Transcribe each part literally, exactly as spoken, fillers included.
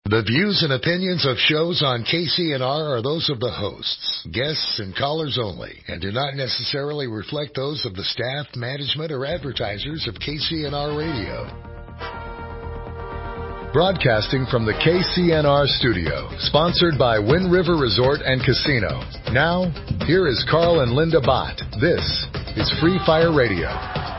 The views and opinions of shows on K C N R are those of the hosts, guests, and callers only, and do not necessarily reflect those of the staff, management, or advertisers of K C N R Radio. Broadcasting from the K C N R studio, sponsored by Wind River Resort and Casino. Now, here is Carl and Linda Bott. This is Free Fire Radio.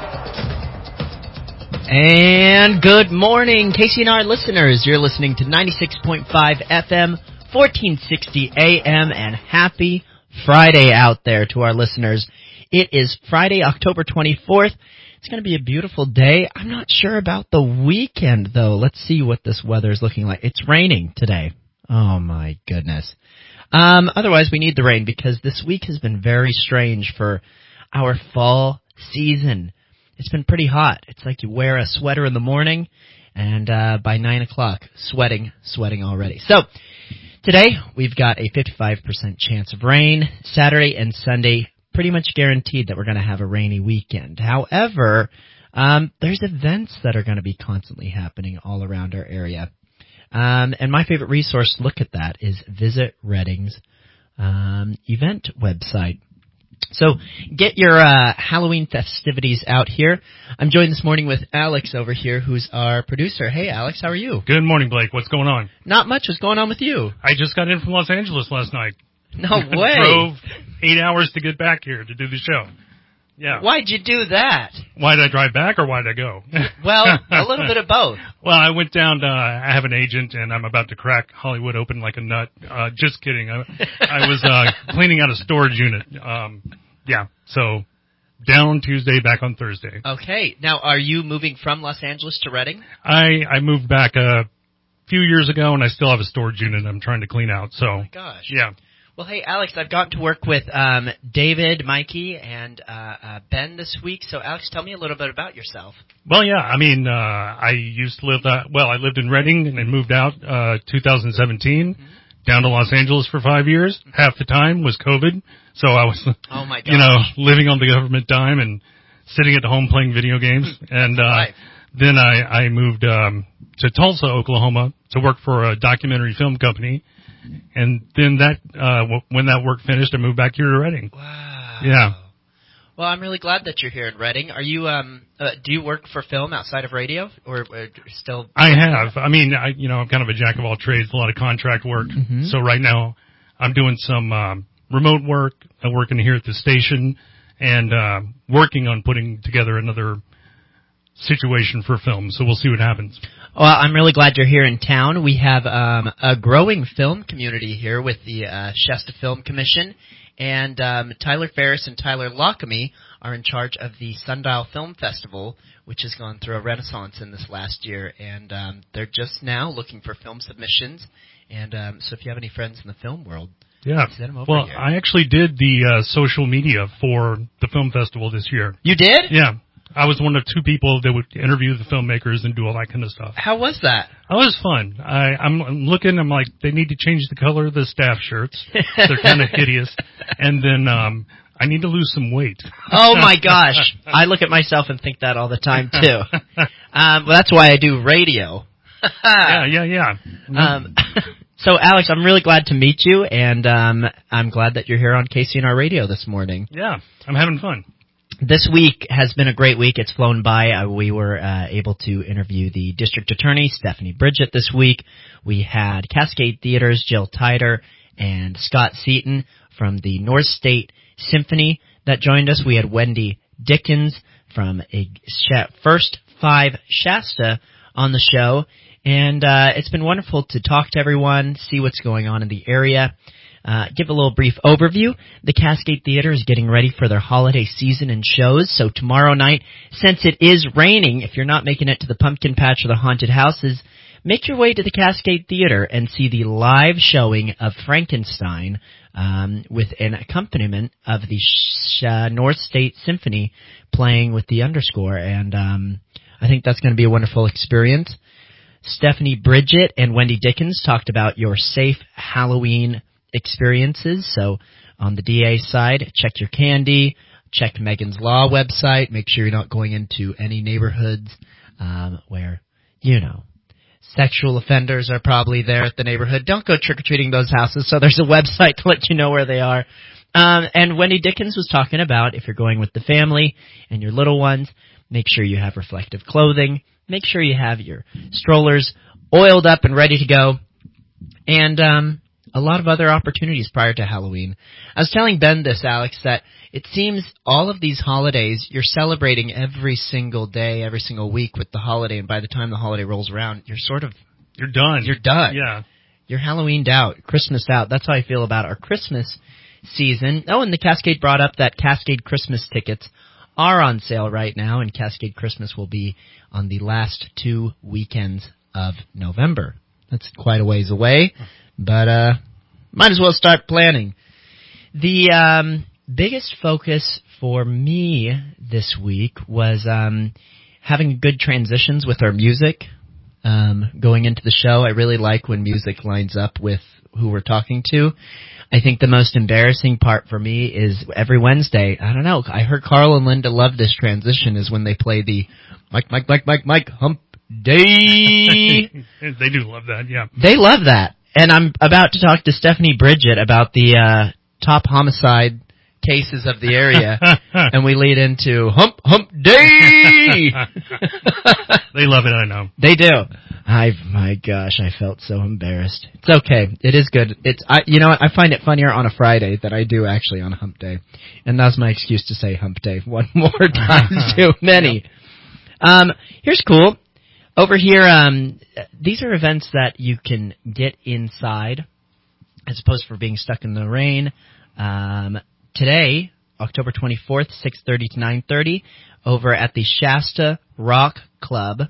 And good morning, K C N R listeners. You're listening to ninety-six point five F M, fourteen sixty A M, and happy Friday out there to our listeners. It is Friday, October twenty-fourth. It's going to be a beautiful day. I'm not sure about the weekend, though. Let's see what this weather is looking like. It's raining today. Oh, my goodness. Um, otherwise, we need the rain because this week has been very strange for our fall season. It's been pretty hot. It's like you wear a sweater in the morning, and uh, by nine o'clock, sweating, sweating already. So, today, we've got a fifty-five percent chance of rain. Saturday and Sunday, pretty much guaranteed that we're going to have a rainy weekend. However, um, there's events that are going to be constantly happening all around our area. Um, and my favorite resource to look at that is Visit Reading's um, event website. So get your uh, Halloween festivities out here. I'm joined this morning with Alex over here, who's our producer. Hey, Alex, how are you? Good morning, Blake. What's going on? Not much. What's going on with you? I just got in from Los Angeles last night. No way. Drove eight hours to get back here to do the show. Yeah. Why'd you do that? Why did I drive back or why did I go? Well, a little bit of both. Well, I went down to, uh, I have an agent and I'm about to crack Hollywood open like a nut. Uh, just kidding. I, I was uh, cleaning out a storage unit. Um, yeah, so down on Tuesday, back on Thursday. Okay. Now, are you moving from Los Angeles to Reading? I, I moved back a few years ago and I still have a storage unit I'm trying to clean out. So, oh my gosh. Yeah. Well, hey, Alex, I've gotten to work with um, David, Mikey, and uh, uh, Ben this week. So, Alex, tell me a little bit about yourself. Well, yeah, I mean, uh, I used to live, uh, well, I lived in Reading and then moved out uh two thousand seventeen, mm-hmm. down to Los Angeles for five years. Mm-hmm. Half the time was COVID, so I was, oh my gosh. you know, living on the government dime and sitting at home playing video games. And uh right. then I, I moved um to Tulsa, Oklahoma to work for a documentary film company. And then that, uh, w- when that work finished, I moved back here to Reading. Wow. Yeah. Well, I'm really glad that you're here in Reading. Are you, um, uh, do you work for film outside of radio or, or still? I have. I mean, I, you know, I'm kind of a jack of all trades, a lot of contract work. Mm-hmm. So right now I'm doing some, um, remote work. I'm working here at the station and, uh, working on putting together another situation for film. So we'll see what happens. Well, I'm really glad you're here in town. We have um, a growing film community here with the uh, Shasta Film Commission, and um, Tyler Ferris and Tyler Lockamy are in charge of the Sundial Film Festival, which has gone through a renaissance in this last year, and um, they're just now looking for film submissions. And um, so if you have any friends in the film world, yeah. send them over well, here. I actually did the uh, social media for the film festival this year. You did? Yeah. I was one of two people that would interview the filmmakers and do all that kind of stuff. How was that? It was fun. I, I'm, I'm looking, I'm like, they need to change the color of the staff shirts. They're kind of hideous. And then um I need to lose some weight. Oh, my gosh. I look at myself and think that all the time, too. Um, well, that's why I do radio. yeah, yeah, yeah. Um, so, Alex, I'm really glad to meet you, and um, I'm glad that you're here on K C N R Radio this morning. Yeah, I'm having fun. This week has been a great week. It's flown by. Uh, we were uh, able to interview the district attorney, Stephanie Bridget, this week. We had Cascade Theater's Jill Tyder and Scott Seaton from the North State Symphony that joined us. We had Wendy Dickens from a Sh- First Five Shasta on the show. And uh, it's been wonderful to talk to everyone, see what's going on in the area. Uh, give a little brief overview. The Cascade Theater is getting ready for their holiday season and shows. So tomorrow night, since it is raining, if you're not making it to the Pumpkin Patch or the Haunted Houses, make your way to the Cascade Theater and see the live showing of Frankenstein um, with an accompaniment of the Sh- uh, North State Symphony playing with the underscore. And um, I think that's going to be a wonderful experience. Stephanie Bridget and Wendy Dickens talked about your safe Halloween experiences. So on the D A side, check your candy, check Megan's Law website, make sure you're not going into any neighborhoods um, where, you know, Sexual offenders are probably there at the neighborhood. Don't go trick-or-treating those houses, so there's a website to let you know where they are. Um, and Wendy Dickens was talking about if you're going with the family and your little ones, make sure you have reflective clothing. Make sure you have your strollers oiled up and ready to go. And um, a lot of other opportunities prior to Halloween. I was telling Ben this, Alex, that it seems all of these holidays, you're celebrating every single day, every single week with the holiday, and by the time the holiday rolls around, you're sort of... You're done. You're done. Yeah. You're Halloweened out, Christmased out. That's how I feel about our Christmas season. Oh, and the Cascade brought up that Cascade Christmas tickets are on sale right now, and Cascade Christmas will be on the last two weekends of November. That's quite a ways away, but uh might as well start planning. The um biggest focus for me this week was um having good transitions with our music um going into the show. I really like when music lines up with who we're talking to. I think the most embarrassing part for me is every Wednesday, I don't know, I heard Carl and Linda love this transition, is when they play the Mike, Mike, Mike, Mike, Mike, Hump Day. They do love that, yeah. They love that. And I'm about to talk to Stephanie Bridget about the uh top homicide cases of the area, and we lead into Hump Hump Day. They love it, I know. They do. I my gosh, I felt so embarrassed. It's okay. It is good. It's I you know what, I find it funnier on a Friday than I do actually on a Hump Day. And that's my excuse to say Hump Day one more time too many. Yep. Um here's cool. Over here, um, these are events that you can get inside as opposed to being stuck in the rain. Um, today, October twenty-fourth, six thirty to nine thirty, over at the Shasta Rock Club,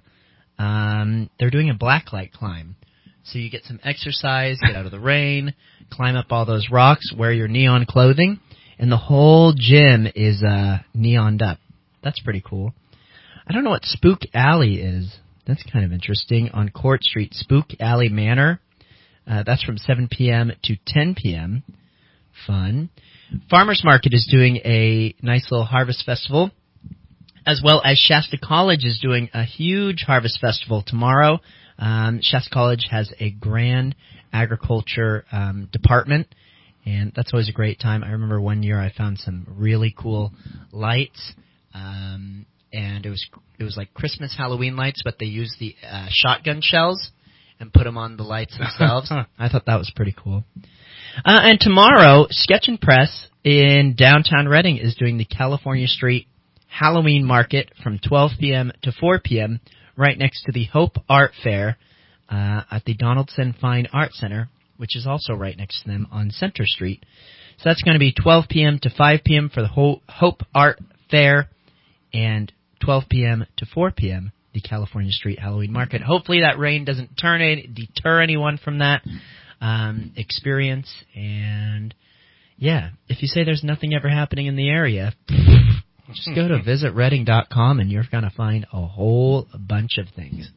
um, they're doing a blacklight climb. So you get some exercise, get out of the rain, climb up all those rocks, wear your neon clothing, and the whole gym is uh, neoned up. That's pretty cool. I don't know what Spook Alley is. That's kind of interesting. On Court Street, Spook Alley Manor. Uh, that's from seven p.m. to ten p.m. Fun. Farmers Market is doing a nice little harvest festival, as well as Shasta College is doing a huge harvest festival tomorrow. Um, Shasta College has a grand agriculture um, department, and that's always a great time. I remember one year I found some really cool lights. Um, And it was it was like Christmas Halloween lights, but they used the uh, shotgun shells and put them on the lights themselves. I thought that was pretty cool. Uh, and tomorrow, Sketch and Press in downtown Reading is doing the California Street Halloween Market from twelve p.m. to four p.m. right next to the Hope Art Fair uh, at the Donaldson Fine Art Center, which is also right next to them on Center Street. So that's going to be twelve p.m. to five p.m. for the Ho- Hope Art Fair, and twelve p.m. to four p.m., the California Street Halloween Market. Hopefully that rain doesn't turn any, deter anyone from that um, experience. And, yeah, if you say there's nothing ever happening in the area, just go to visit reading dot com and you're going to find a whole bunch of things.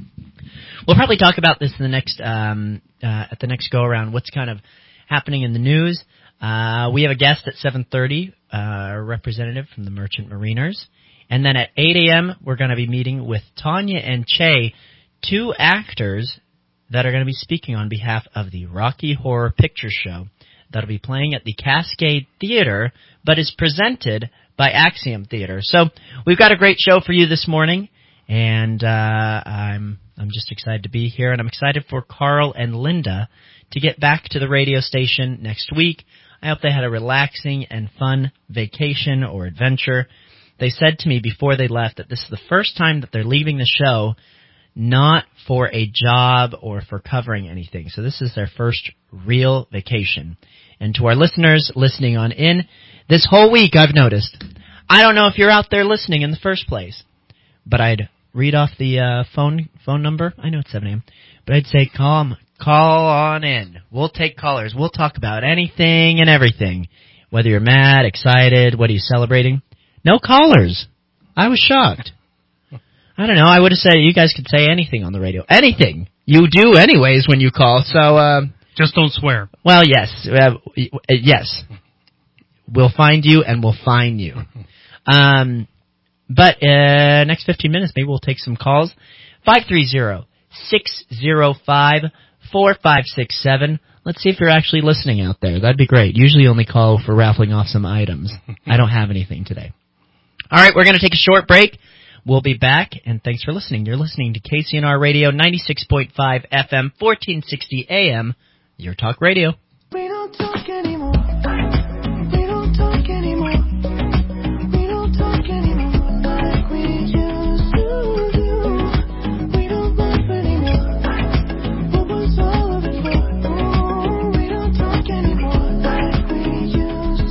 We'll probably talk about this in the next um, uh, at the next go-around, what's kind of happening in the news. Uh, we have a guest at seven thirty, uh, a representative from the Merchant Mariners. And then at eight a.m., we're going to be meeting with Tanya and Che, two actors that are going to be speaking on behalf of the Rocky Horror Picture Show that'll be playing at the Cascade Theater, but is presented by Axiom Theater. So we've got a great show for you this morning, and uh, I'm I'm just excited to be here, and I'm excited for Carl and Linda to get back to the radio station next week. I hope they had a relaxing and fun vacation or adventure. They said to me before they left that this is the first time that they're leaving the show not for a job or for covering anything. So this is their first real vacation. And to our listeners listening on in, this whole week I've noticed, I don't know if you're out there listening in the first place, but I'd read off the uh, phone phone number. I know it's seven a.m., but I'd say, call, call on in. We'll take callers. We'll talk about anything and everything, whether you're mad, excited, what are you celebrating. No callers. I was shocked. I don't know. I would have said you guys could say anything on the radio. Anything. You do anyways when you call. So uh, just don't swear. Well, yes. Uh, yes. We'll find you and we'll fine you. Um, but uh, next fifteen minutes, maybe we'll take some calls. five three zero, six zero five, four five six seven. Let's see if you're actually listening out there. That'd be great. Usually only call for raffling off some items. I don't have anything today. All right, we're going to take a short break. We'll be back, and thanks for listening. You're listening to K C N R Radio, ninety-six point five F M, fourteen sixty A M, your talk radio. We don't talk anymore. We don't talk anymore. We don't talk anymore like we used to do. We don't laugh anymore. What was all of it for? Oh, we don't talk anymore like we used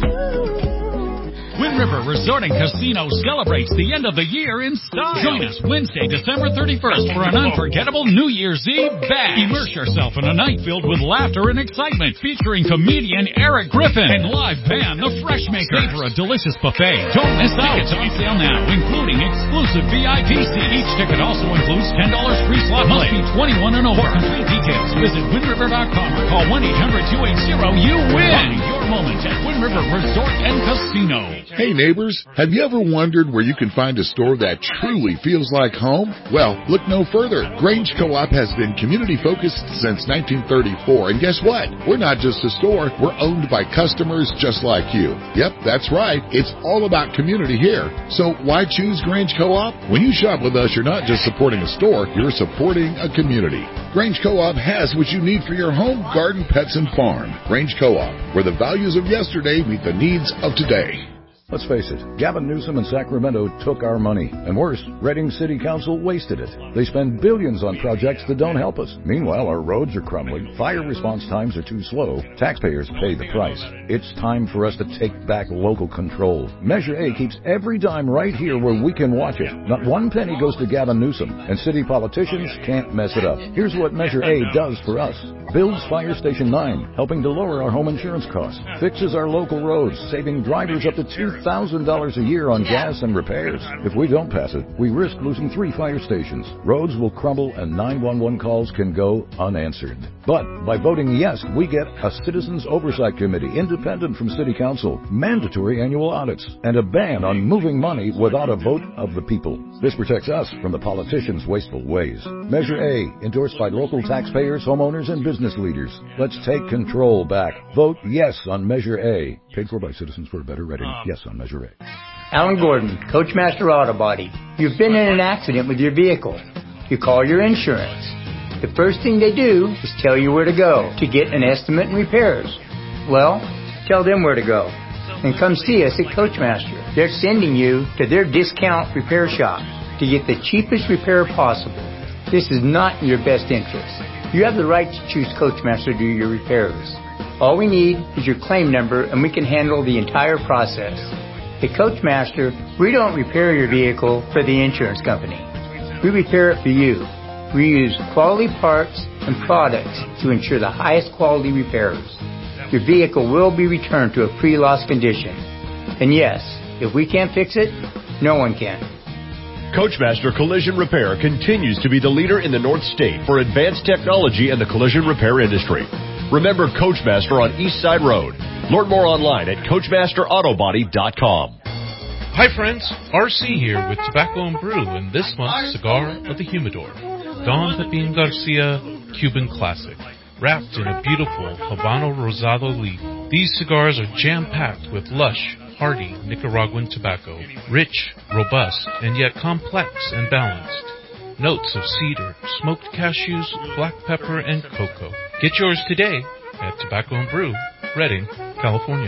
to do. Wind River Resort and Casino celebrates the end of the year in style. Join us Wednesday, December thirty-first for an unforgettable New Year's Eve bash. Immerse yourself in a night filled with laughter and excitement, featuring comedian Eric Griffin and live band The Freshmaker. Savor a delicious buffet. Don't miss out. Tickets on sale now, including exclusive V I P seats. Each ticket also includes ten dollars free slot play. Must be twenty-one and over. For complete details, visit wind river dot com or call one eight hundred two eight zero. You win. Find your moment at Wind River Resort and Casino. Hey neighbors, have you ever wondered where you can find a store that truly feels like home? Well, look no further. Grange Co-op has been community focused since nineteen thirty-four, and guess what? We're not just a store, we're owned by customers just like you. Yep, that's right. It's all about community here. So why choose Grange Co-op? When you shop with us, you're not just supporting a store, you're supporting a community. Grange Co-op has what you need for your home, garden, pets, and farm. Grange Co-op, where the values of yesterday meet the needs of today. Let's face it, Gavin Newsom and Sacramento took our money. And worse, Redding City Council wasted it. They spend billions on projects that don't help us. Meanwhile, our roads are crumbling, fire response times are too slow, taxpayers pay the price. It's time for us to take back local control. Measure A keeps every dime right here where we can watch it. Not one penny goes to Gavin Newsom, and city politicians can't mess it up. Here's what Measure A does for us. Builds Fire Station nine, helping to lower our home insurance costs. Fixes our local roads, saving drivers up to two thousand dollars a year on gas and repairs. If we don't pass it, we risk losing three fire stations. Roads will crumble and nine one one calls can go unanswered. But by voting yes, we get a Citizens Oversight Committee, independent from City Council, mandatory annual audits, and a ban on moving money without a vote of the people. This protects us from the politicians' wasteful ways. Measure A, endorsed by local taxpayers, homeowners, and business leaders. Let's take control back. Vote yes on Measure A. Paid for by Citizens for a Better Reading. Yes on Measure A. Alan Gordon, Coachmaster Auto Body. You've been in an accident with your vehicle. You call your insurance. The first thing they do is tell you where to go to get an estimate and repairs. Well, tell them where to go. And come see us at Coachmaster. They're sending you to their discount repair shop to get the cheapest repair possible. This is not in your best interest. You have the right to choose Coachmaster to do your repairs. All we need is your claim number and we can handle the entire process. At Coachmaster, we don't repair your vehicle for the insurance company. We repair it for you. We use quality parts and products to ensure the highest quality repairs. Your vehicle will be returned to a pre-loss condition. And yes, if we can't fix it, no one can. Coachmaster Collision Repair continues to be the leader in the North State for advanced technology in the collision repair industry. Remember Coachmaster on East Side Road. Learn more online at coachmaster auto body dot com. Hi friends, R C here with Tobacco and Brew and this month's Cigar of the Humidor. Don Pepin Garcia Cuban Classic, wrapped in a beautiful Habano Rosado leaf. These cigars are jam-packed with lush, hearty Nicaraguan tobacco, rich, robust, and yet complex and balanced. Notes of cedar, smoked cashews, black pepper, and cocoa. Get yours today at Tobacco and Brew, Redding, California.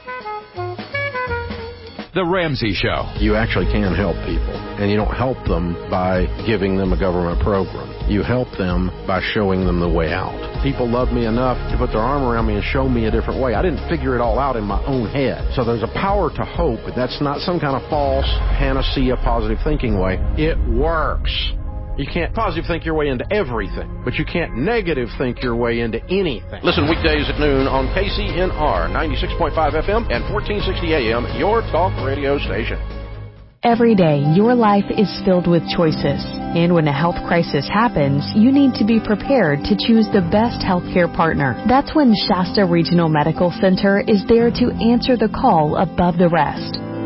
The Ramsey Show. You actually can help people, and you don't help them by giving them a government program. You help them by showing them the way out. People love me enough to put their arm around me and show me a different way. I didn't figure it all out in my own head. So there's a power to hope, but that's not some kind of false panacea positive thinking way. It works. You can't positive think your way into everything, but you can't negative think your way into anything. Listen weekdays at noon on K C N R, ninety-six point five F M and fourteen sixty A M, your talk radio station. Every day, your life is filled with choices. And when a health crisis happens, you need to be prepared to choose the best healthcare partner. That's when Shasta Regional Medical Center is there to answer the call above the rest.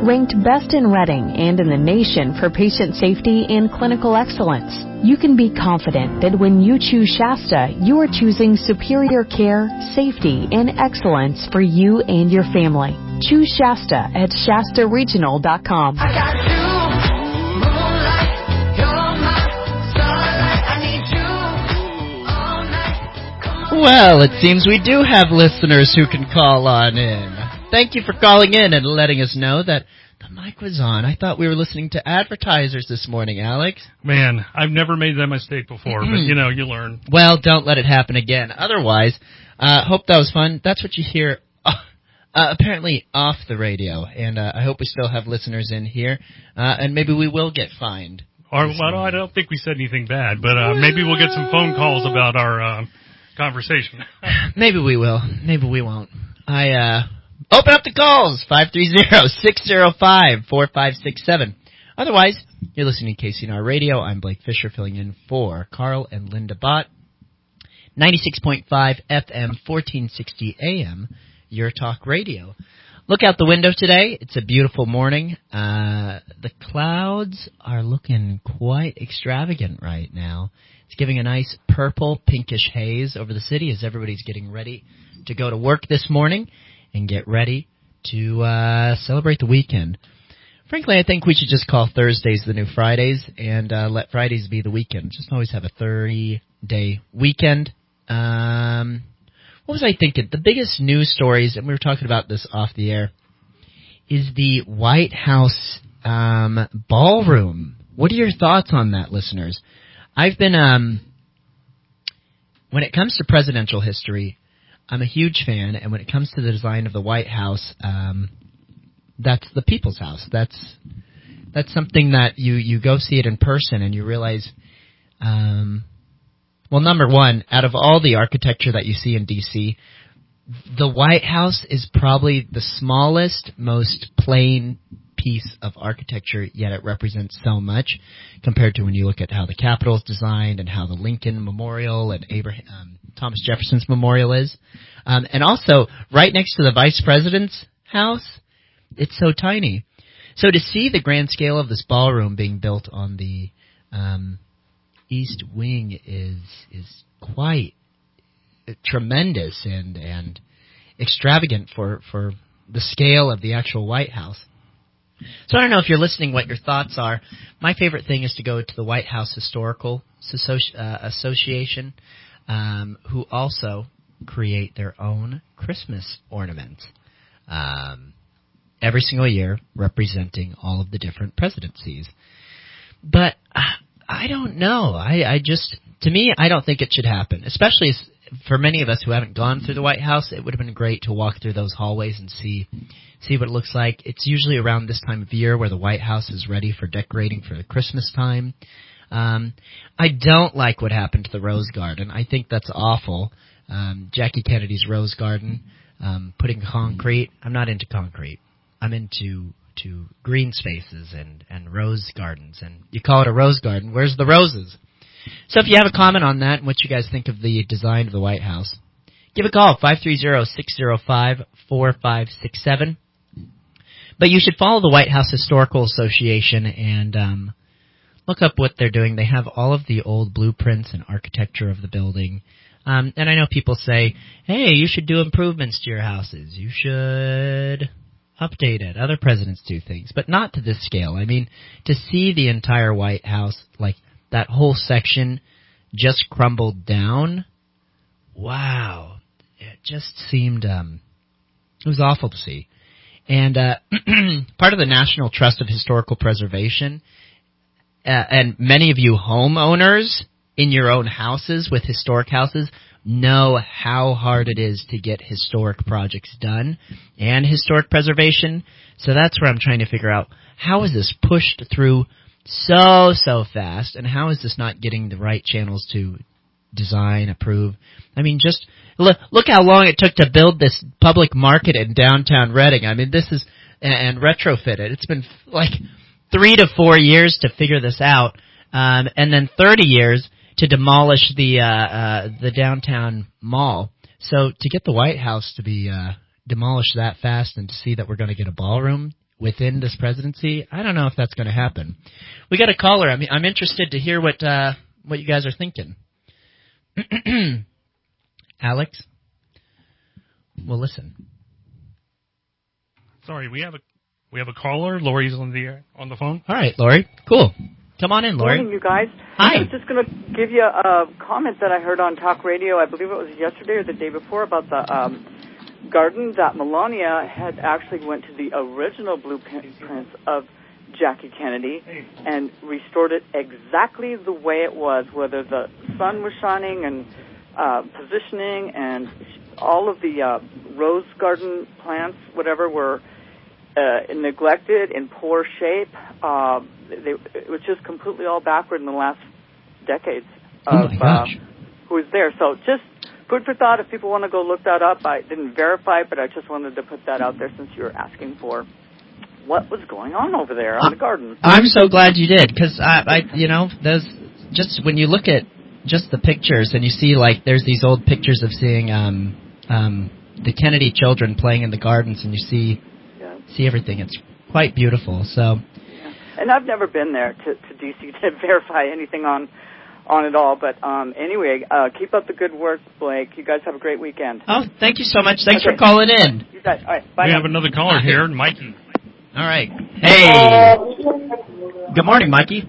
Ranked best in Reading and in the nation for patient safety and clinical excellence, you can be confident that when you choose Shasta, you are choosing superior care, safety, and excellence for you and your family. Choose Shasta at Shasta Regional dot com. I got you, moonlight, you're my starlight. I need you all night. Come on. Well, it seems we do have listeners who can call on in. Thank you for calling in and letting us know that the mic was on. I thought we were listening to advertisers this morning, Alex. Man, I've never made that mistake before, but, you know, you learn. Well, don't let it happen again. Otherwise, uh, hope that was fun. That's what you hear uh, uh, apparently off the radio, and uh, I hope we still have listeners in here, uh, and maybe we will get fined. Or, well, I don't think we said anything bad, but uh, maybe we'll get some phone calls about our uh, conversation. Maybe we will. Maybe we won't. I, uh... Open up the calls, five three zero, six zero five, four five six seven. Otherwise, you're listening to K C N R Radio. I'm Blake Fisher filling in for Carl and Linda Bott. ninety-six point five F M, fourteen sixty A M, Your Talk Radio. Look out the window today. It's a beautiful morning. Uh, the clouds are looking quite extravagant right now. It's giving a nice purple, pinkish haze over the city as everybody's getting ready to go to work this morning and get ready to uh, celebrate the weekend. Frankly, I think we should just call Thursdays the new Fridays and uh, let Fridays be the weekend. Just always have a thirty-day weekend. Um, what was I thinking? The biggest news stories, and we were talking about this off the air, is the White House um, ballroom. What are your thoughts on that, listeners? I've been, um, when it comes to presidential history, I'm a huge fan, and when it comes to the design of the White House, um, that's the people's house. That's that's something that you, you go see it in person and you realize, um, well, number one, out of all the architecture that you see in D C, the White House is probably the smallest, most plain piece of architecture, yet it represents so much compared to when you look at how the Capitol is designed and how the Lincoln Memorial and Abraham, um, Thomas Jefferson's Memorial is. Um, and also, right next to the Vice President's house, it's so tiny. So to see the grand scale of this ballroom being built on the um, East Wing is is quite tremendous and, and extravagant for, for the scale of the actual White House. So I don't know if you're listening what your thoughts are. My favorite thing is to go to the White House Historical Associ- uh, Association, um, who also create their own Christmas ornaments um, every single year representing all of the different presidencies. But uh, I don't know. I, I just, to me, I don't think it should happen, especially as, for many of us who haven't gone through the White House. It would have been great to walk through those hallways and see see what it looks like. It's usually around this time of year where the White House is ready for decorating for the Christmas time. Um, I don't like what happened to the Rose Garden. I think that's awful. Um, Jackie Kennedy's Rose Garden, um, putting concrete. I'm not into concrete. I'm into to green spaces and, and rose gardens. And you call it a rose garden. Where's the roses? So if you have a comment on that and what you guys think of the design of the White House, give a call, five three zero, six zero five, four five six seven. But you should follow the White House Historical Association and um, look up what they're doing. They have all of the old blueprints and architecture of the building. Um, and I know people say, hey, you should do improvements to your houses. You should update it. Other presidents do things, but not to this scale. I mean, to see the entire White House, like that whole section just crumbled down, wow. It just seemed, um, it was awful to see. And uh, part of the National Trust of Historical Preservation, uh, and many of you homeowners in your own houses with historic houses know how hard it is to get historic projects done and historic preservation. So that's where I'm trying to figure out, how is this pushed through so, so fast, and how is this not getting the right channels to design, approve? I mean, just look, look how long it took to build this public market in downtown Reading. I mean, this is, and, and retrofit it. It's been like three to four years to figure this out, um, and then thirty years to demolish the uh, uh, the downtown mall. So to get the White House to be uh, demolished that fast and to see that we're going to get a ballroom, within this presidency, I don't know if that's going to happen. We got a caller. I mean, I'm interested to hear what uh, what you guys are thinking. Alex? Well, listen. Sorry, we have a we have a caller. Lori's on the on the phone. All right, Lori. Cool. Come on in, Lori. Good morning, you guys. Hi. I was just going to give you a comment that I heard on talk radio, I believe it was yesterday or the day before, about the um, garden that Melania had actually went to the original blueprints of Jackie Kennedy and restored it exactly the way it was, whether the sun was shining and uh, positioning and all of the uh, rose garden plants, whatever, were uh, neglected, in poor shape. Uh, they, it was just completely all backward in the last decades of oh uh, who was there. So just food for thought if people want to go look that up. I didn't verify it, but I just wanted to put that out there since you were asking for what was going on over there on the garden. I'm so glad you did, because I, I, you know, those just when you look at just the pictures and you see, like, there's these old pictures of seeing um, um, the Kennedy children playing in the gardens, and you see yeah. see everything. It's quite beautiful. So, yeah. And I've never been there to, to D C to verify anything on on it all. But um, anyway, uh, keep up the good work, Blake. You guys have a great weekend. Oh, thank you so much. Thanks okay. for calling in. You guys, all right, bye. We now. have another caller here, Mikey. All right. Hey. Good morning, Mikey.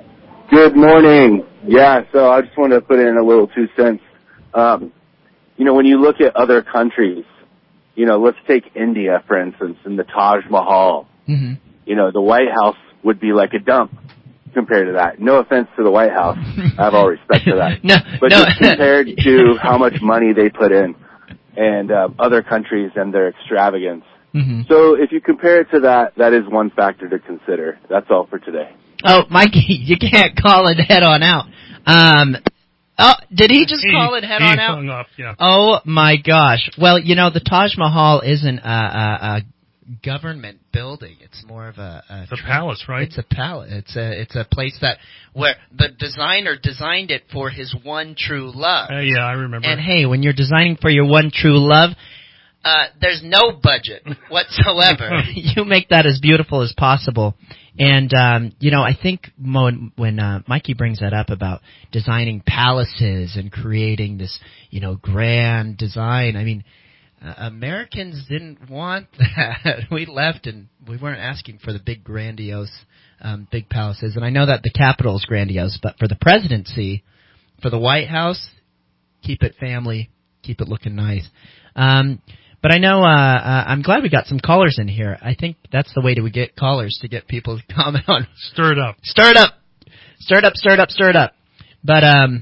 Good morning. Yeah, so I just wanted to put in a little two cents. Um, you know, when you look at other countries, you know, let's take India, for instance, and the Taj Mahal. Mm-hmm. You know, the White House would be like a dump compared to that. No offense to the White House. I have all respect for that. no, but no. just compared to how much money they put in and uh, other countries and their extravagance. Mm-hmm. So if you compare it to that, that is one factor to consider. That's all for today. Oh, Mikey, you can't call it head on out. Um, oh, did he just he, call it head he on out? Hung up, yeah. Oh my gosh! Well, you know, the Taj Mahal isn't a, a, a government building. It's more of a, a it's a palace, right? It's a palace. It's a it's a place that where the designer designed it for his one true love. Uh, yeah, I remember. And hey, when you're designing for your one true love, uh, there's no budget whatsoever. You make that as beautiful as possible. And, um, you know, I think when, when uh, Mikey brings that up about designing palaces and creating this, you know, grand design, I mean, uh, Americans didn't want that. We left and we weren't asking for the big, grandiose, um, big palaces. And I know that the Capitol is grandiose, but for the presidency, for the White House, keep it family, keep it looking nice. Um But I know, uh, uh, I'm glad we got some callers in here. I think that's the way to get callers, to get people to comment on. Stir it up. Stir it up. Stir it up, stir it up, stir it up. But, um,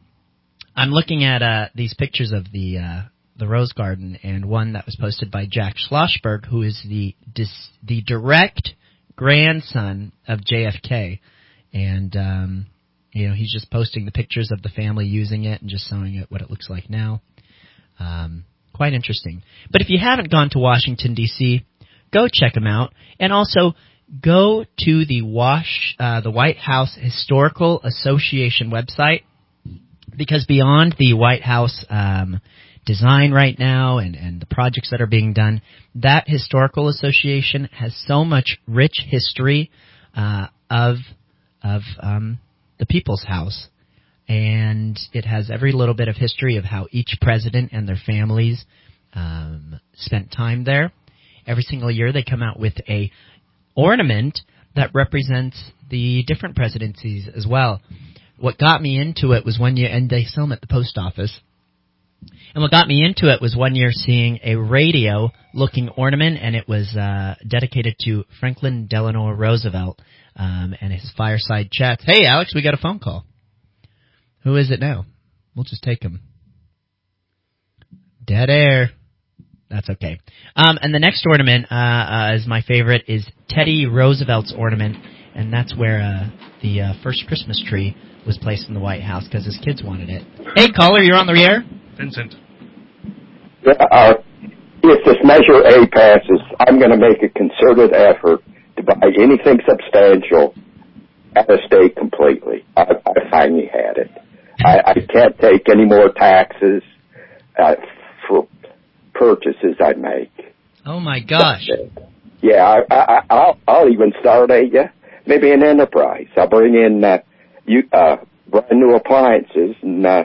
I'm looking at, uh, these pictures of the, uh, the Rose Garden, and one that was posted by Jack Schlossberg, who is the, dis- the direct grandson of J F K. And, um, you know, he's just posting the pictures of the family using it and just showing it what it looks like now. Um, Quite interesting. But if you haven't gone to Washington, D C, go check them out. And also, go to the Wash, uh, the White House Historical Association website, because beyond the White House um, design right now and, and the projects that are being done, that Historical Association has so much rich history uh, of of um, the People's House. And it has every little bit of history of how each president and their families um, spent time there. Every single year they come out with a ornament that represents the different presidencies as well. What got me into it was one year, and they sell them at the post office, and what got me into it was one year seeing a radio-looking ornament, and it was uh, dedicated to Franklin Delano Roosevelt um, and his fireside chats. Hey, Alex, we got a phone call. Who is it now? We'll just take him. Dead air. That's okay. Um, and the next ornament uh, uh, is my favorite, is Teddy Roosevelt's ornament, and that's where uh, the uh, first Christmas tree was placed in the White House because his kids wanted it. Hey, caller, you're on the air. Vincent. Uh, if this Measure A passes, I'm going to make a concerted effort to buy anything substantial out of state completely. I, I finally had it. I, I can't take any more taxes uh, for purchases I make. Oh, my gosh. Yeah, I, I, I'll, I'll even start a, uh, maybe an enterprise. I'll bring in, uh, you, uh, brand new appliances and, uh,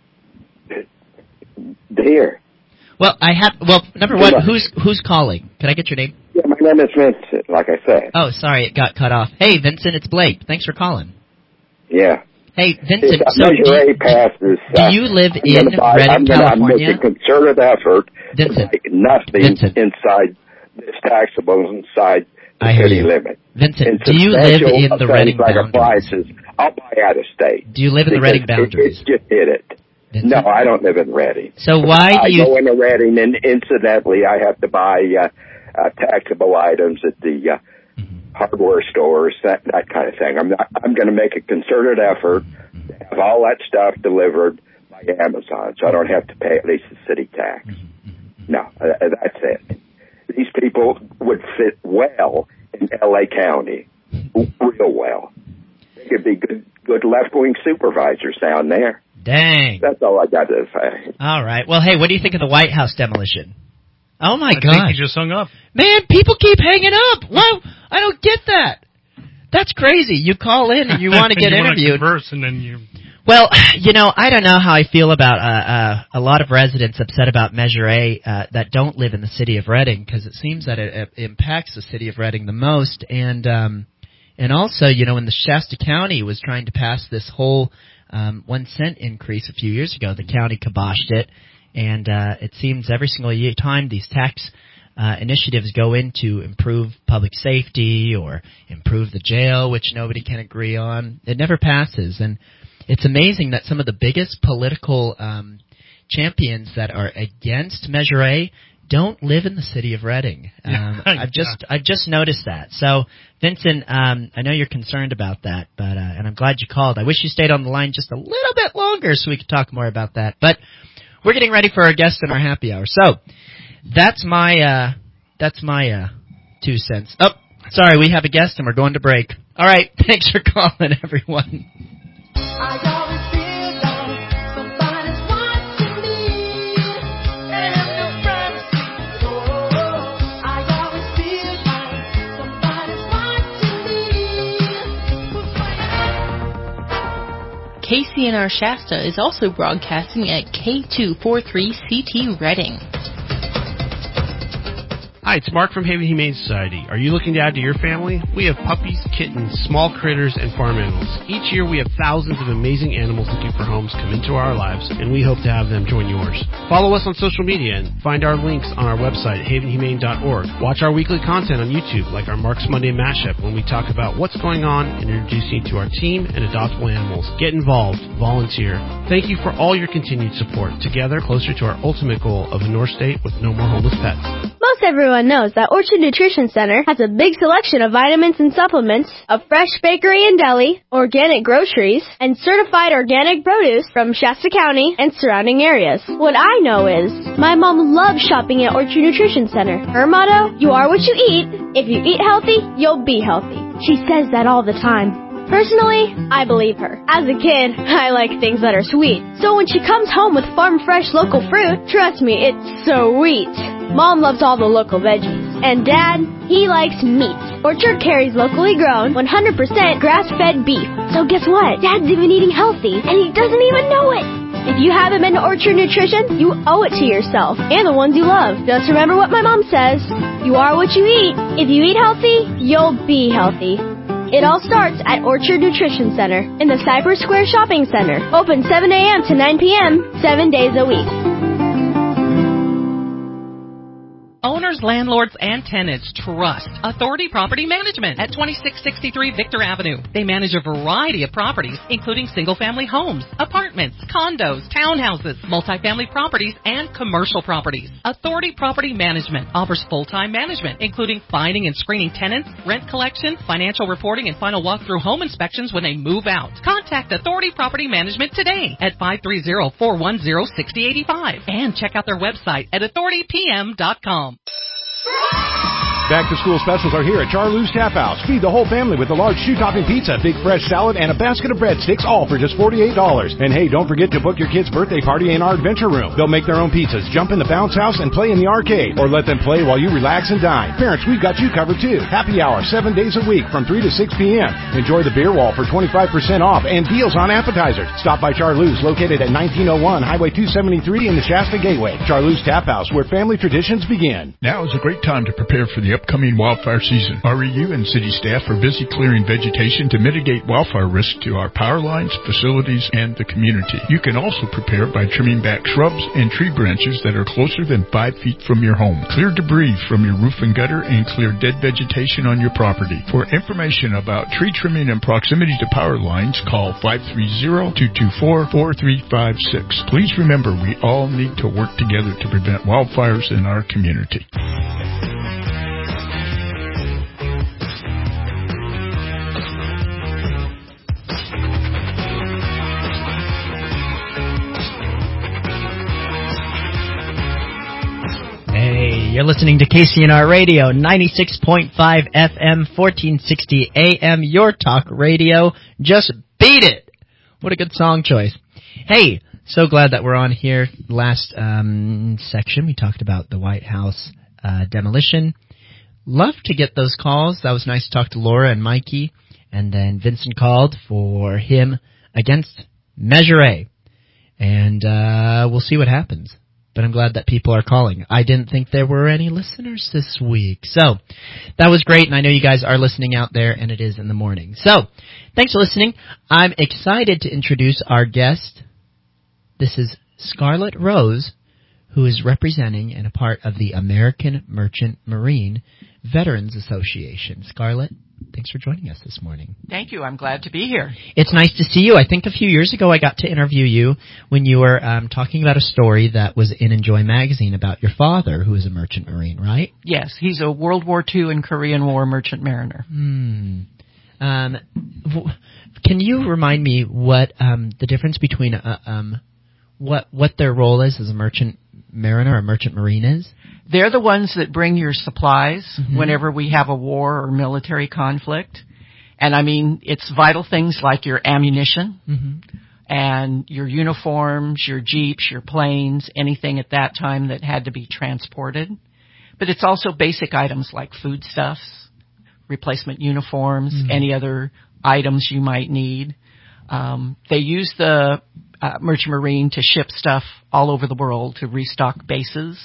here. Well, I have, well, number one, who's, who's calling? Can I get your name? Yeah, my name is Vincent, like I said. Oh, sorry, it got cut off. Hey, Vincent, it's Blake. Thanks for calling. Yeah. Hey, Vincent, If so do Measure you, A passes, do uh, you live I'm in gonna buy, Redding, I'm gonna, California? I'm making a concerted effort Vincent. to make nothing Vincent. inside this taxable inside the I hear city you. limit. Vincent, And do you live substantial in the things Redding like boundaries? appliances, I'll buy out of state. Do you live in the Because Redding boundaries? It, it just hit it. Vincent? No, I don't live in Redding. So why I do you... go into Redding, and incidentally, I have to buy uh, uh, taxable items at the uh, mm-hmm. hardware stores, that that kind of thing. I'm not, I'm going to make a concerted effort mm-hmm. to have all that stuff delivered by Amazon, so I don't have to pay at least the city tax. Mm-hmm. No, uh, that's it. These people would fit well in L A County, real well. They could be good, good left-wing supervisors down there. Dang. That's all I got to say. All right. Well, hey, what do you think of the White House demolition? Oh, my I God. think he just hung up. Man, people keep hanging up. Wow, I don't get that. That's crazy. You call in and you want to get you interviewed. Want to converse and then you... Well, you know, I don't know how I feel about uh, uh, a lot of residents upset about Measure A uh, that don't live in the city of Redding, because it seems that it, it impacts the city of Redding the most. And um, and also, you know, when the Shasta County was trying to pass this whole um, one cent increase a few years ago, the county kiboshed it. And uh, it seems every single year, time these tax uh, initiatives go in to improve public safety or improve the jail, which nobody can agree on, it never passes. And it's amazing that some of the biggest political um, champions that are against Measure A don't live in the city of Redding. Um, Yeah, I've just I've just noticed that. So, Vincent, um, I know you're concerned about that, but uh, and I'm glad you called. I wish you stayed on the line just a little bit longer so we could talk more about that. But we're getting ready for our guest in our happy hour. So that's my uh, that's my uh, two cents. Oh, sorry, we have a guest and we're going to break. All right, thanks for calling, everyone. I always feel like somebody's watching me, and I have no privacy. Oh, I always feel like somebody's watching me. K C N R Shasta is also broadcasting at K two forty-three C T Redding. Hi, it's Mark from Haven Humane Society. Are you looking to add to your family? We have puppies, kittens, small critters, and farm animals. Each year we have thousands of amazing animals looking for homes come into our lives, and we hope to have them join yours. Follow us on social media and find our links on our website, haven humane dot org. Watch our weekly content on YouTube, like our Mark's Monday Mashup, when we talk about what's going on and introduce you to our team and adoptable animals. Get involved. Volunteer. Thank you for all your continued support. Together, closer to our ultimate goal of a North State with no more homeless pets. Most everyone knows that Orchard Nutrition Center has a big selection of vitamins and supplements, a fresh bakery and deli, organic groceries, and certified organic produce from Shasta County and surrounding areas. What I know is, my mom loves shopping at Orchard Nutrition Center. Her motto, you are what you eat. If you eat healthy, you'll be healthy. She says that all the time. Personally, I believe her. As a kid, I like things that are sweet. So when she comes home with farm fresh local fruit, trust me, it's sweet. Mom loves all the local veggies. And Dad, he likes meat. Orchard carries locally grown, one hundred percent grass-fed beef. So guess what? Dad's even eating healthy, and he doesn't even know it. If you haven't been to Orchard Nutrition, you owe it to yourself and the ones you love. Just remember what my mom says. You are what you eat. If you eat healthy, you'll be healthy. It all starts at Orchard Nutrition Center in the Cypress Square Shopping Center. Open seven a.m. to nine p.m., seven days a week. Owners, landlords, and tenants trust Authority Property Management at twenty-six sixty-three Victor Avenue. They manage a variety of properties, including single-family homes, apartments, condos, townhouses, multifamily properties, and commercial properties. Authority Property Management offers full-time management, including finding and screening tenants, rent collection, financial reporting, and final walkthrough home inspections when they move out. Contact Authority Property Management today at five three zero, four one zero, six zero eight five and check out their website at authority p m dot com. Back-to-school specials are here at Charlie's Tap House. Feed the whole family with a large shoe-topping pizza, big fresh salad, and a basket of breadsticks, all for just forty-eight dollars. And hey, don't forget to book your kids' birthday party in our adventure room. They'll make their own pizzas, jump in the bounce house, and play in the arcade. Or let them play while you relax and dine. Parents, we've got you covered too. Happy hour, seven days a week from three to six p.m. Enjoy the beer wall for twenty-five percent off and deals on appetizers. Stop by Charlie's, located at nineteen oh one Highway two seventy-three in the Shasta Gateway. Charlie's Tap House, where family traditions begin. Now is a great time to prepare for the upcoming wildfire season. R E U and city staff are busy clearing vegetation to mitigate wildfire risk to our power lines, facilities, and the community. You can also prepare by trimming back shrubs and tree branches that are closer than five feet from your home. Clear debris from your roof and gutter and clear dead vegetation on your property. For information about tree trimming and proximity to power lines, call five three zero, two two four, four three five six. Please remember, we all need to work together to prevent wildfires in our community. Hey, you're listening to K C N R Radio, ninety-six point five F M, fourteen sixty A M, your talk radio. Just beat it! What a good song choice. Hey, so glad that we're on here. Last um, section, we talked about the White House uh, demolition. Love to get those calls. That was nice to talk to Laura and Mikey. And then Vincent called for him against Measure A. And uh, we'll see what happens. But I'm glad that people are calling. I didn't think there were any listeners this week. So, that was great, and I know you guys are listening out there, and it is in the morning. So, thanks for listening. I'm excited to introduce our guest. This is Scarlett Rose, who is representing and a part of the American Merchant Marine Veterans Association. Scarlett, thanks for joining us this morning. Thank you. I'm glad to be here. It's nice to see you. I think a few years ago I got to interview you when you were um, talking about a story that was in Enjoy magazine about your father, who is a merchant marine, right? Yes, he's a World War Two and Korean War merchant mariner. Hmm. Um, w- can you remind me what um, the difference between uh, um, what what their role is as a merchant mariner or merchant marine is? They're the ones that bring your supplies Mhm. whenever we have a war or military conflict. And I mean, it's vital things like your ammunition Mm-hmm. and your uniforms, your jeeps, your planes, anything at that time that had to be transported. But it's also basic items like foodstuffs, replacement uniforms, Mhm. any other items you might need. Um, they use the uh, Merchant Marine to ship stuff all over the world to restock bases.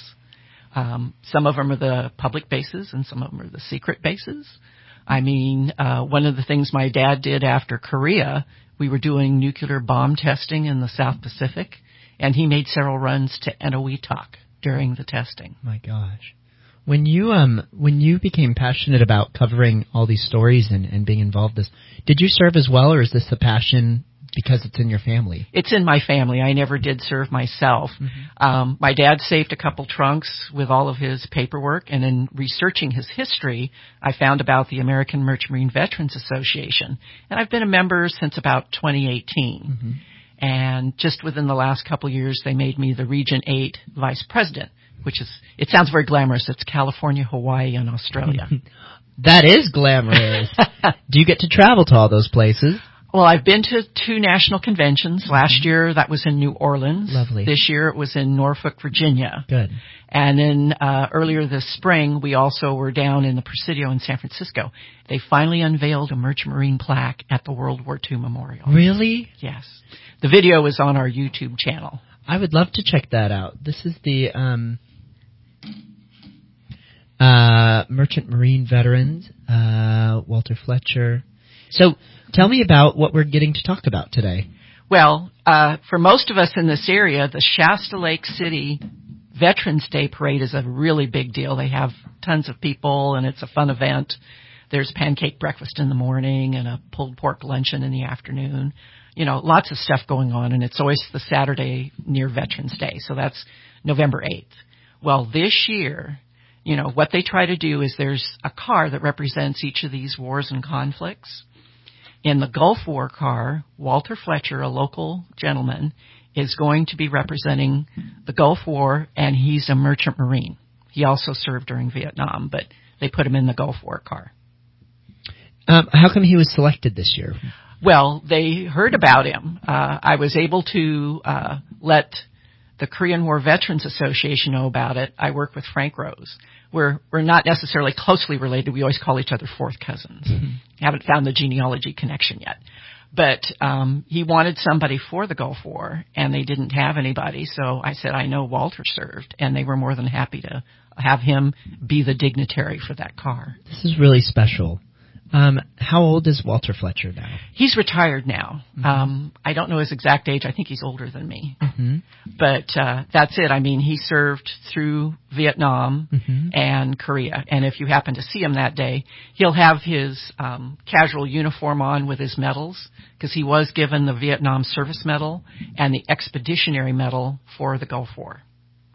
Um, some of them are the public bases and some of them are the secret bases. I mean, uh, one of the things my dad did after Korea, we were doing nuclear bomb testing in the South Pacific, and he made several runs to Eniwetok during the testing. My gosh. When you um when you became passionate about covering all these stories and, and being involved in this, did you serve as well, or is this the passion because it's in your family? It's in my family. I never did serve myself. Mm-hmm. Um, my dad saved a couple trunks with all of his paperwork, and in researching his history, I found about the American Merchant Marine Veterans Association. And I've been a member since about twenty eighteen. Mm-hmm. And just within the last couple of years, they made me the Region eight Vice President, which is, it sounds very glamorous. It's California, Hawaii, and Australia. That is glamorous. Do you get to travel to all those places? Well, I've been to two national conventions. Last year, that was in New Orleans. Lovely. This year, it was in Norfolk, Virginia. Good. And then uh, earlier this spring, we also were down in the Presidio in San Francisco. They finally unveiled a Merchant Marine plaque at the World War Two Memorial. Really? Yes. The video is on our YouTube channel. I would love to check that out. This is the um, uh, Merchant Marine Veterans, uh, Walter Fletcher. So tell me about what we're getting to talk about today. Well, uh, for most of us in this area, the Shasta Lake City Veterans Day Parade is a really big deal. They have tons of people, and it's a fun event. There's pancake breakfast in the morning and a pulled pork luncheon in the afternoon. You know, lots of stuff going on, and it's always the Saturday near Veterans Day, so that's November eighth. Well, this year, you know, what they try to do is there's a car that represents each of these wars and conflicts. In the Gulf War car, Walter Fletcher, a local gentleman, is going to be representing the Gulf War, and he's a merchant marine. He also served during Vietnam, but they put him in the Gulf War car. Um, how come he was selected this year? Well, they heard about him. Uh, I was able to uh, let the Korean War Veterans Association know about it. I work with Frank Rose. We're we're not necessarily closely related. We always call each other fourth cousins. Mm-hmm. Haven't found the genealogy connection yet. But um, he wanted somebody for the Gulf War, and they didn't have anybody. So I said, I know Walter served, and they were more than happy to have him be the dignitary for that car. This is really special. Um, how old is Walter Fletcher now? He's retired now. Mm-hmm. Um, I don't know his exact age. I think he's older than me. Mm-hmm. But uh, that's it. I mean, he served through Vietnam mm-hmm. and Korea. And if you happen to see him that day, he'll have his um, casual uniform on with his medals, because he was given the Vietnam Service Medal and the Expeditionary Medal for the Gulf War.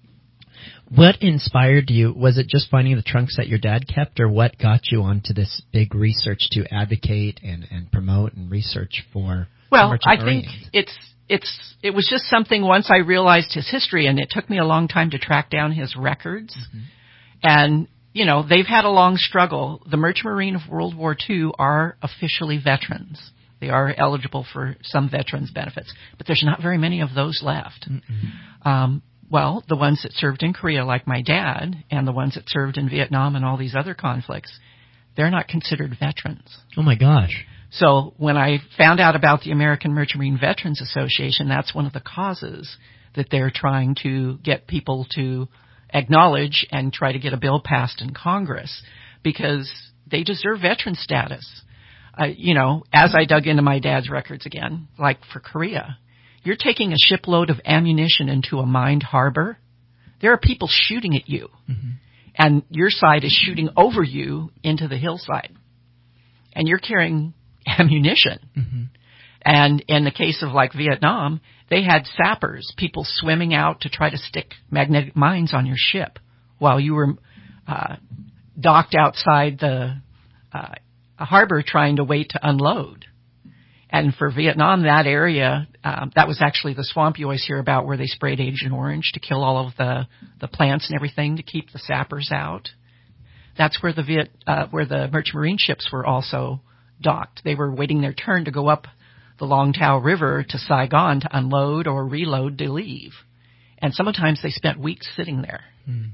What inspired you? Was it just finding the trunks that your dad kept, or what got you onto this big research to advocate and, and promote and research for Well, Merchant I Marines? think it's it's it was just something once I realized his history, and it took me a long time to track down his records. Mm-hmm. And, you know, they've had a long struggle. The Merchant Marine of World War Two are officially veterans. They are eligible for some veterans benefits, but there's not very many of those left. Um, well, the ones that served in Korea, like my dad, and the ones that served in Vietnam and all these other conflicts, they're not considered veterans. Oh, my gosh. So when I found out about the American Merchant Marine Veterans Association, that's one of the causes that they're trying to get people to acknowledge and try to get a bill passed in Congress, because they deserve veteran status. Uh, you know, as I dug into my dad's records again, like for Korea, you're taking a shipload of ammunition into a mined harbor. There are people shooting at you, mm-hmm. and your side is shooting over you into the hillside, and you're carrying ammunition. Mm-hmm. And in the case of like Vietnam, they had sappers, people swimming out to try to stick magnetic mines on your ship while you were uh, docked outside the uh, harbor trying to wait to unload. And for Vietnam, that area, um, that was actually the swamp you always hear about, where they sprayed Agent Orange to kill all of the, the plants and everything to keep the sappers out. That's where the Viet, uh, where the Merchant Marine ships were also docked. They were waiting their turn to go up the Long Tao River to Saigon to unload or reload to leave. And sometimes they spent weeks sitting there. Mm.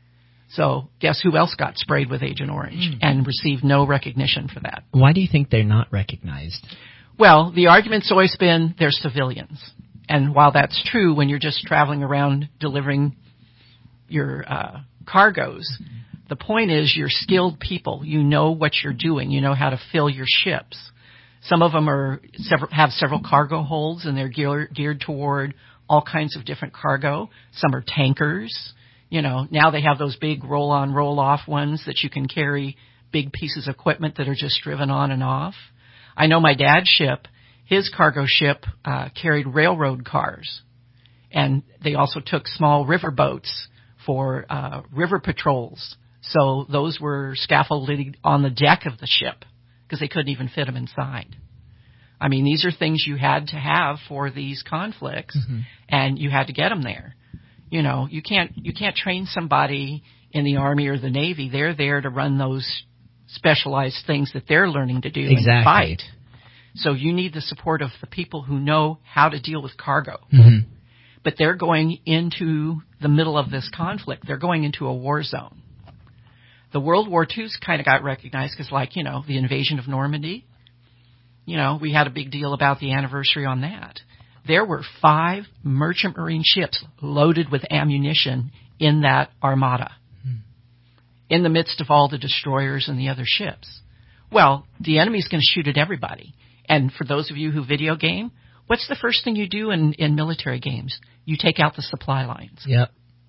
So guess who else got sprayed with Agent Orange mm. and received no recognition for that? Why do you think they're not recognized? Well, the argument's always been they're civilians. And while that's true when you're just traveling around delivering your uh, cargoes, mm-hmm. the point is you're skilled people. You know what you're doing. You know how to fill your ships. Some of them are several, have several cargo holds, and they're gear, geared toward all kinds of different cargo. Some are tankers. You know, now they have those big roll-on, roll-off ones that you can carry big pieces of equipment that are just driven on and off. I know my dad's ship, his cargo ship, uh, carried railroad cars. And they also took small river boats for uh, river patrols. So those were scaffolded on the deck of the ship because they couldn't even fit them inside. I mean, these are things you had to have for these conflicts, mm-hmm. and you had to get them there. You know, you can't you can't train somebody in the Army or the Navy. They're there to run those specialized things that they're learning to do exactly. and fight. So you need the support of the people who know how to deal with cargo. Mm-hmm. But they're going into the middle of this conflict. They're going into a war zone. The World War Two's kind of got recognized because, like, you know, the invasion of Normandy, you know, we had a big deal about the anniversary on that. There were five merchant marine ships loaded with ammunition in that armada, hmm. in the midst of all the destroyers and the other ships. Well, the enemy's going to shoot at everybody. And for those of you who video game, what's the first thing you do in, in military games? You take out the supply lines. Yep.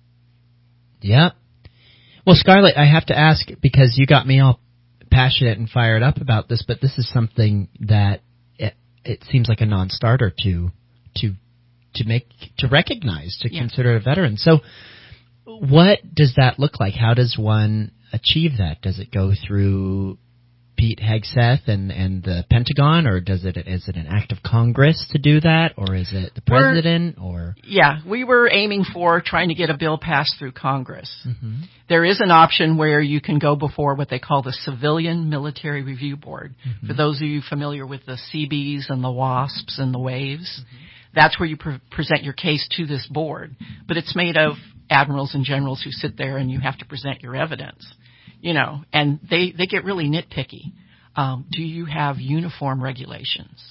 Yep. Well, Scarlett, I have to ask, because you got me all passionate and fired up about this, but this is something that it, it seems like a non-starter to to to make to recognize, to yeah. consider a veteran. So what does that look like? How does one achieve that? Does it go through Pete Hegseth and, and the Pentagon, or does it is it an act of Congress to do that, or is it the president? We're, or yeah, we were aiming for trying to get a bill passed through Congress. Mm-hmm. There is an option where you can go before what they call the Civilian Military Review Board. Mm-hmm. For those of you familiar with the C Bs and the WASPs and the WAVES, mm-hmm. that's where you pre- present your case to this board. But it's made of admirals and generals who sit there and you have to present your evidence. You know, and they, they get really nitpicky. Um, do you have uniform regulations?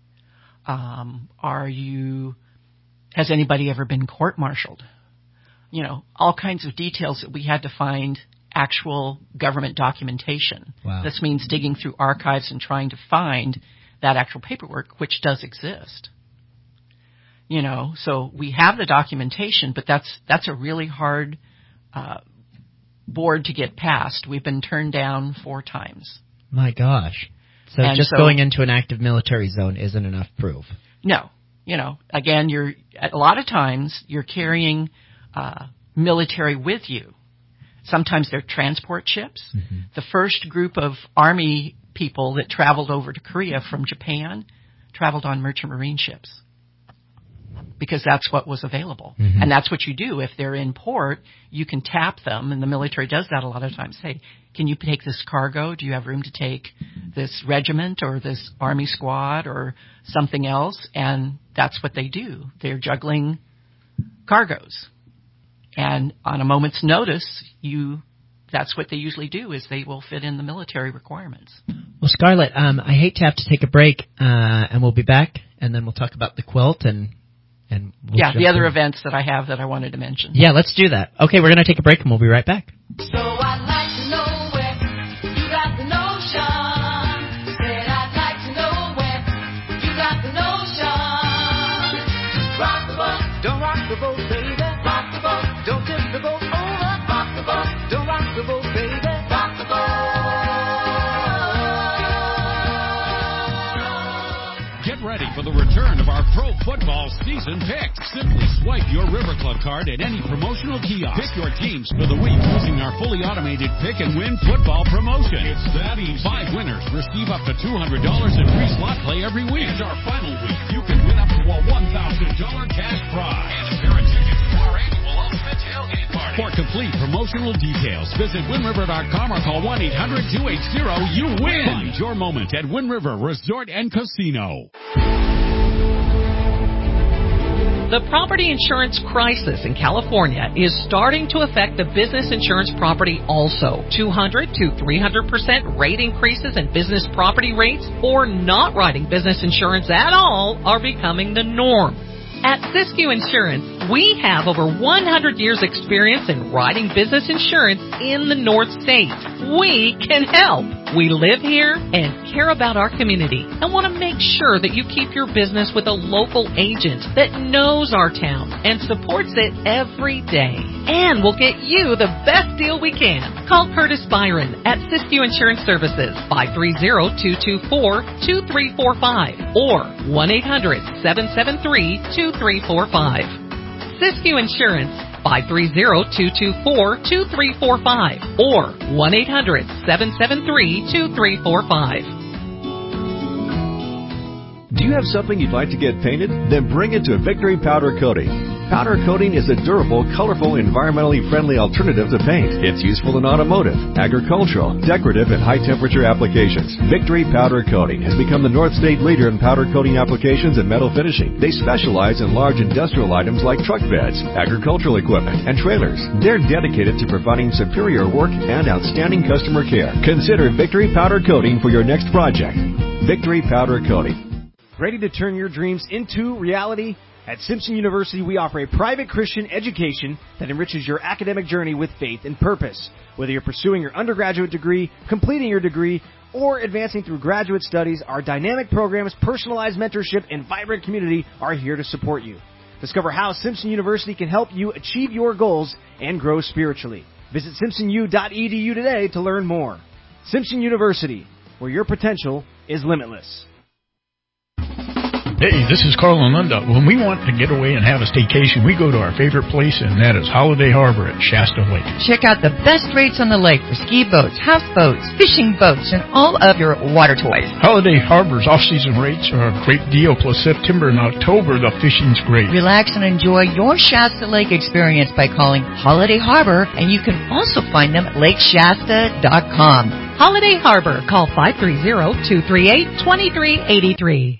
Um, are you, has anybody ever been court-martialed? You know, all kinds of details that we had to find actual government documentation. Wow. This means digging through archives and trying to find that actual paperwork, which does exist. You know, so we have the documentation, but that's, that's a really hard, uh, board to get passed. We've been turned down four times. My gosh. So and just so, going into an active military zone isn't enough proof. No. You know, again, you're, a lot of times you're carrying, uh, military with you. Sometimes they're transport ships. Mm-hmm. The first group of Army people that traveled over to Korea from Japan traveled on merchant marine ships. Because that's what was available. Mm-hmm. And that's what you do. If they're in port, you can tap them, and the military does that a lot of times. Hey, can you take this cargo? Do you have room to take this regiment or this Army squad or something else? And that's what they do. They're juggling cargoes. And on a moment's notice, you that's what they usually do, is they will fit in the military requirements. Well, Scarlett, um, I hate to have to take a break, uh, and we'll be back, and then we'll talk about the quilt and... And we'll yeah, the other in. events that I have that I wanted to mention. Yeah, let's do that. Okay, we're going to take a break and we'll be right back. So I'd like to know where you got the notion. Said I'd like to know where you got the notion. Rock the boat, don't rock the boat, baby. Rock the boat, don't tip the boat over. Rock the boat, don't rock the boat, baby. Rock the boat. Get ready for the return of our pro football season picks. Simply swipe your River Club card at any promotional kiosk. Pick your teams for the week using our fully automated pick and win football promotion. It's that easy. Five winners receive up to two hundred dollars in free slot play every week. And our final week, you can win up to a one thousand dollars cash prize. And a pair of tickets to our annual Ultimate Tailgate Party. For complete promotional details, visit win river dot com or call one eight hundred two eight zero you win. Find your moment at Wind River Resort and Casino. The property insurance crisis in California is starting to affect the business insurance property also. two hundred to three hundred percent rate increases in business property rates, or not writing business insurance at all, are becoming the norm. At Siskiyou Insurance, we have over one hundred years experience in writing business insurance in the North State. We can help. We live here and care about our community and want to make sure that you keep your business with a local agent that knows our town and supports it every day. And we'll get you the best deal we can. Call Curtis Byron at Siskiyou Insurance Services, five three zero, two two four, two three four five or one eight hundred, seven seven three, two three four five. Siskiyou Insurance, five three zero, two two four, two three four five or one eight hundred, seven seven three, two three four five. Do you have something you'd like to get painted? Then bring it to Victory Powder Coating. Powder coating is a durable, colorful, environmentally friendly alternative to paint. It's useful in automotive, agricultural, decorative, and high-temperature applications. Victory Powder Coating has become the North State leader in powder coating applications and metal finishing. They specialize in large industrial items like truck beds, agricultural equipment, and trailers. They're dedicated to providing superior work and outstanding customer care. Consider Victory Powder Coating for your next project. Victory Powder Coating. Ready to turn your dreams into reality? At Simpson University, we offer a private Christian education that enriches your academic journey with faith and purpose. Whether you're pursuing your undergraduate degree, completing your degree, or advancing through graduate studies, our dynamic programs, personalized mentorship, and vibrant community are here to support you. Discover how Simpson University can help you achieve your goals and grow spiritually. Visit simpson u dot e d u today to learn more. Simpson University, where your potential is limitless. Hey, this is Carl and Linda. When we want to get away and have a staycation, we go to our favorite place, and that is Holiday Harbor at Shasta Lake. Check out the best rates on the lake for ski boats, houseboats, fishing boats, and all of your water toys. Holiday Harbor's off-season rates are a great deal, plus September and October, the fishing's great. Relax and enjoy your Shasta Lake experience by calling Holiday Harbor, and you can also find them at lake shasta dot com. Holiday Harbor. Call five three zero, two three eight, two three eight three.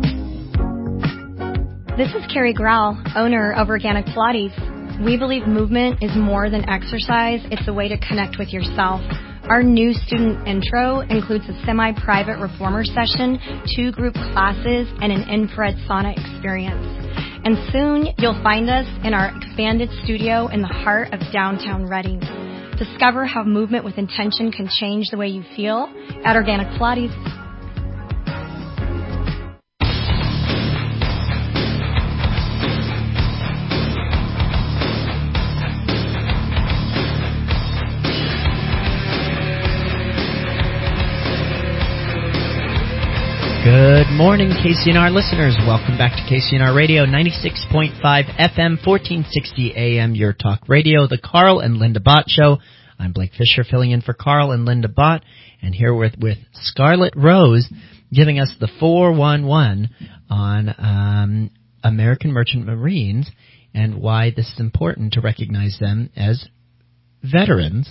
This is Carrie Grau, owner of Organic Pilates. We believe movement is more than exercise. It's a way to connect with yourself. Our new student intro includes a semi-private reformer session, two group classes, and an infrared sauna experience. And soon you'll find us in our expanded studio in the heart of downtown Reading. Discover how movement with intention can change the way you feel at Organic Pilates. Good morning, K C N R listeners. Welcome back to K C N R Radio, ninety-six point five F M, fourteen sixty A M, your talk radio, the Carl and Linda Bott Show. I'm Blake Fisher, filling in for Carl and Linda Bott, and here with, with Scarlett Rose, giving us the four one one on um, American Merchant Marines and why this is important to recognize them as veterans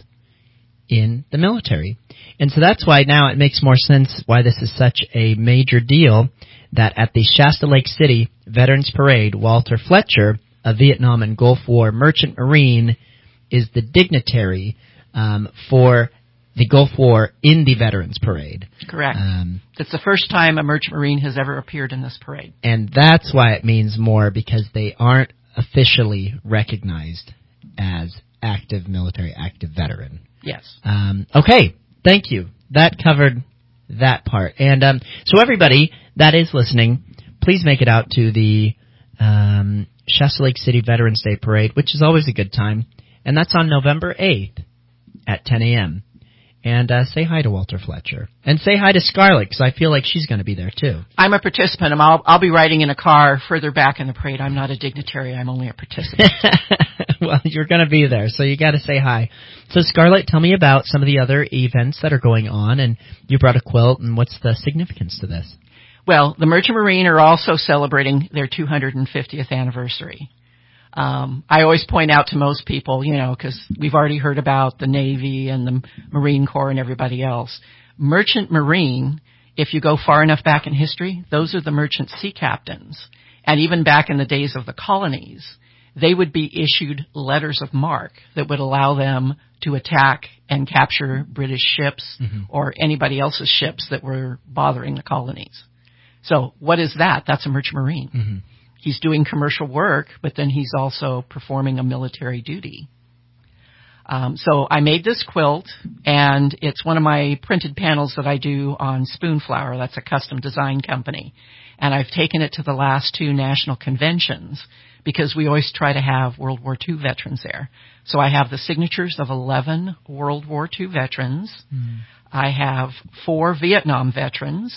in the military. And so that's why now it makes more sense why this is such a major deal that at the Shasta Lake City Veterans Parade, Walter Fletcher, a Vietnam and Gulf War merchant marine, is the dignitary um, for the Gulf War in the Veterans Parade. Correct. Um, it's the first time a merchant marine has ever appeared in this parade. And that's why it means more, because they aren't officially recognized as active military, active veteran. Yes. Um, okay, thank you. That covered that part. And um, so everybody that is listening, please make it out to the um, Shasta Lake City Veterans Day Parade, which is always a good time. And that's on November eighth at ten a.m. And uh, say hi to Walter Fletcher. And say hi to Scarlett, because I feel like she's going to be there, too. I'm a participant. I'm, I'll, I'll be riding in a car further back in the parade. I'm not a dignitary. I'm only a participant. Well, you're going to be there, so you got to say hi. So, Scarlett, tell me about some of the other events that are going on. And you brought a quilt, and what's the significance to this? Well, the Merchant Marine are also celebrating their two hundred fiftieth anniversary. Um, I always point out to most people, you know, because we've already heard about the Navy and the Marine Corps and everybody else. Merchant Marine, if you go far enough back in history, those are the merchant sea captains. And even back in the days of the colonies, they would be issued letters of marque that would allow them to attack and capture British ships mm-hmm. or anybody else's ships that were bothering the colonies. So what is that? That's a Merchant Marine. Mm-hmm. He's doing commercial work, but then he's also performing a military duty. Um, so I made this quilt, and it's one of my printed panels that I do on Spoonflower. That's a custom design company. And I've taken it to the last two national conventions because we always try to have World War Two veterans there. So I have the signatures of eleven World War Two veterans. Mm. I have four Vietnam veterans.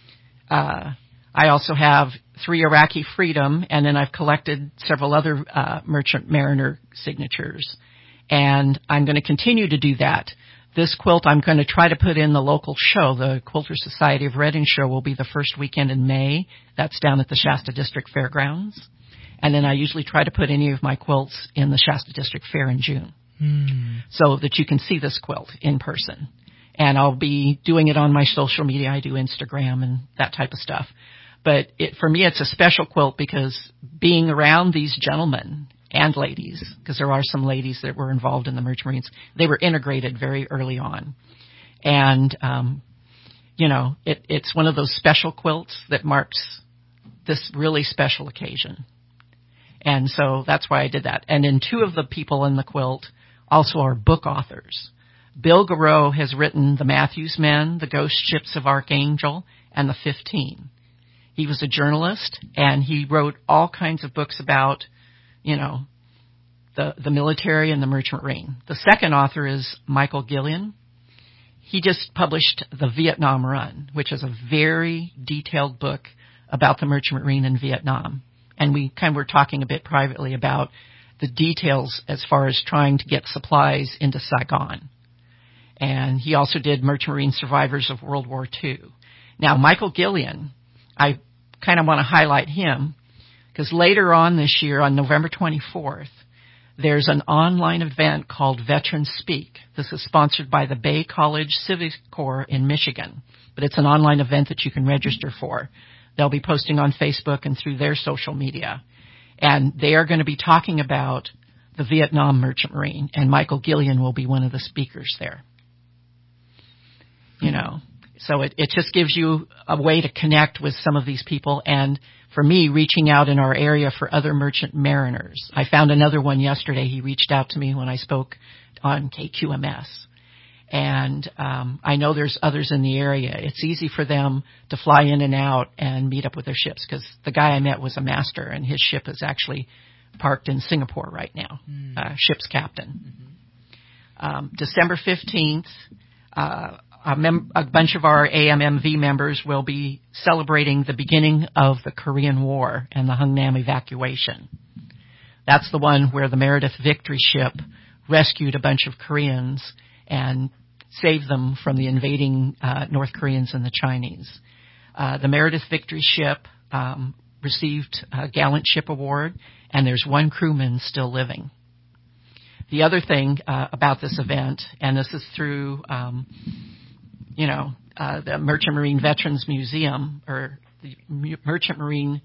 Uh, I also have three Iraqi Freedom, and then I've collected several other uh, Merchant Mariner signatures. And I'm going to continue to do that. This quilt I'm going to try to put in the local show. The Quilter Society of Reading show will be the first weekend in May. That's down at the Shasta District Fairgrounds. And then I usually try to put any of my quilts in the Shasta District Fair in June. Hmm. So that you can see this quilt in person. And I'll be doing it on my social media. I do Instagram and that type of stuff. But it, for me, it's a special quilt because being around these gentlemen and ladies, because there are some ladies that were involved in the Merchant Marines, they were integrated very early on. And, um, you know, it, it's one of those special quilts that marks this really special occasion. And so that's why I did that. And then two of the people in the quilt also are book authors. Bill Garreau has written The Matthews Men, The Ghost Ships of Archangel, and The Fifteen. He was a journalist, and he wrote all kinds of books about, you know, the, the military and the Merchant Marine. The second author is Michael Gillian. He just published The Vietnam Run, which is a very detailed book about the Merchant Marine in Vietnam. And we kind of were talking a bit privately about the details as far as trying to get supplies into Saigon. And he also did Merchant Marine Survivors of World War Two. Now, Michael Gillian, I kind of want to highlight him because later on this year, on November twenty-fourth, there's an online event called Veterans Speak. This is sponsored by the Bay College Civic Corps in Michigan, but it's an online event that you can register for. They'll be posting on Facebook and through their social media. And they are going to be talking about the Vietnam Merchant Marine, and Michael Gillian will be one of the speakers there. You know, so it, it just gives you a way to connect with some of these people. And for me, reaching out in our area for other merchant mariners. I found another one yesterday. He reached out to me when I spoke on K Q M S. And um, I know there's others in the area. It's easy for them to fly in and out and meet up with their ships because the guy I met was a master, and his ship is actually parked in Singapore right now, mm. uh, ship's captain. Mm-hmm. Um, December fifteenth, uh, A, mem- a bunch of our A M M V members will be celebrating the beginning of the Korean War and the Hungnam evacuation. That's the one where the Meredith Victory ship rescued a bunch of Koreans and saved them from the invading uh, North Koreans and the Chinese. Uh, the Meredith Victory ship um, received a Gallant Ship Award, and there's one crewman still living. The other thing uh, about this event, and this is through... Um, you know, uh, the Merchant Marine Veterans Museum, or the M- Merchant Marine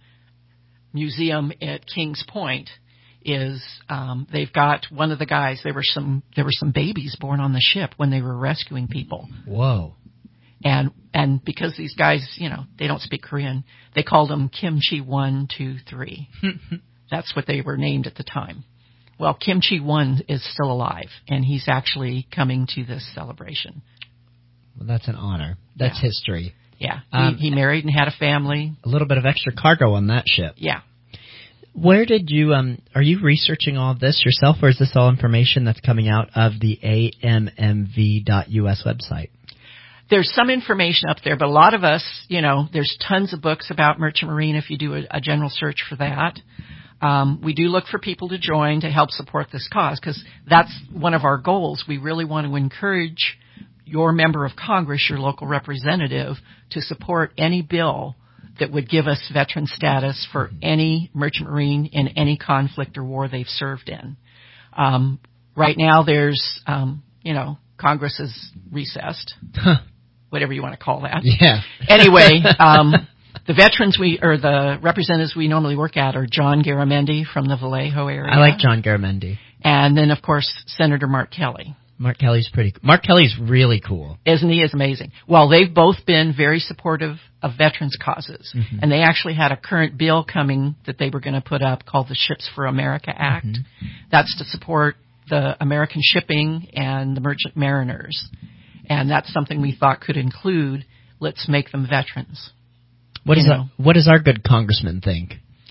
Museum at Kings Point, is um, they've got one of the guys. There were some there were some babies born on the ship when they were rescuing people. Whoa! And and because these guys, you know, they don't speak Korean, they called them Kimchi One, Two, Three. That's what they were named at the time. Well, Kimchi One is still alive, and he's actually coming to this celebration. Well, that's an honor. That's yeah. history. Yeah. Um, he, he married and had a family. A little bit of extra cargo on that ship. Yeah. Where did you, um, are you researching all of this yourself, or is this all information that's coming out of the A M M V dot U S website? There's some information up there, but a lot of us, you know, there's tons of books about Merchant Marine if you do a, a general search for that. Um, we do look for people to join to help support this cause because that's one of our goals. We really want to encourage your member of Congress, your local representative, to support any bill that would give us veteran status for any Merchant Marine in any conflict or war they've served in. Um, right now there's, um, you know, Congress is recessed, huh. whatever you want to call that. Yeah. Anyway, um, the veterans we, or the representatives we normally work at are John Garamendi from the Vallejo area. I like John Garamendi. And then, of course, Senator Mark Kelly. Mark Kelly's pretty cool. Mark Kelly's really cool. Isn't he? Is amazing. Well, they've both been very supportive of veterans causes. Mm-hmm. And they actually had a current bill coming that they were going to put up called the Ships for America Act. Mm-hmm. That's to support the American shipping and the merchant mariners. And that's something we thought could include, let's make them veterans. What, is know? our, what does our good congressman think?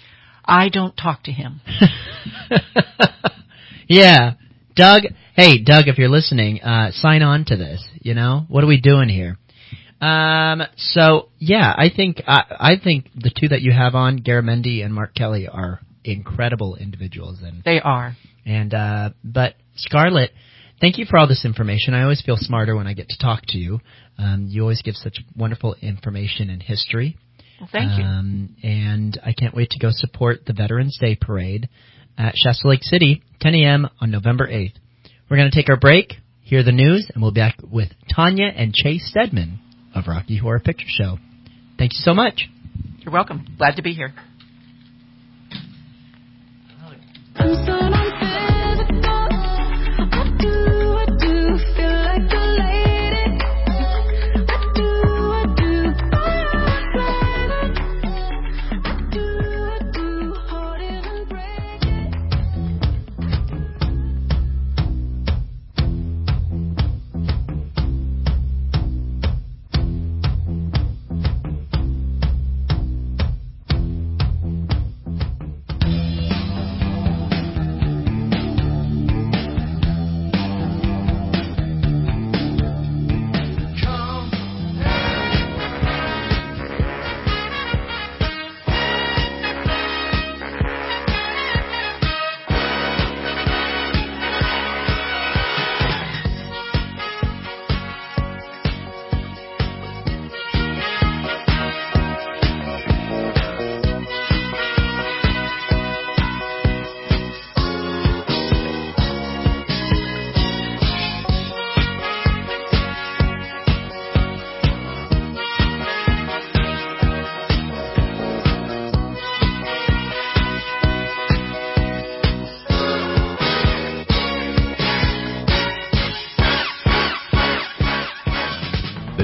I don't talk to him. Yeah. Doug, hey, Doug, if you're listening, uh, sign on to this, you know? What are we doing here? Um, so, yeah, I think, I, I think the two that you have on, Garamendi and Mark Kelly, are incredible individuals. And they are. And, uh, but Scarlett, thank you for all this information. I always feel smarter when I get to talk to you. Um, you always give such wonderful information and history. Well, thank you. Um, and I can't wait to go support the Veterans Day Parade at Shasta Lake City, ten a.m. on November eighth. We're going to take our break, hear the news, and we'll be back with Tanya and Chase Stedman of Rocky Horror Picture Show. Thank you so much. You're welcome. Glad to be here.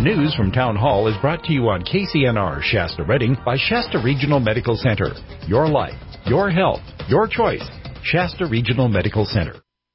news from Town Hall is brought to you on K C N R Shasta Redding by Shasta Regional Medical Center. Your life, your health, your choice. Shasta Regional Medical Center.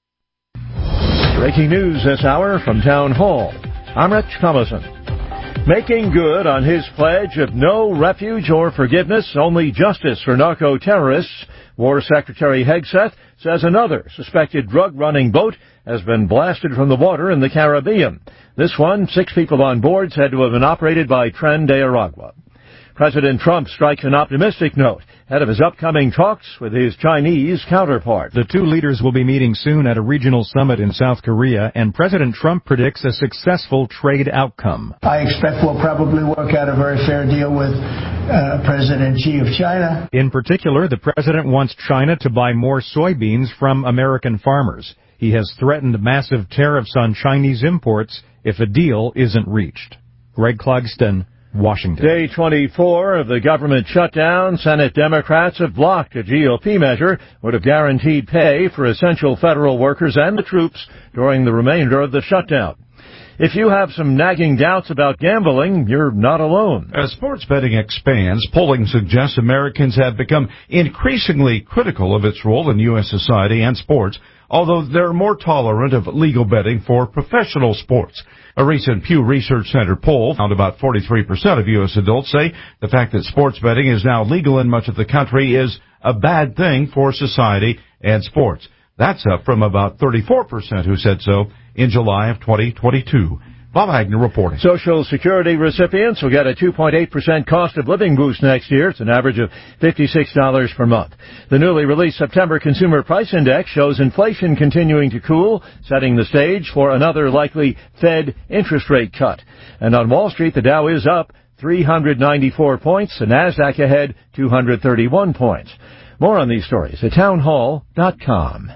Breaking news this hour from Town Hall. I'm Rich Collison. Making good on his pledge of no refuge or forgiveness, only justice for narco-terrorists, War Secretary Hegseth says another suspected drug-running boat has been blasted from the water in the Caribbean. This one, six people on board, said to have been operated by Tren de Aragua. President Trump strikes an optimistic note ahead of his upcoming talks with his Chinese counterpart. The two leaders will be meeting soon at a regional summit in South Korea, and President Trump predicts a successful trade outcome. I expect we'll probably work out a very fair deal with uh, President Xi of China. In particular, the president wants China to buy more soybeans from American farmers. He has threatened massive tariffs on Chinese imports if a deal isn't reached. Greg Clugston, Washington. Day twenty-four of the government shutdown. Senate Democrats have blocked a G O P measure would have guaranteed pay for essential federal workers and the troops during the remainder of the shutdown. If you have some nagging doubts about gambling, you're not alone. As sports betting expands, polling suggests Americans have become increasingly critical of its role in U S society and sports, although they're more tolerant of legal betting for professional sports. A recent Pew Research Center poll found about forty-three percent of U S adults say the fact that sports betting is now legal in much of the country is a bad thing for society and sports. That's up from about thirty-four percent who said so in July of twenty twenty-two. Bob Agnew reporting. Social Security recipients will get a two point eight percent cost of living boost next year. It's an average of fifty-six dollars per month. The newly released September Consumer Price Index shows inflation continuing to cool, setting the stage for another likely Fed interest rate cut. And on Wall Street, the Dow is up three hundred ninety-four points, the NASDAQ ahead two hundred thirty-one points. More on these stories at townhall dot com.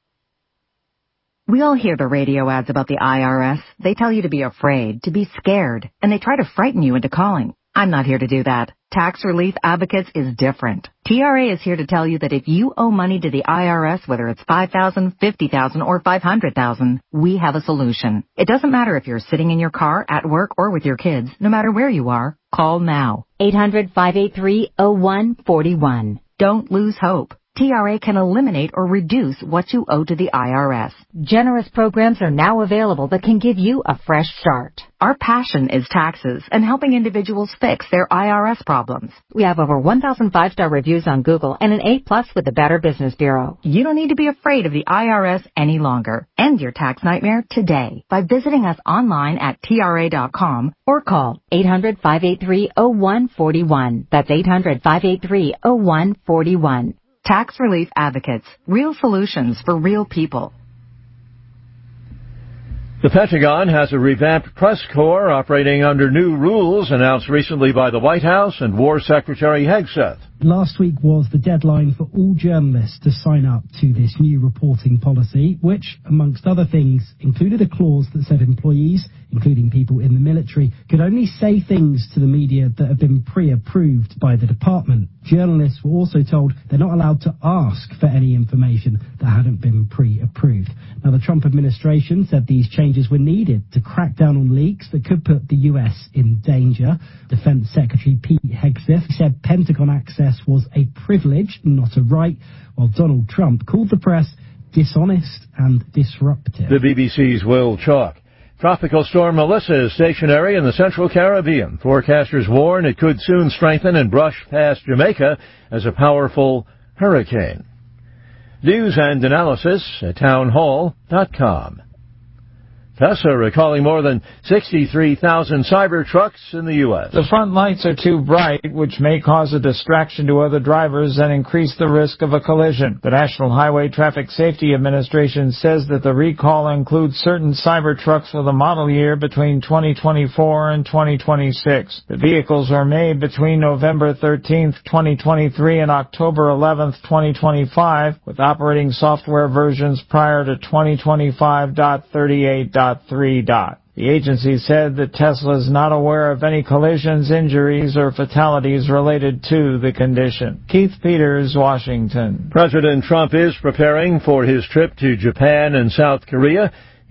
We all hear the radio ads about the I R S. They tell you to be afraid, to be scared, and they try to frighten you into calling. I'm not here to do that. Tax Relief Advocates is different. T R A is here to tell you that if you owe money to the I R S, whether it's five thousand dollars, fifty thousand dollars, or five hundred thousand dollars, we have a solution. It doesn't matter if you're sitting in your car, at work, or with your kids. No matter where you are, call now. eight hundred, five eight three, oh one four one. Don't lose hope. T R A can eliminate or reduce what you owe to the I R S. Generous programs are now available that can give you a fresh start. Our passion is taxes and helping individuals fix their I R S problems. We have over one thousand five-star reviews on Google and an A plus with the Better Business Bureau. You don't need to be afraid of the I R S any longer. End your tax nightmare today by visiting us online at T R A dot com or call eight hundred, five eight three, oh one four one. That's eight hundred, five eight three, oh one four one. Tax Relief Advocates. Real solutions for real people. The Pentagon has a revamped press corps operating under new rules announced recently by the White House and War Secretary Hegseth. Last week was the deadline for all journalists to sign up to this new reporting policy, which, amongst other things, included a clause that said employees, including people in the military, could only say things to the media that have been pre-approved by the department. Journalists were also told they're not allowed to ask for any information that hadn't been pre-approved. Now, the Trump administration said these changes were needed to crack down on leaks that could put the U S in danger. Defense Secretary Pete Hegseth said Pentagon access was a privilege, not a right, while Donald Trump called the press dishonest and disruptive. The B B C's Will Chalk. Tropical storm Melissa is stationary in the central Caribbean. Forecasters warn it could soon strengthen and brush past Jamaica as a powerful hurricane. News and analysis at townhall dot com. TESSA recalling more than sixty-three thousand Cybertrucks in the U S. The front lights are too bright, which may cause a distraction to other drivers and increase the risk of a collision. The National Highway Traffic Safety Administration says that the recall includes certain Cybertrucks with a model year between twenty twenty-four and twenty twenty-six. The vehicles are made between November thirteenth, twenty twenty-three and October eleventh, twenty twenty-five, with operating software versions prior to twenty twenty-five point thirty-eight point three. The agency said that Tesla is not aware of any collisions, injuries, or fatalities related to the condition. Keith Peters, Washington. President Trump is preparing for his trip to Japan and South Korea.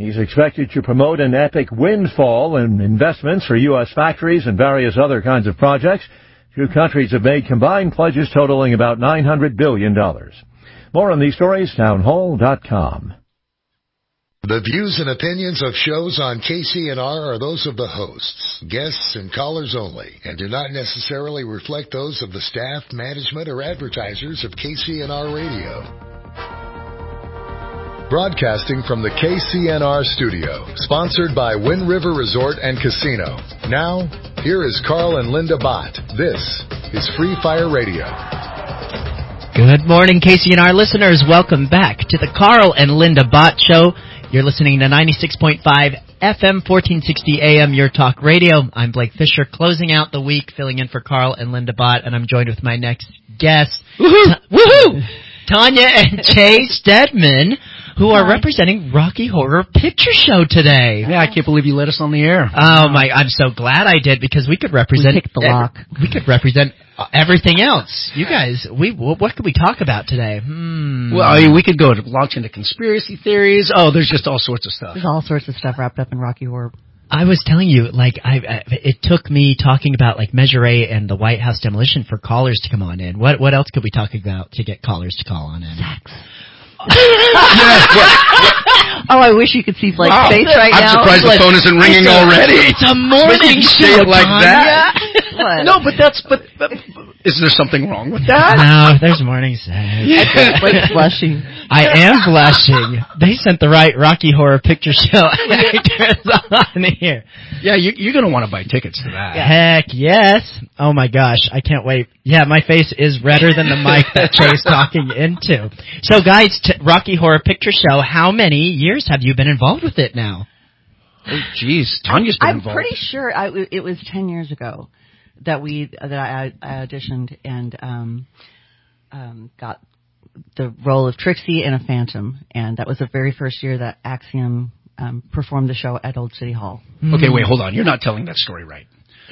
He's expected to promote an epic windfall in investments for U S factories and various other kinds of projects. Two countries have made combined pledges totaling about nine hundred billion dollars. More on these stories, townhall dot com. The views and opinions of shows on K C N R are those of the hosts, guests, and callers only, and do not necessarily reflect those of the staff, management, or advertisers of K C N R Radio. Broadcasting from the K C N R studio, sponsored by Wind River Resort and Casino. Now, here is Carl and Linda Bott. This is Free Fire Radio. Good morning, K C N R listeners. Welcome back to the Carl and Linda Bott Show. You're listening to ninety-six point five F M, fourteen sixty A M, Your Talk Radio. I'm Blake Fisher, closing out the week, filling in for Carl and Linda Bott, and I'm joined with my next guests, Woohoo! Woohoo! Tanya and Jay Stedman, who are representing Rocky Horror Picture Show today. Yeah, I can't believe you let us on the air. Oh my, I'm so glad I did, because we could represent... We picked the lock. We could represent everything else. You guys, we what could we talk about today? Hmm. Well, I mean, we could go to launch into conspiracy theories. Oh, there's just all sorts of stuff. There's all sorts of stuff wrapped up in Rocky Horror. I was telling you, like, I, I it took me talking about, like, Measure A and the White House demolition for callers to come on in. What what else could we talk about to get callers to call on in? Sex. Oh, I wish you could see Blake's wow. face right I'm now. I'm surprised the phone isn't ringing it's a, already. It's a morning show, like that. What? No, but that's but, but is there something wrong with that? No, there's morning sex. Yeah. Blake's blushing. I am blushing. They sent the right Rocky Horror Picture Show actors on here. Yeah, you, you're going to want to buy tickets to that. Yeah. Heck yes. Oh my gosh, I can't wait. Yeah, my face is redder than the mic that Jay's talking into. So guys, t- Rocky Horror Picture Show, how many years have you been involved with it now? Oh, geez, Tanya's been I'm involved. pretty sure I, it was ten years ago that we that I, I auditioned and um, um, got the role of Trixie in a Phantom, and that was the very first year that Axiom um, performed the show at Old City Hall. Okay, wait, hold on. You're not telling that story right.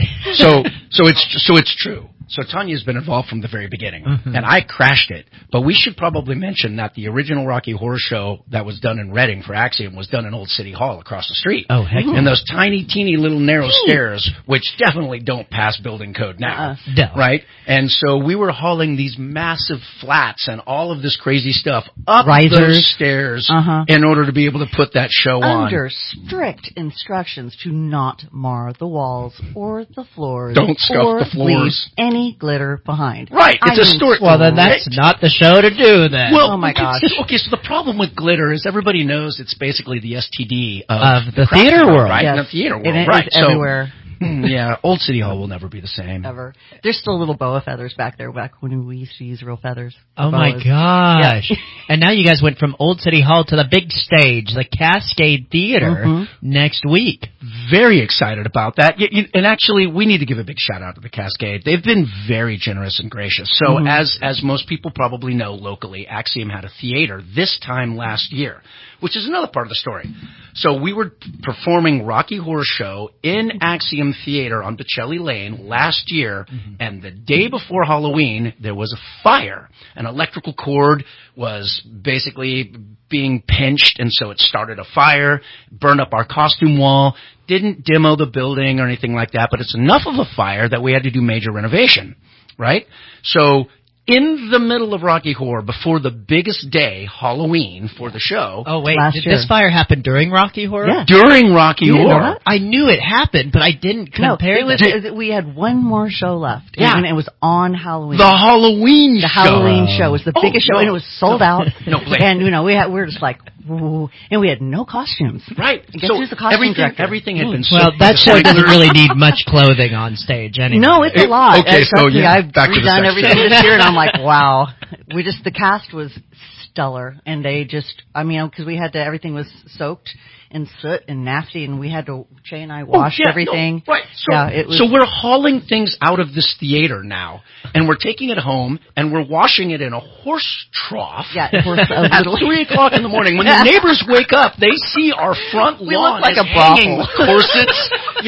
So, so it's so it's true. So Tanya's been involved from the very beginning, mm-hmm. and I crashed it. But we should probably mention that the original Rocky Horror Show that was done in Reading for Axiom was done in Old City Hall across the street. Oh, heck yeah. And those tiny, teeny little narrow stairs, which definitely don't pass building code now, Uh-uh. No. right? And so we were hauling these massive flats and all of this crazy stuff up Risers. those stairs Uh-huh. in order to be able to put that show on. Under strict instructions to not mar the walls or the floors. Don't scuff or the floors. leave any glitter behind. Right, it's I a mean, story. Well, then that's Right. not the show to do then. Well, oh my okay, gosh. So, okay, so the problem with glitter is everybody knows it's basically the S T D of, Of the craft theater world. right? Yes. In the theater world, And it right? is everywhere. So, yeah, Old City Hall will never be the same. Ever. There's still little boa feathers back there back when we used to use real feathers. Oh Boas. my gosh. Yeah. And now you guys went from Old City Hall to the big stage, the Cascade Theater, Mhm. next week. Very excited about that. Y- y- And actually, we need to give a big shout out to the Cascade. They've been very generous and gracious. So Mhm. as as most people probably know locally, Axiom had a theater this time last year, which is another part of the story. So we were performing Rocky Horror Show in Axiom Theater on Bocelli Lane last year, mm-hmm. and the day before Halloween, there was a fire. An electrical cord was basically being pinched, and so it started a fire, burned up our costume wall, didn't demo the building or anything like that, but it's enough of a fire that we had to do major renovation, right? So in the middle of Rocky Horror, before the biggest day, Halloween, for the show. Oh, wait, Last did year. this fire happen during Rocky Horror? Yeah. During Rocky You didn't know Horror. that? I knew it happened, but I didn't No, compare it was, the- it- we had one more show left. Yeah. And it was on Halloween. The Halloween The show. Halloween show was the Oh, biggest show, no. and it was sold out. No, Blake. And, you know, we, had, we were just like, ooh, and we had no costumes. Right. And guess So who's the costume everything, director? everything had been Well, soaked that with show the doesn't sprinklers. really need much clothing on stage anyway. No, it's a It- lot. okay, Uh, so, trust me, yeah, I've back to the redone sex everything show. this year, and I'm like, wow. We just, the cast was stellar, and they just, I mean, because we had to, everything was soaked in soot and nasty, and we had to, Jay and I washed Oh, yeah, everything. No, right. So, yeah, it was, so we're hauling things out of this theater now, and we're taking it home, and we're washing it in a horse trough. Yeah, horse, a at little- three o'clock in the morning. When the neighbors wake up, they see our front We lawn look like is a hanging brothel. with corsets. Yeah,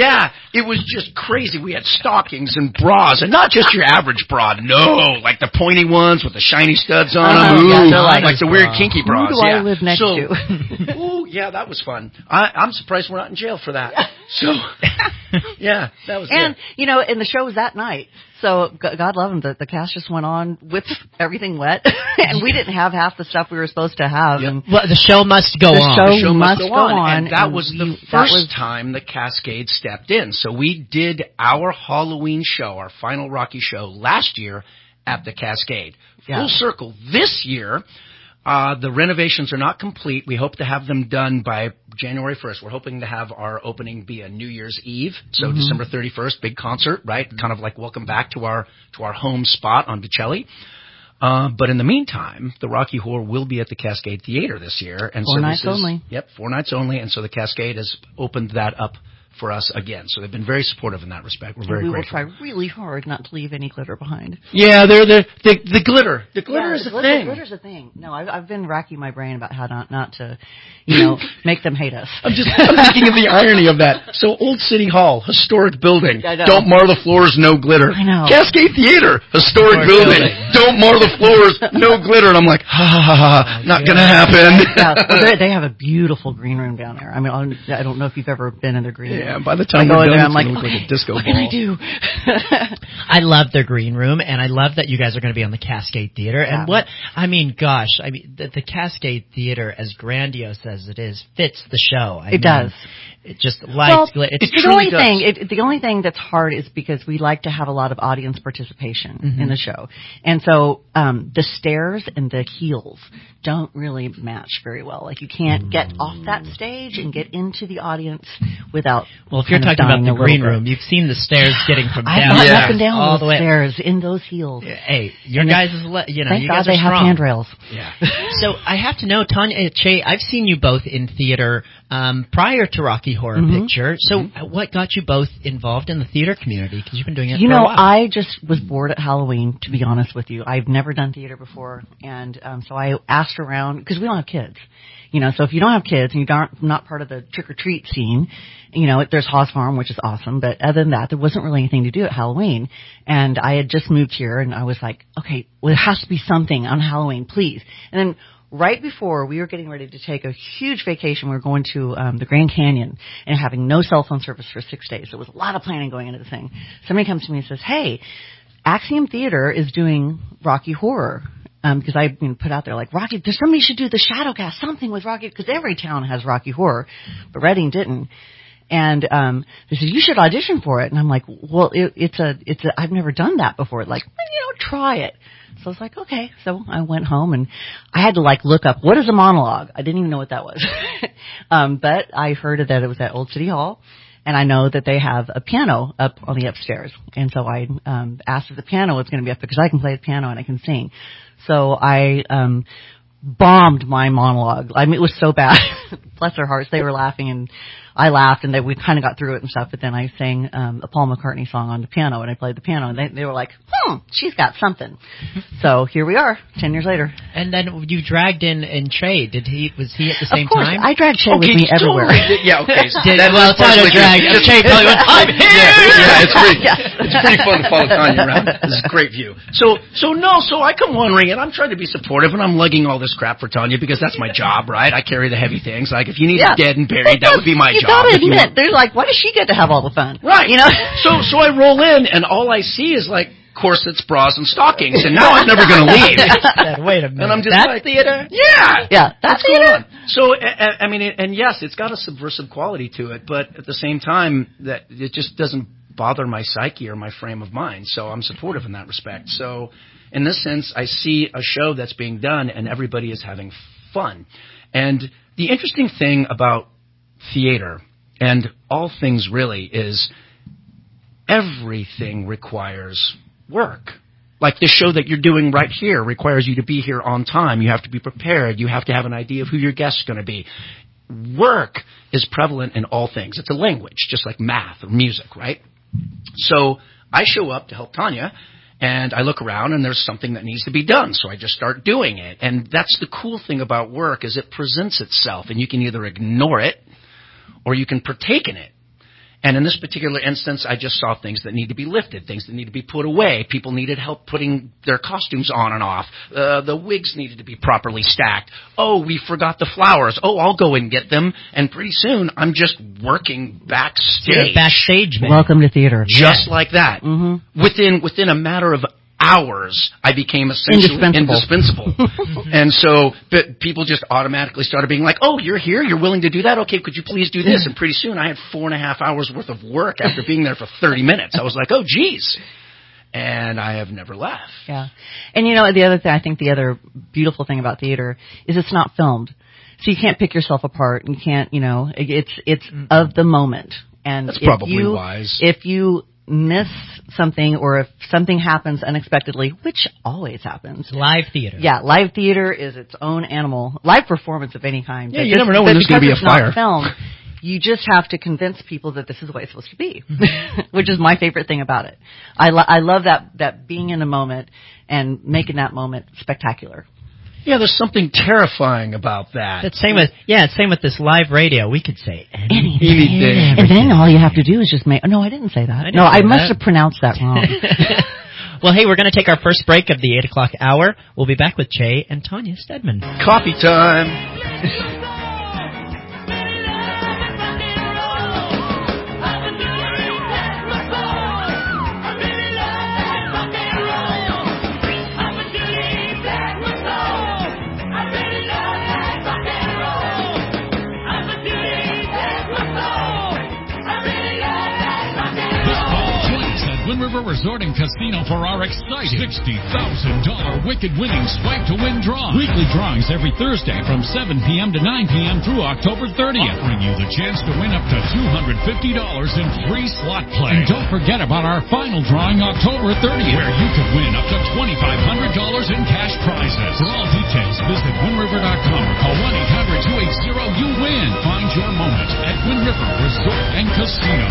It was just crazy. We had stockings and bras, and not just your average bra. No, like the pointy ones with the shiny studs on them. Uh-huh. Ooh, Yeah, they're like, like the weird kinky bras. Who do yeah. I live next so, to? Ooh, yeah, that was fun. I, I'm surprised we're not in jail for that. So, yeah, that was And, good. you know, and the show was that night. So, g- God love them, the, the cast just went on with everything wet. And we didn't have half the stuff we were supposed to have. And Well, the show must go the on. Show The show must, must go, go on. on, And that and was the we- first that was- time the Cascade stepped in. So we did our Halloween show, our final Rocky show last year at the Cascade. Yeah. Full circle. This year, uh, the renovations are not complete. We hope to have them done by January first. We're hoping to have our opening be a New Year's Eve. So Mhm. December thirty-first, big concert, right? Kind of like welcome back to our, to our home spot on Bocelli. Uh, but in the meantime, the Rocky Horror will be at the Cascade Theater this year. And Four so nights this is, only. Yep, four nights only. And so the Cascade has opened that up for us again. So they've been very supportive in that respect. We're very we will grateful. try really hard not to leave any glitter behind. Yeah, they're the the, the glitter. The glitter Yeah, is the a glitter, thing. Glitter's a thing. No, I've, I've been racking my brain about how not, not to, you know, make them hate us. I'm just I'm thinking of the irony of that. So Old City Hall, historic building. I know. Don't mar the floors, no glitter. I know. Cascade Theater, historic Historic building. building. Don't mar the floors, no glitter. And I'm like, ha ha ha, ha not gonna happen. Yeah, well, they, they have a beautiful green room down there. I mean, I don't know if you've ever been in their green room. Yeah, by the time I go we're in done, there, it's I'm like, gonna look okay, like a disco what ball. can I do? I love their green room, and I love that you guys are going to be on the Cascade Theater. Yeah. And what I mean, gosh, I mean the, the Cascade Theater, as grandiose as it is, fits the show. I It mean, does. It just lights. Well, gla- it the truly only does. thing, it, the only thing that's hard is because we like to have a lot of audience participation Mhm. in the show, and so um, the stairs and the heels don't really match very well. Like you can't get off that stage and get into the audience without. Well, if you're kind of talking about dying the a little green bit. room, you've seen the stairs getting from I've down gotten up and down all those the way. stairs in those heels. Hey, your And guys it's- is le- you know thank you God guys they are have strong. handrails. Yeah. So I have to know, Tanya and Che, I've seen you both in theater um, prior to Rocky Horror Mhm. Picture. So what got you both involved in the theater community? Because you've been doing it You for know, a while. I just was bored at Halloween, to be honest with you. I've never done theater before, and um, so I asked around, because we don't have kids. You know, so if you don't have kids and you aren't not part of the trick-or-treat scene, you know, there's Haas Farm, which is awesome, but other than that, there wasn't really anything to do at Halloween. And I had just moved here, and I was like, okay, well, there has to be something on Halloween, please. And then right before we were getting ready to take a huge vacation, we were going to um, the Grand Canyon and having no cell phone service for six days. There was a lot of planning going into the thing. Somebody comes to me and says, hey, Axiom Theater is doing Rocky Horror. Um, because I you know, put out there like Rocky, there's somebody should do the Shadowcast, something with Rocky, because every town has Rocky Horror, but Reading didn't. And um, they said you should audition for it, and I'm like, well, it, it's a, it's a, I've never done that before. Like, well, you know, try it. So I was like, okay. So I went home and I had to like look up what is a monologue. I didn't even know what that was, um, but I heard that it was at Old City Hall. And I know that they have a piano up on the upstairs. And so I um, asked if the piano was going to be up because I can play the piano and I can sing. So I um, bombed my monologue. I mean, it was so bad. Bless their hearts. They were laughing and I laughed and they, we kind of got through it and stuff. But then I sang um, a Paul McCartney song on the piano and I played the piano. And they, they were like, hmm, she's got something. So here we are, ten years later. And then you dragged in in Trey. Did he? Was he at the same Of course, time? I dragged Trey Okay, with me everywhere. totally. Yeah, okay. So Did, that well, was Tanya partially dragged. good. Trey probably went, I'm here. Yeah, yeah, it's pretty, Yes. it's pretty fun to follow Tanya around. This is a great view. So, so no, so I come wandering and I'm trying to be supportive and I'm lugging all this crap for Tanya because that's my job, right? I carry the heavy things. Like if you need Yeah. it dead and buried, that would be my you job. gotta If you admit, want- they're like, why does she get to have all the fun? Right. You know? So, so I roll in and all I see is like corsets, bras, and stockings, and now I'm never going to leave. Said, Wait a minute. And I'm just That's like, theater? Yeah. Yeah, that's What's going on? So, I, I mean, and yes, it's got a subversive quality to it, but at the same time, that it just doesn't bother my psyche or my frame of mind. So I'm supportive in that respect. So in this sense, I see a show that's being done and everybody is having fun. And the interesting thing about theater and all things really is everything requires work. Like this show that you're doing right here requires you to be here on time. You have to be prepared. You have to have an idea of who your guest's going to be. Work is prevalent in all things. It's a language, just like math or music, right? So I show up to help Tanya, and I look around, and there's something that needs to be done. So I just start doing it. And that's the cool thing about work is it presents itself, and you can either ignore it or you can partake in it. And in this particular instance, I just saw things that need to be lifted, things that need to be put away. People needed help putting their costumes on and off. Uh, the wigs needed to be properly stacked. Oh, we forgot the flowers. Oh, I'll go and get them. And pretty soon, I'm just working backstage. Backstage, man. Welcome to theater. Just yeah. like that. Mm-hmm. Within within a matter of hours, I became essentially indispensable. indispensable. And so but people just automatically started being like, oh, you're here? You're willing to do that? Okay, could you please do this? And pretty soon I had four and a half hours worth of work after being there for thirty minutes. I was like, oh, geez. And I have never left. Yeah. And, you know, the other thing, I think the other beautiful thing about theater is it's not filmed. So you can't pick yourself apart. You can't, you know, it's it's mm-hmm. of the moment. And That's if probably you, wise. If you miss something or if something happens unexpectedly, which always happens. Live theater. Yeah, live theater is its own animal. Live performance of any kind. Yeah, but you this, never know when there's going to be a fire. Not film, you just have to convince people that this is the way it's supposed to be, which is my favorite thing about it. I, lo- I love that, that being in a moment and making that moment spectacular. Yeah, there's something terrifying about that. That's same with yeah, same with this live radio. We could say anything, anything. And then all you have to do is just make. No, I didn't say that. I didn't no, say I must that. have pronounced that wrong. Well, hey, we're going to take our first break of the eight o'clock hour. We'll be back with Jay and Tanya Stedman. Coffee time. Wind River Resort and Casino for our exciting sixty thousand dollars Wicked Winning Swipe to Win draw. Weekly drawings every Thursday from seven p.m. to nine p.m. through October thirtieth, offering you the chance to win up to two hundred fifty dollars in free slot play. And don't forget about our final drawing October thirtieth, where you could win up to twenty-five hundred dollars in cash prizes. For all details, visit wind river dot com or call one eight hundred two eight zero you win. Find your moment at Wind River Resort and Casino.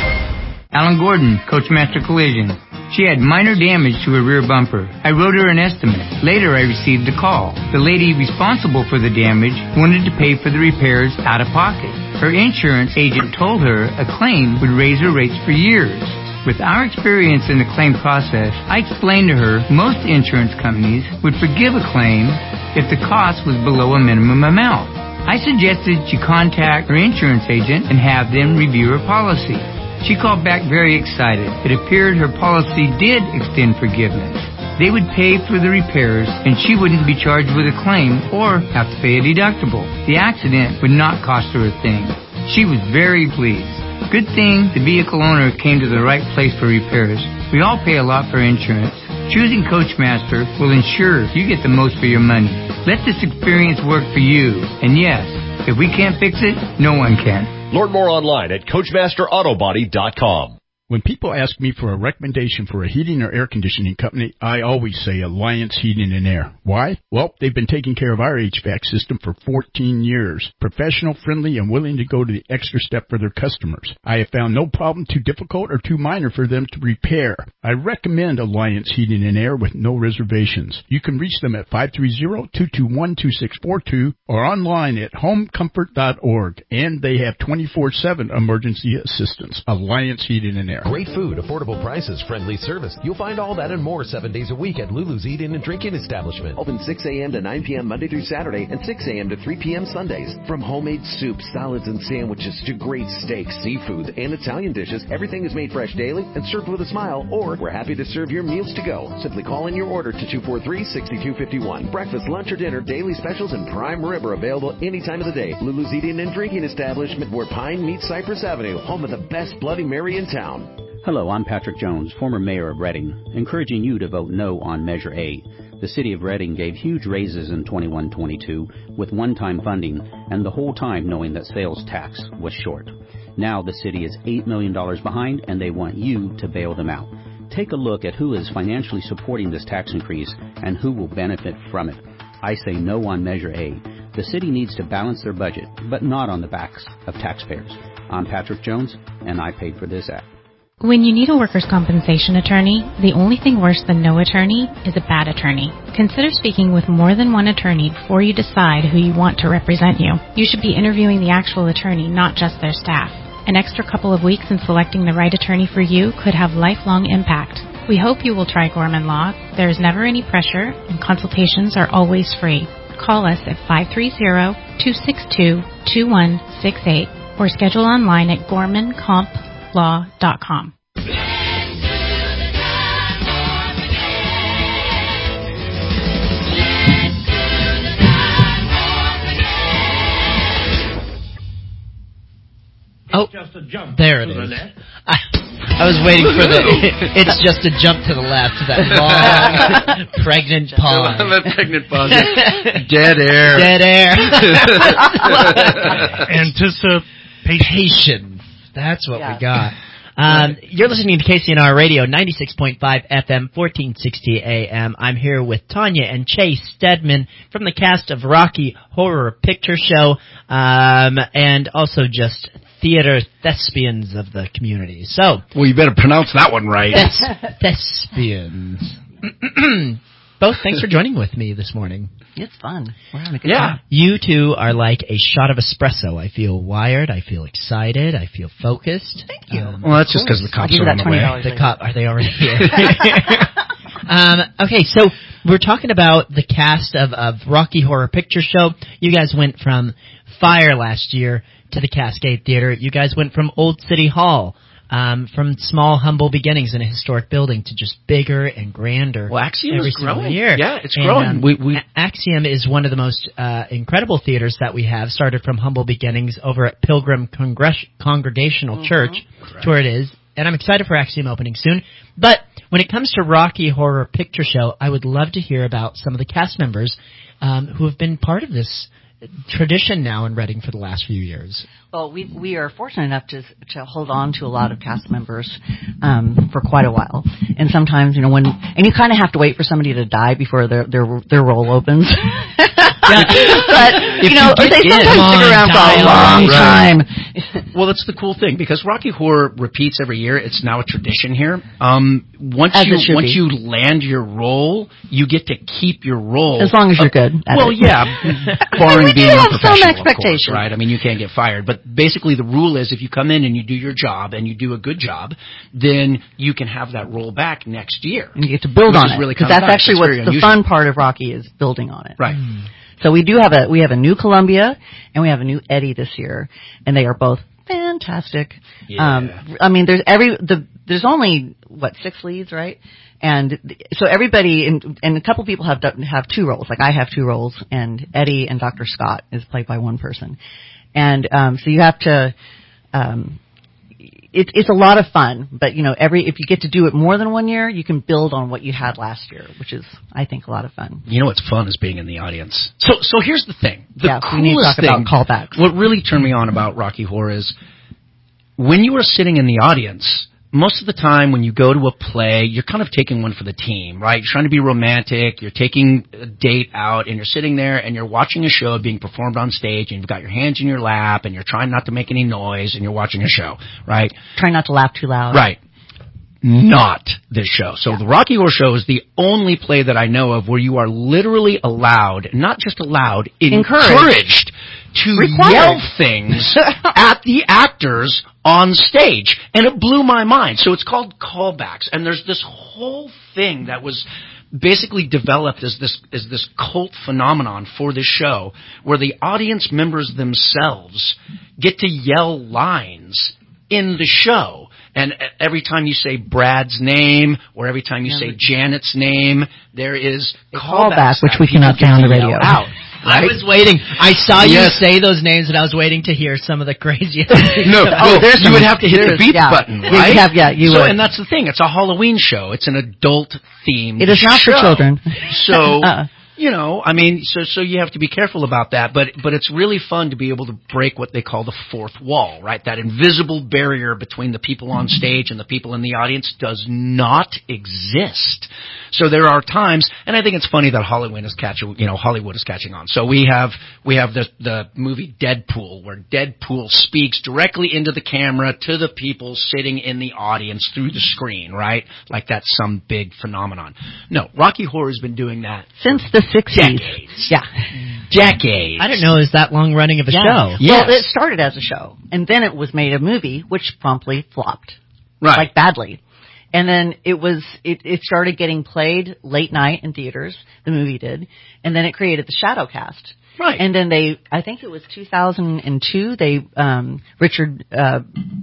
Alan Gordon, Coachmaster Collision. She had minor damage to her rear bumper. I wrote her an estimate. Later, I received a call. The lady responsible for the damage wanted to pay for the repairs out of pocket. Her insurance agent told her a claim would raise her rates for years. With our experience in the claim process, I explained to her most insurance companies would forgive a claim if the cost was below a minimum amount. I suggested she contact her insurance agent and have them review her policy. She called back very excited. It appeared her policy did extend forgiveness. They would pay for the repairs, and she wouldn't be charged with a claim or have to pay a deductible. The accident would not cost her a thing. She was very pleased. Good thing the vehicle owner came to the right place for repairs. We all pay a lot for insurance. Choosing Coachmaster will ensure you get the most for your money. Let this experience work for you. And yes, if we can't fix it, no one can. Learn more online at coachmaster auto body dot com. When people ask me for a recommendation for a heating or air conditioning company, I always say Alliance Heating and Air. Why? Well, they've been taking care of our H V A C system for fourteen years. Professional, friendly, and willing to go to the extra step for their customers. I have found no problem too difficult or too minor for them to repair. I recommend Alliance Heating and Air with no reservations. You can reach them at five three zero, two two one, two six four two or online at home comfort dot org. And they have twenty-four seven emergency assistance. Alliance Heating and Air. Great food, affordable prices, friendly service. You'll find all that and more seven days a week at Lulu's Eat-In and Drink-In Establishment. Open six a.m. to nine p.m. Monday through Saturday and six a.m. to three p.m. Sundays. From homemade soups, salads, and sandwiches to great steaks, seafood, and Italian dishes, everything is made fresh daily and served with a smile, or we're happy to serve your meals to go. Simply call in your order to two four three, six two five one. Breakfast, lunch, or dinner, daily specials, and prime rib are available any time of the day. Lulu's Eat-In and Drinking Establishment, where Pine meets Cypress Avenue, home of the best Bloody Mary in town. Hello, I'm Patrick Jones, former mayor of Reading, encouraging you to vote no on Measure A. The city of Reading gave huge raises in twenty-one twenty-two with one-time funding, and the whole time knowing that sales tax was short. Now the city is eight million dollars behind, and they want you to bail them out. Take a look at who is financially supporting this tax increase and who will benefit from it. I say no on Measure A. The city needs to balance their budget, but not on the backs of taxpayers. I'm Patrick Jones, and I paid for this ad. When you need a workers' compensation attorney, the only thing worse than no attorney is a bad attorney. Consider speaking with more than one attorney before you decide who you want to represent you. You should be interviewing the actual attorney, not just their staff. An extra couple of weeks in selecting the right attorney for you could have lifelong impact. We hope you will try Gorman Law. There is never any pressure, and consultations are always free. Call us at five three zero, two six two, two one six eight or schedule online at gorman comp law dot com. Oh, just a jump there it is. I, I was waiting for the. It's just a jump to the left. That long, pregnant pause. that pregnant pause. Dead air. Dead air. Anticipation. That's what Yeah. we got. Um, you're listening to K C N R Radio, ninety-six point five F M, fourteen sixty A M. I'm here with Tanya and Chase Stedman from the cast of Rocky Horror Picture Show, um, and also just theater thespians of the community. So, well, you better pronounce that one right. Thes- thespians. Both, thanks for joining with me this morning. It's fun. We're having a good Yeah. time. You two are like a shot of espresso. I feel wired. I feel excited. I feel focused. Thank you. Um, Well, that's just because the I'll cops give you are on that the way. twenty dollars The later. cop, are they already here? um, okay, so we're talking about the cast of, of Rocky Horror Picture Show. You guys went from Fire last year to the Cascade Theater. You guys went from Old City Hall, um, from small, humble beginnings in a historic building to just bigger and grander. Well, Axiom every is single growing. year. Yeah, it's And, growing. um, We- we- A- Axiom is one of the most uh, incredible theaters that we have. Started from humble beginnings over at Pilgrim Congress- Congregational Mm-hmm. Church, to where it is. And I'm excited for Axiom opening soon. But when it comes to Rocky Horror Picture Show, I would love to hear about some of the cast members um, who have been part of this tradition now in Reading for the last few years. Well, we we are fortunate enough to to hold on to a lot of cast members um, for quite a while, and sometimes you know when and you kind of have to wait for somebody to die before their their their role opens. Yeah. But If you know you get they in, sometimes come stick on, around for die a long already. time. Well, that's the cool thing because Rocky Horror repeats every year. It's now a tradition here. Um, once As you it should once be. you land your role, you get to keep your role As long as you're Uh, good at well, it. yeah, barring We do being have unprofessional, some of course, expectation. right? I mean, you can't get fired, but basically the rule is if you come in and you do your job and you do a good job, then you can have that role back next year. And you get to build Which on is it really because kind of that's nice. actually It's what's very the unusual. fun part of Rocky is building on it. Right. So we do have a we have a new Columbia and we have a new Eddie this year, and they are both fantastic. Yeah. Um, I mean, there's every the there's only what six leads, right? And th- so everybody and, and a couple people have done- have two roles. Like I have two roles, and Eddie and Doctor Scott is played by one person, and um, so you have to. Um, it, it's a lot of fun, but you know, every if you get to do it more than one year, you can build on what you had last year, which is, I think, a lot of fun. You know what's fun is being in the audience. So, so here's the thing. The Yeah, coolest we need to talk thing, about callbacks. What really turned me on about Rocky Horror is when you are sitting in the audience. Most of the time when you go to a play, you're kind of taking one for the team, right? You're trying to be romantic, you're taking a date out, and you're sitting there and you're watching a show being performed on stage, and you've got your hands in your lap, and you're trying not to make any noise, and you're watching a show, right? Try not to laugh too loud. Right. Not this show. So the Rocky Horror Show is the only play that I know of where you are literally allowed, not just allowed, Encouraged. encouraged to Required. yell things at the actors on stage. And it blew my mind. So it's called callbacks. And there's this whole thing that was basically developed as this as this cult phenomenon for this show where the audience members themselves get to yell lines in the show. And every time you say Brad's name or every time you say Janet's name, there is Callback, callbacks which that we cannot people say on get the to yell radio. Out, I right? was waiting. I saw you Yes. say those names, and I was waiting to hear some of the craziest. No, Oh, well, there's you some- would have to hit the there's- beep yeah. button, Yeah, right? you have- yeah, you so, would. and that's the thing. It's a Halloween show. It's an adult themed. It is not for show. children. So, Uh-uh. you know, I mean, so so you have to be careful about that. But but it's really fun to be able to break what they call the fourth wall, right? That invisible barrier between the people on stage and the people in the audience does not exist. So there are times, and I think it's funny that Hollywood is catching, you know, Hollywood is catching on. So we have we have the the movie Deadpool, where Deadpool speaks directly into the camera to the people sitting in the audience through the screen, right? Like that's some big phenomenon. No, Rocky Horror has been doing that Since the sixties. Decades. Yeah. Decades. I didn't know it was that long running of a yeah. show. Yes. Well, it started as a show, and then it was made a movie, which promptly flopped. Right. Like badly. And then it was, it, it started getting played late night in theaters, the movie did, and then it created the Shadowcast. Right. And then they, I think it was two thousand two, they, um, Richard, uh,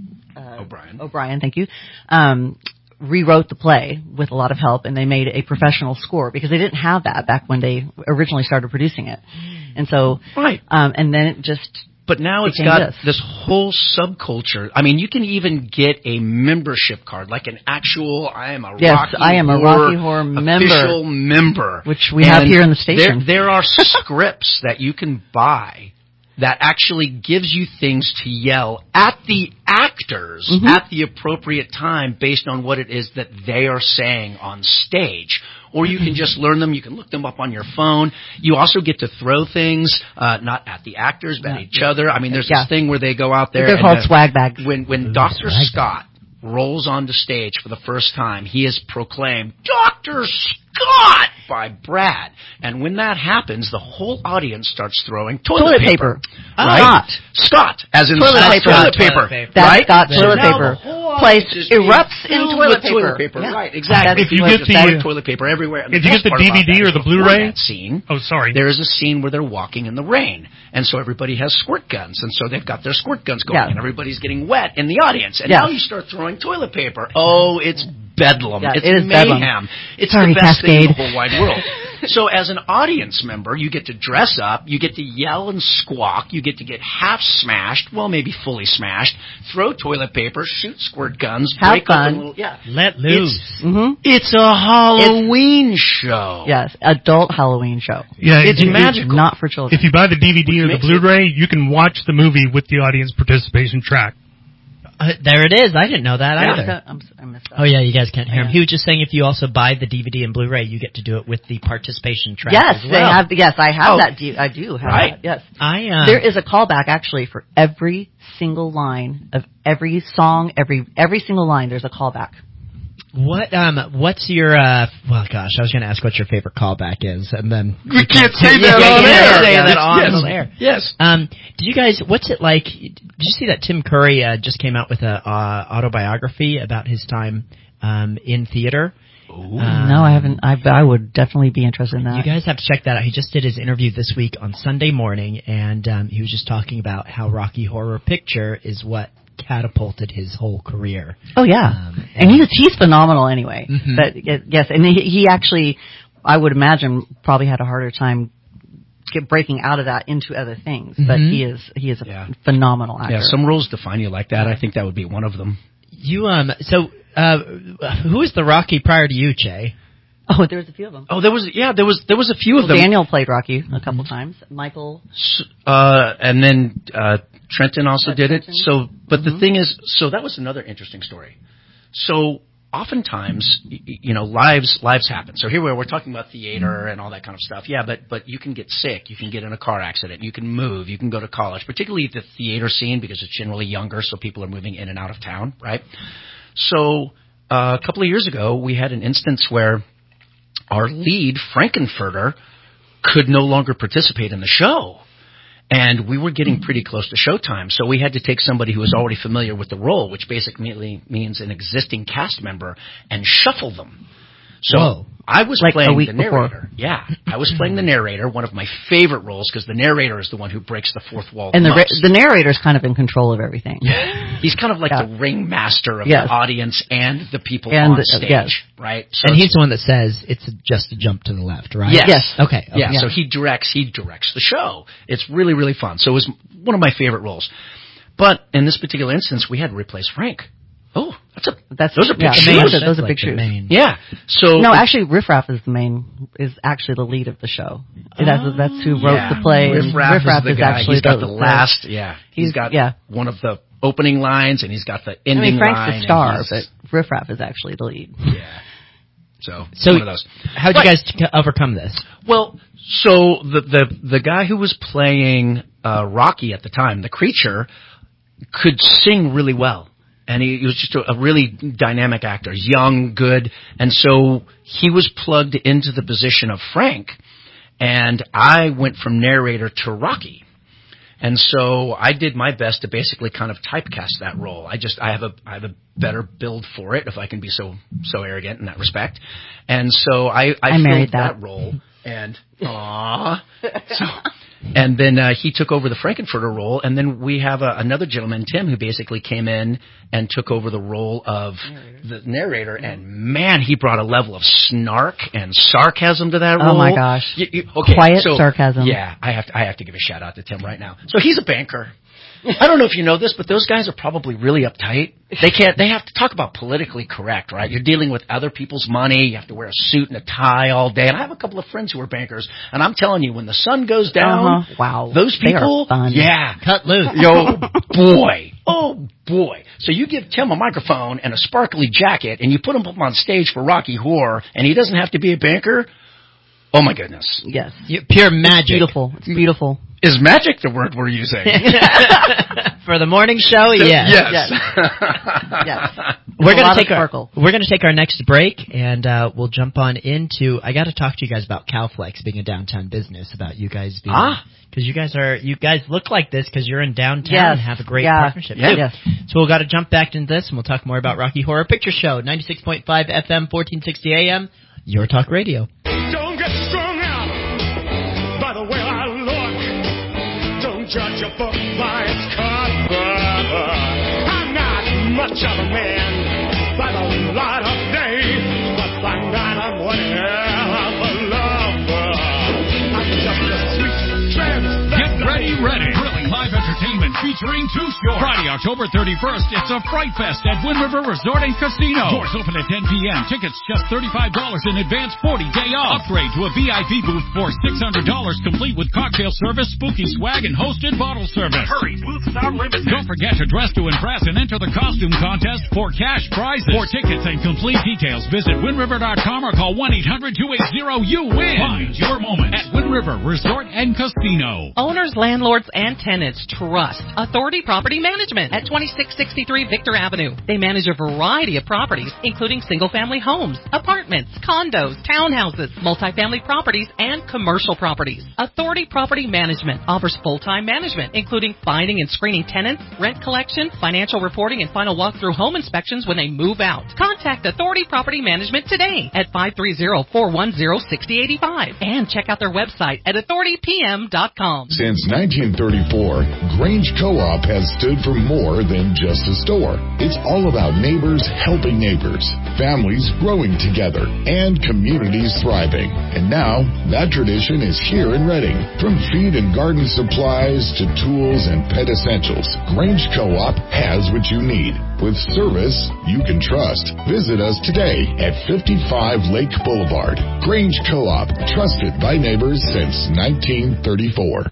uh O'Brien. O'Brien, thank you, um, rewrote the play with a lot of help, and they made a professional score because they didn't have that back when they originally started producing it. And so, right. um, and then it just, But now it's got this. this whole subculture. I mean, you can even get a membership card, like an actual, I am a yes, Rocky I am Horror a Rocky Horror member. official member. Which we and have here in the station. There, there are scripts that you can buy that actually gives you things to yell at the actors mm-hmm. at the appropriate time based on what it is that they are saying on stage. Or you can just learn them. You can look them up on your phone. You also get to throw things, uh, not at the actors, but at each other. I mean, there's yeah. this thing where they go out there. They're and called the, swag bags. When, when Doctor Scott rolls onto stage for the first time, he is proclaimed, Doctor Scott, by Brad. And when that happens, the whole audience starts throwing toilet, toilet paper. paper. Right? Scott. Scott, as in toilet Scott paper. Toilet paper. paper. That's right? Scott So toilet paper. Place erupts in toilet paper. toilet paper. Yeah. Right, exactly. If you get the toilet paper everywhere. If you get the D V D or the Blu-ray, that scene, oh sorry, there is a scene where they're walking in the rain, and so everybody has squirt guns, and so they've got their squirt guns going, yeah. and everybody's getting wet in the audience, and yes. now you start throwing toilet paper. Oh, it's bedlam. Yeah, it's it is mayhem. bedlam. It's Sorry, the best Cascade. thing in the whole wide world. So as an audience member, you get to dress up, you get to yell and squawk, you get to get half smashed, well, maybe fully smashed, throw toilet paper, shoot squirt guns, have break fun. open little, yeah. Let loose. It's, mm-hmm. it's a Halloween it's, show. Yes, adult Halloween show. Yeah, it's if, magical. Not for children. If you buy the D V D or the Blu-ray, you can watch the movie with the audience participation track. Uh, there it is. I didn't know that yeah, either. I'm, I missed that. Oh, yeah, you guys can't hear yeah. him. He was just saying if you also buy the D V D and Blu-ray, you get to do it with the participation track yes, as well. They have, yes, I have oh. that. I do have right. that, yes. I, uh, there is a callback, actually, for every single line of every song, every every single line, there's a callback. What um what's your uh well gosh I was going to ask what your favorite callback is and then we can't say that yeah, on you air. can't say that on yes. air. Yes. Um did you guys what's it like did you see that Tim Curry uh, just came out with a uh, autobiography about his time um in theater? Um, no, I haven't. I I would definitely be interested in that. You guys have to check that out. He just did his interview this week on Sunday morning, and um, he was just talking about how Rocky Horror Picture is what catapulted his whole career. Oh yeah, um, and, and he's he's phenomenal anyway. Mm-hmm. But yes, and he, he actually, I would imagine, probably had a harder time get breaking out of that into other things. Mm-hmm. But he is he is a yeah. phenomenal actor. Yeah, some roles define you like that. I think that would be one of them. You um so uh who was the Rocky prior to you, Che? Oh, there was a few of them. Oh, there was yeah, there was there was a few well, of them. Daniel played Rocky a couple times. Michael, uh, and then uh, Trenton also That's did Trenton. it. So, but mm-hmm. the thing is, so that was another interesting story. So, oftentimes, you know, lives lives happen. So here we are, we're talking about theater and all that kind of stuff. Yeah, but but you can get sick, you can get in a car accident, you can move, you can go to college, particularly the theater scene because it's generally younger, so people are moving in and out of town, right? So uh, a couple of years ago, we had an instance where our lead, Frankenfurter, could no longer participate in the show. And we were getting pretty close to showtime, so we had to take somebody who was already familiar with the role, which basically means an existing cast member, and shuffle them. So Whoa. I was like playing a week the narrator. Before. Yeah, I was playing the narrator, one of my favorite roles, because the narrator is the one who breaks the fourth wall and the the most. the narrator's kind of in control of everything. Yeah, he's kind of like yeah. the ringmaster of yes. the audience and the people and, on stage, uh, yes. right? So and he's the one that says it's just a jump to the left, right? Yes. yes. Okay. okay. Yeah, yeah, so he directs he directs the show. It's really, really fun. So it was one of my favorite roles. But in this particular instance, we had to replace Frank. Oh, that's a that's those are big yeah, shoes. Those, those are like big shoes. Main. Yeah. So no, actually, Riff Raff is the main is actually the lead of the show. Oh, that's that's who wrote yeah. the play. Riff Raff, Riff Raff is, the is guy. actually he's got the, the last. Yeah, he's, he's got yeah. one of the opening lines, and he's got the ending I mean, Frank's line. the star, but Riff Raff is actually the lead. Yeah. So, so one of those. How did you guys t- overcome this? Well, so the the the guy who was playing uh, Rocky at the time, the creature, could sing really well. And he, he was just a, a really dynamic actor. He's young, good. And so he was plugged into the position of Frank. And I went from narrator to Rocky. And so I did my best to basically kind of typecast that role. I just I have a I have a better build for it, if I can be so so arrogant in that respect. And so I I, I filled that. that role. And aww. So, and then uh, he took over the Frankenfurter role, and then we have a, another gentleman, Tim, who basically came in and took over the role of narrator. the narrator. And man, he brought a level of snark and sarcasm to that oh role. Oh my gosh! You, you, okay, quiet so, sarcasm. Yeah, I have to, I have to give a shout out to Tim right now. So he's a banker. I don't know if you know this, but those guys are probably really uptight. They can't. They have to talk about politically correct, right? You're dealing with other people's money. You have to wear a suit and a tie all day. And I have a couple of friends who are bankers, and I'm telling you, when the sun goes down, uh-huh. wow, those people, they are fun. yeah, cut loose. Yo, boy, oh boy. So you give Tim a microphone and a sparkly jacket, and you put him up on stage for Rocky Horror, and he doesn't have to be a banker. Oh my goodness! Yes, you, pure magic. It's beautiful. It's beautiful. Is magic the word we're using? For the morning show, yes. Yes. yes. yes. We're going to take our we're going to take our next break, and uh, we'll jump on into. I got to talk to you guys about Cowflex being a downtown business. About you guys being ah because you guys are you guys look like this because you're in downtown yes. and have a great yeah. partnership. Yeah. Too. Yes. So we've got to jump back into this, and we'll talk more about Rocky Horror Picture Show, ninety-six point five F M, fourteen sixty A M, Your Talk Radio. Don't get strung out by the way I look. Don't judge a book by its cover. I'm not much of a man by the light of day, but by night I'm one hell of a lover. I'm just a sweet trans. Get ready, ready. Thrilling live entertainment featuring Too Short. Friday, October thirty-first, it's a Fright Fest at Wind River Resort and Casino. Doors open at ten p.m. Tickets just thirty-five dollars in advance, forty day off. Upgrade to a V I P booth for six hundred dollars, complete with cocktail service, spooky swag, and hosted bottle service. Hurry, booths are limited. Don't forget to dress to impress and enter the costume contest for cash prizes. For tickets and complete details, visit wind river dot com or call one eight hundred two eight zero you win. Find your moment at Wind River Resort and Casino. Owners, landlords, and tenants trust Authority Property Management at twenty-six sixty-three Victor Avenue. They manage a variety of properties, including single-family homes, apartments, condos, townhouses, multifamily properties, and commercial properties. Authority Property Management offers full-time management, including finding and screening tenants, rent collection, financial reporting, and final walkthrough home inspections when they move out. Contact Authority Property Management today at five three zero, four one zero, six zero eight five and check out their website at authority p m dot com. Since nineteen thirty-four, Grange Co-op has stood for more than just a store. It's all about neighbors helping neighbors, families growing together, and communities thriving. And now, that tradition is here in Reading. From feed and garden supplies to tools and pet essentials, Grange Co-op has what you need. With service you can trust. Visit us today at fifty-five Lake Boulevard. Grange Co-op, trusted by neighbors since nineteen thirty-four.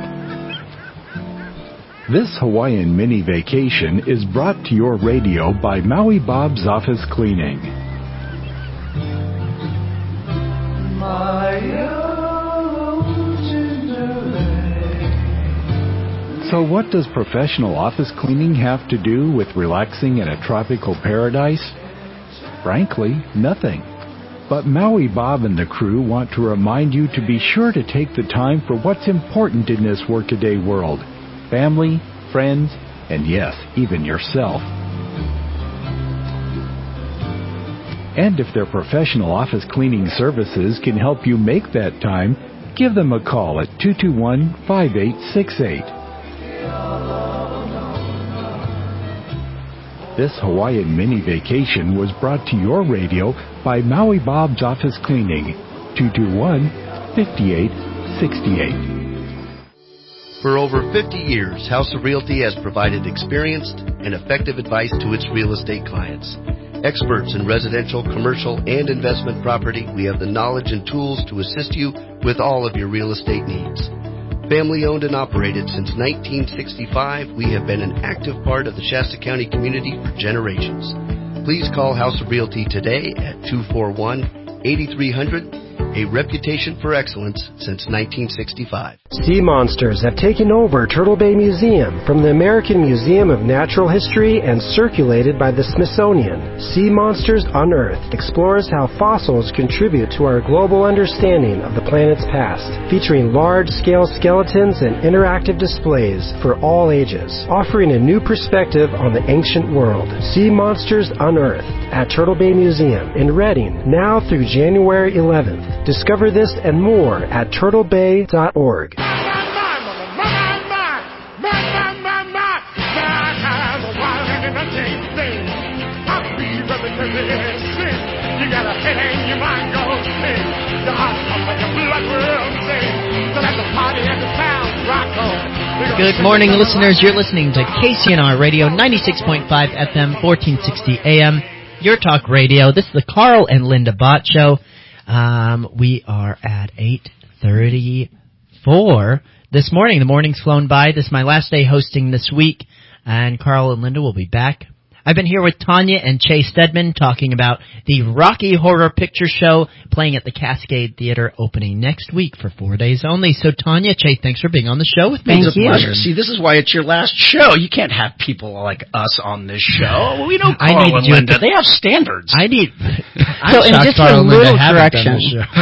This Hawaiian mini vacation is brought to your radio by Maui Bob's Office Cleaning. So what does professional office cleaning have to do with relaxing in a tropical paradise? Frankly, nothing. But Maui Bob and the crew want to remind you to be sure to take the time for what's important in this workaday world. Family, friends, and yes, even yourself. And if their professional office cleaning services can help you make that time, give them a call at two two one, five eight six eight. This Hawaiian mini vacation was brought to your radio by Maui Bob's Office Cleaning, two two one, five eight six eight. For over fifty years, House of Realty has provided experienced and effective advice to its real estate clients. Experts in residential, commercial, and investment property, we have the knowledge and tools to assist you with all of your real estate needs. Family owned and operated since nineteen sixty-five, we have been an active part of the Shasta County community for generations. Please call House of Realty today at two four one, eight three zero zero a reputation for excellence since nineteen sixty-five. Sea monsters have taken over Turtle Bay Museum from the American Museum of Natural History and circulated by the Smithsonian. Sea Monsters Unearthed explores how fossils contribute to our global understanding of the planet's past, featuring large-scale skeletons and interactive displays for all ages, offering a new perspective on the ancient world. Sea Monsters Unearthed at Turtle Bay Museum in Redding, now through January eleventh. Discover this and more at turtle bay dot org. Good morning, listeners. You're listening to K C N R Radio, ninety-six point five F M, fourteen sixty A M, Your Talk Radio. This is the Carl and Linda Bott Show. Um, we are at eight thirty-four this morning. The morning's flown by. This is my last day hosting this week, and Carl and Linda will be back. I've been here with Tanya and Chase Stedman talking about the Rocky Horror Picture Show playing at the Cascade Theater, opening next week for four days only. So, Tanya, Chase, thanks for being on the show with me. It's a pleasure. See, this is why it's your last show. You can't have people like us on this show. We know Carl I need and you Linda. to- They have standards. I need... So, and just a little correction,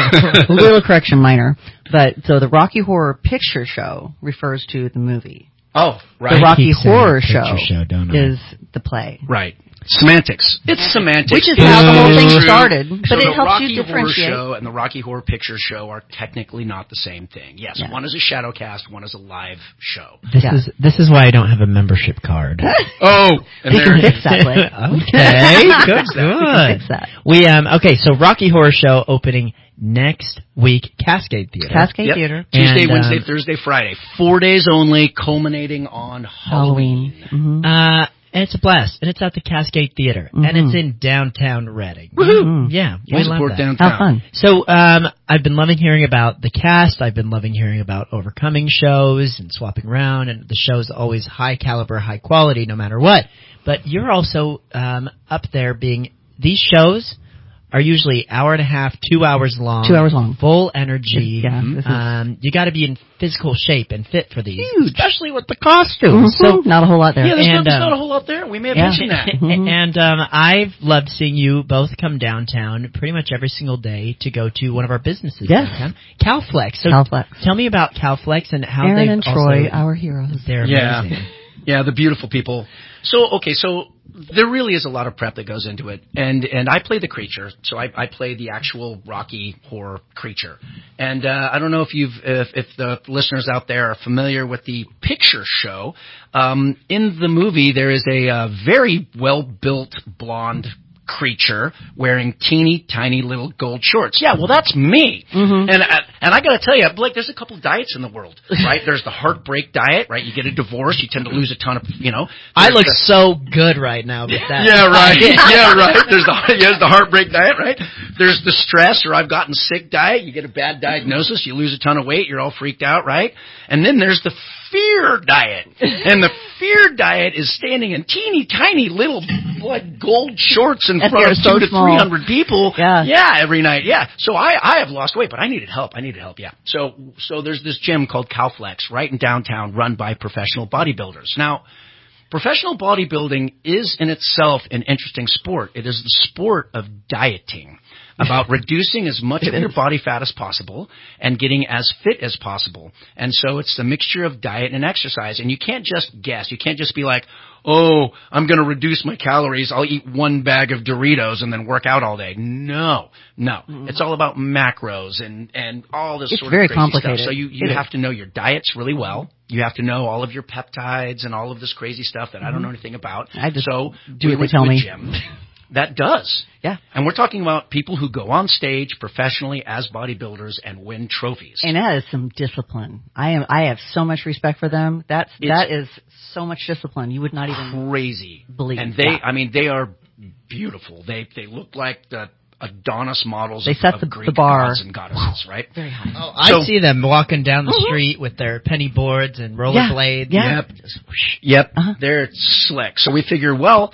a little correction, minor, but so the Rocky Horror Picture Show refers to the movie. Oh, right. The Rocky I keep saying Horror picture Show, show, don't I? is the play. Right. Semantics. It's semantics. Which is how the whole thing True. started, but so it the helps Rocky you differentiate. Horror Show and the Rocky Horror Picture Show are technically not the same thing. Yes, Yeah. one is a shadow cast, one is a live show. This is this is why I don't have a membership card. Oh, and We there can it fix is. that, Blake. Okay, good, good. Fix that. We um okay, so Rocky Horror Show opening next week, Cascade Theater. Cascade Yep. Theater. Tuesday, And, Wednesday, um, Thursday, Friday. Four days only, culminating on Halloween. Halloween. Uh, and it's a blast, and it's at the Cascade Theater, and Mhm. it's in downtown Reading. Woohoo! Yeah, We'll we love support that. downtown. How fun. So, um, I've been loving hearing about the cast. I've been loving hearing about overcoming shows and swapping around, and the show's always high caliber, high quality, no matter what. But you're also um, up there being these shows are usually hour and a half, two hours long. Two hours long. Full energy. Yeah, this is- um, you got to be in physical shape and fit for these, Huge. especially with the costumes. Mhm. So not a whole lot there. Yeah, there's, And, not, there's um, not a whole lot there. We may have yeah. mentioned that. Mhm. And um, I've loved seeing you both come downtown pretty much every single day to go to one of our businesses Yes. downtown, Calflex. So Calflex. tell me about Calflex and how Aaron they and also, Troy, our heroes. They're Yeah. amazing. Yeah, the beautiful people. So, okay, so there really is a lot of prep that goes into it. And and I play the creature, so I, I play the actual Rocky Horror creature. And uh, I don't know if you've if, if the listeners out there are familiar with the picture show. Um, in the movie, there is a uh, very well-built blonde creature wearing teeny tiny little gold shorts. Yeah, well, that's me. Mm-hmm. And I, and I got to tell you, Blake, there's a couple diets in the world, right? There's the heartbreak diet, right? You get a divorce, you tend to lose a ton of, you know. I There's look the- so good right now with that. yeah, right. yeah, right. There's the yeah, the heartbreak diet, right? There's the stress or I've gotten sick diet. You get a bad diagnosis, you lose a ton of weight, you're all freaked out, right? And then there's the fear diet. And the fear diet is standing in teeny tiny little like gold shorts in And front of they're so two to small. three hundred people. Yeah. Yeah, every night. Yeah. So I I have lost weight, but I needed help. I needed help, yeah. So so there's this gym called Calflex right in downtown run by professional bodybuilders. Now, professional bodybuilding is in itself an interesting sport. It is the sport of dieting, about reducing as much of your body fat as possible and getting as fit as possible. And so it's the mixture of diet and exercise. And you can't just guess. You can't just be like, oh, I'm going to reduce my calories. I'll eat one bag of Doritos and then work out all day. No, no. Mm-hmm. It's all about macros and, and all this It's sort very of crazy complicated. stuff. So you, you It have is. to know your diets really well. You have to know all of your peptides and all of this crazy stuff that I don't know anything about. I just so do we what they went tell to a me. gym that does. Yeah. And we're talking about people who go on stage professionally as bodybuilders and win trophies. And that is some discipline. I am. I have so much respect for them. That's It's that is so much discipline. You would not even crazy believe. And they, Yeah. I mean, they are beautiful. They they look like the Adonis models They of, set of the- Greek the bar. gods and goddesses, right? Very high. Oh, I So- see them walking down the Mhm. street with their penny boards and rollerblades. Yeah. Yep. Yep. Uh-huh. They're slick. So we figure, well,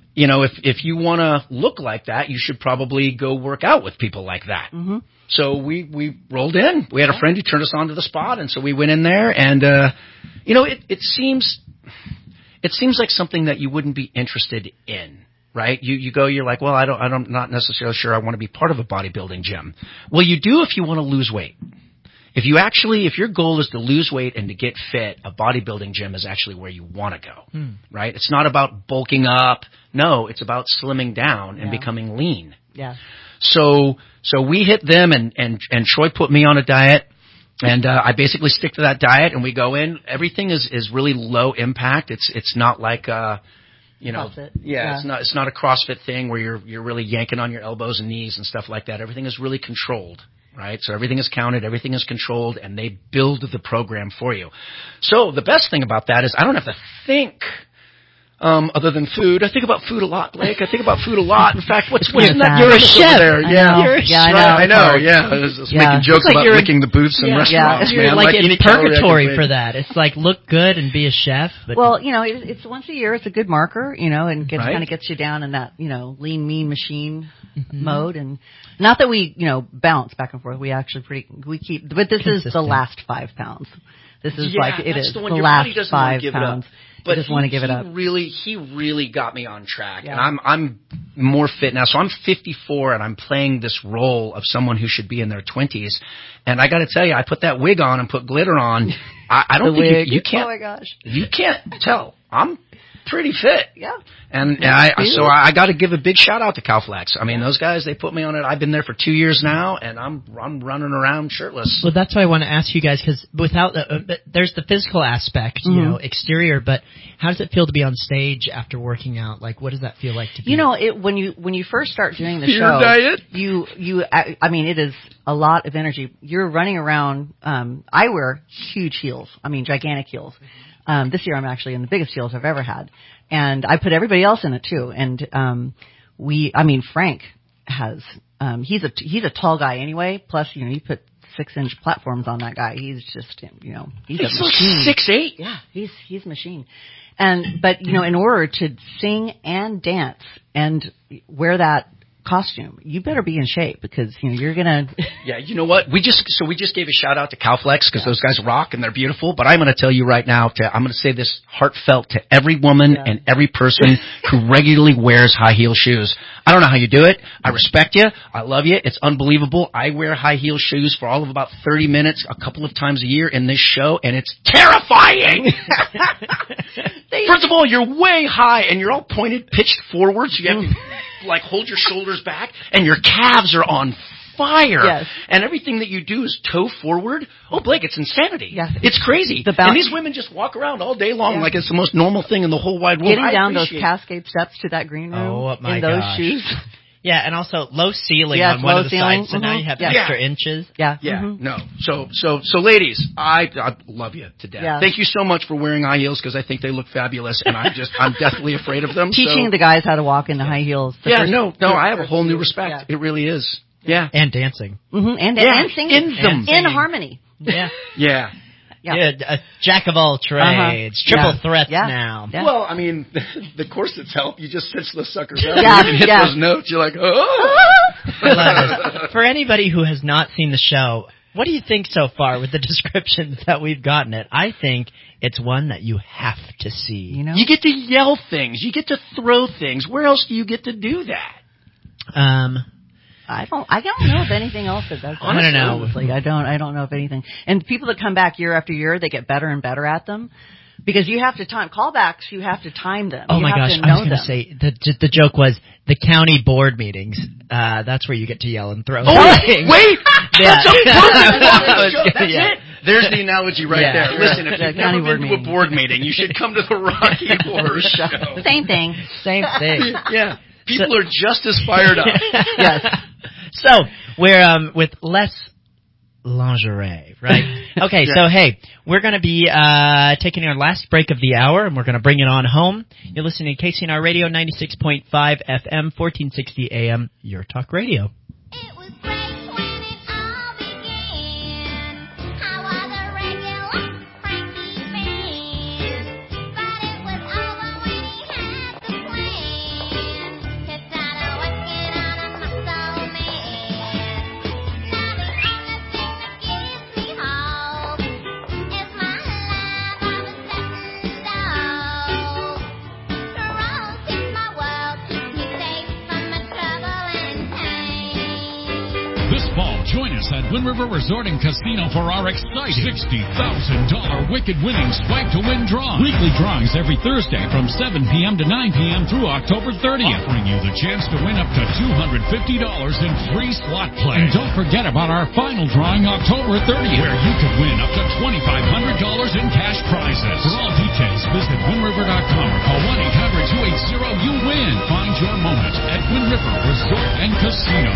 you know, if if you want to look like that, you should probably go work out with people like that. Mm-hmm. So we we rolled in. We had a friend who turned us on to the spot, and so we went in there. And uh, you know, it it seems it seems like something that you wouldn't be interested in. Right? You you go, you're like, well, I don't, I'm not necessarily sure I want to be part of a bodybuilding gym. Well, you do if you want to lose weight. If you actually, if your goal is to lose weight and to get fit, a bodybuilding gym is actually where you want to go. Hmm. Right? It's not about bulking up. No, it's about slimming down and Yeah. becoming lean. Yeah. So so we hit them, and and and Troy put me on a diet. And uh, I basically stick to that diet, and we go in. Everything is is really low impact. It's it's not like uh You know, CrossFit. yeah, Yeah. it's not it's not a CrossFit thing where you're you're really yanking on your elbows and knees and stuff like that. Everything is really controlled, right? So everything is counted, everything is controlled, and they build the program for you. So the best thing about that is I don't have to think. Um, other than food, I think about food a lot, Blake. I think about food a lot. In fact, what's what's in that You're a grimace chef. over there? I Yeah, know. You're a yeah, I chef. know. I know. Hard. Yeah, I was just Yeah. making jokes It's like about you're- licking the boots in yeah, restaurants, You're man. like, in any calorie I can purgatory make. for that. It's like look good and be a chef. But Well, you know, it, it's once a year. It's a good marker, you know, and gets, Right. kind of gets you down in that, you know, lean, mean machine Mm-hmm. mode. And not that we, you know, bounce back and forth. We actually pretty, we keep, but this is the Consistent. last five pounds. This is yeah, like, it that's is the the, one. Your body last doesn't want to five give pounds. it up. But just he, want to give he it up. really, he really got me on track, Yeah. and I'm I'm more fit now. So I'm fifty-four, and I'm playing this role of someone who should be in their twenties. And I got to tell you, I put that wig on and put glitter on. I, I don't The think wig. you, you can't. Oh my gosh. You can't tell. I'm pretty fit. Yeah. And, and I, I so I, I got to give a big shout out to Cowflex. I mean, those guys, they put me on it. I've been there for two years now, and I'm I'm running around shirtless. Well, that's why I want to ask you guys, because without the, uh, but there's the physical aspect, you Mhm. know, exterior. But how does it feel to be on stage after working out? Like, what does that feel like to be? You know, it, when you when you first start doing the Your show, diet? you you I, I mean, it is a lot of energy. You're running around. Um, I wear huge heels. I mean, gigantic heels. Um, this year, I'm actually in the biggest heels I've ever had, and I put everybody else in it too. And um, we, I mean, Frank has. Um, he's a he's a tall guy anyway. Plus, you know, you put six inch platforms on that guy. He's just, you know, he's, He's a like machine. six eight. Yeah, he's he's a machine. And but you know, in order to sing and dance and wear that costume, you better be in shape because you know you're gonna. Yeah, you know what? We just so we just gave a shout out to Cowflex because those guys rock and they're beautiful. But I'm going to tell you right now, to, I'm going to say this heartfelt to every woman Yeah. and every person who regularly wears high heel shoes. I don't know how you do it. I respect you. I love you. It's unbelievable. I wear high heel shoes for all of about thirty minutes, a couple of times a year in this show, and it's terrifying. First of all, you're way high and you're all pointed, pitched forward, so you have to like hold your shoulders back, and your calves are on fire. Yes. And everything that you do is toe forward. Oh, Blake, it's insanity. Yeah. It's crazy. The bounce- and these women just walk around all day long Yeah. like it's the most normal thing in the whole wide world. Getting I down those appreciate- cascade steps to that green room Oh, my in those gosh. shoes. Yeah, and also low ceiling Yeah, on it's one low of the ceiling. sides, so now Mhm. you have Yeah. extra inches. Yeah. Yeah, Mhm. no. So, so, so, ladies, I, I love you to death. Yeah. Thank you so much for wearing high heels because I think they look fabulous, and I'm just, I'm deathly afraid of them. Teaching so. the guys how to walk into high heels. the Yeah, first- no, no, the I have a first whole new few- respect. Yeah. It really is. Yeah. And dancing. Mm-hmm. And, Yeah, and singing in them. in Singing. harmony. Yeah. Yeah. Yeah. Yeah, a jack of all trades, Uh-huh. triple Yeah. threats Yeah. now. Yeah. Well, I mean, the corsets help. You just cinch those suckers up. Yeah, You can hit yeah. those notes. You're like, oh. I love it. For anybody who has not seen the show, what do you think so far with the descriptions that we've gotten it? I think it's one that you have to see. You know? You get to yell things. You get to throw things. Where else do you get to do that? Um, I don't. I don't know of anything else that does that. I don't know. Honestly, I don't. I don't know of anything. And people that come back year after year, they get better and better at them because you have to time callbacks. You have to time them. oh you my have gosh, to I know was going to them. say, the, the joke was the county board meetings. Uh, that's where you get to yell and throw Oh, things. wait. Yeah. That's a perfect fucking joke. That's Yeah. it. There's the analogy right Yeah. there. Listen, if Yeah, you've county never board been to a meeting. board meeting, you should come to the Rocky Horror Show. Same thing. Same thing. Yeah. People are just as fired up. Yes. So we're um, with less lingerie, right? Okay, Yeah. so hey, we're going to be uh, taking our last break of the hour, and we're going to bring it on home. You're listening to K C N R Radio, ninety-six point five F M, fourteen sixty A M, Your Talk Radio. It was great when it all began. I was a regular Frankie fan, but it was over when he had the plan. Join us at Wind River Resort and Casino for our exciting sixty thousand dollars Wicked Winning Swipe to Win draw. Weekly drawings every Thursday from seven p.m. to nine p.m. through October thirtieth, offering you the chance to win up to two hundred fifty dollars in free slot play. And don't forget about our final drawing October thirtieth, where you could win up to twenty-five hundred dollars in cash prizes. For all details, visit wind river dot com or call one eight hundred two eight zero you win. Find your moment at Wind River Resort and Casino.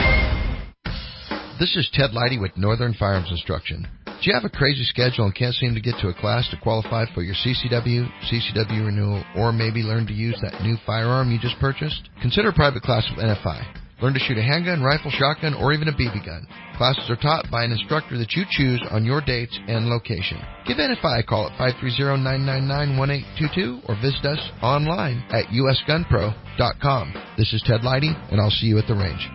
This is Ted Leidy with Northern Firearms Instruction. Do you have a crazy schedule and can't seem to get to a class to qualify for your C C W, C C W renewal, or maybe learn to use that new firearm you just purchased? Consider a private class with N F I. Learn to shoot a handgun, rifle, shotgun, or even a B B gun. Classes are taught by an instructor that you choose on your dates and location. Give N F I a call at five three zero, nine nine nine, one eight two two or visit us online at u s gun pro dot com. This is Ted Leidy, and I'll see you at the range.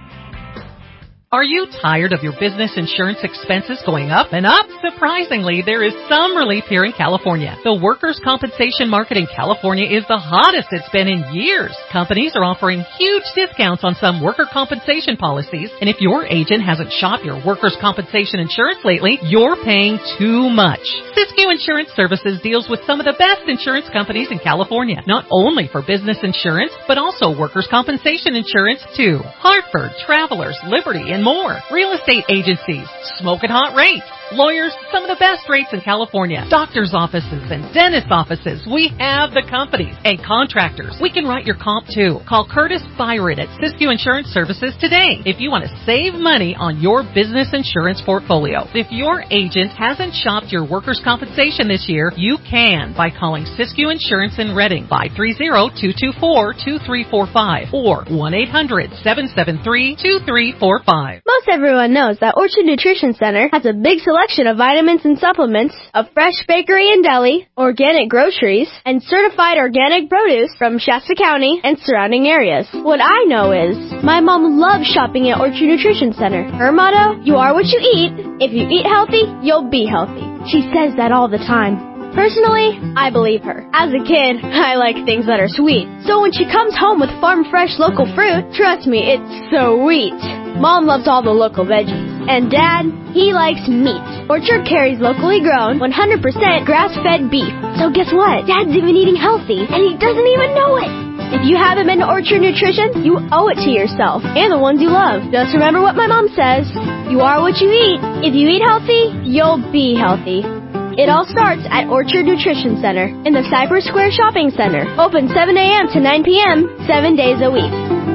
Are you tired of your business insurance expenses going up and up? Surprisingly, there is some relief here in California. The workers' compensation market in California is the hottest it's been in years. Companies are offering huge discounts on some worker compensation policies, and if your agent hasn't shopped your workers' compensation insurance lately, you're paying too much. Siskiyou Insurance Services deals with some of the best insurance companies in California, not only for business insurance, but also workers' compensation insurance too. Hartford, Travelers, Liberty, and more. Real estate agencies, smoking hot rates. Lawyers, some of the best rates in California. Doctors' offices and dentist offices. We have the companies and contractors. We can write your comp too. Call Curtis Byron at Siskiyou Insurance Services today if you want to save money on your business insurance portfolio. If your agent hasn't shopped your workers' compensation this year, you can by calling Siskiyou Insurance in Redding, five three zero, two two four, two three four five or one eight hundred, seven seven three, two three four five. Most everyone knows that Orchard Nutrition Center has a big selection of vitamins and supplements, a fresh bakery and deli, organic groceries, and certified organic produce from Shasta County and surrounding areas. What I know is, my mom loves shopping at Orchard Nutrition Center. Her motto, you are what you eat. If you eat healthy, you'll be healthy. She says that all the time. Personally, I believe her. As a kid, I like things that are sweet. So when she comes home with farm fresh local fruit, trust me, it's sweet. Mom loves all the local veggies. And Dad, he likes meat. Orchard carries locally grown, one hundred percent grass-fed beef. So guess what? Dad's even eating healthy, and he doesn't even know it. If you haven't been to Orchard Nutrition, you owe it to yourself and the ones you love. Just remember what my mom says. You are what you eat. If you eat healthy, you'll be healthy. It all starts at Orchard Nutrition Center in the Cypress Square Shopping Center. Open seven a.m. to nine p.m., seven days a week.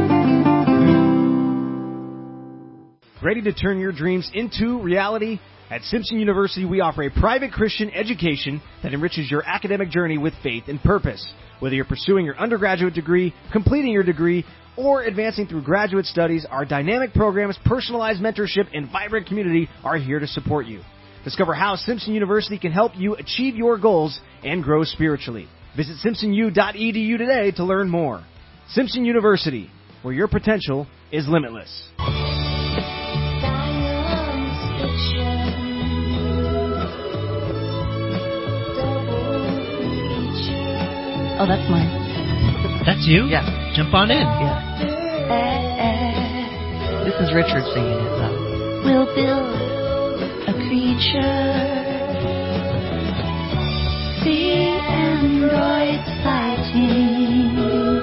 Ready to turn your dreams into reality? At Simpson University, we offer a private Christian education that enriches your academic journey with faith and purpose. Whether you're pursuing your undergraduate degree, completing your degree, or advancing through graduate studies, our dynamic programs, personalized mentorship, and vibrant community are here to support you. Discover how Simpson University can help you achieve your goals and grow spiritually. Visit simpson u dot e d u today to learn more. Simpson University, where your potential is limitless. Oh, that's mine. That's you? Yeah. Jump on in. Yeah. This is Richard singing it, though. We'll build a creature. See androids fighting.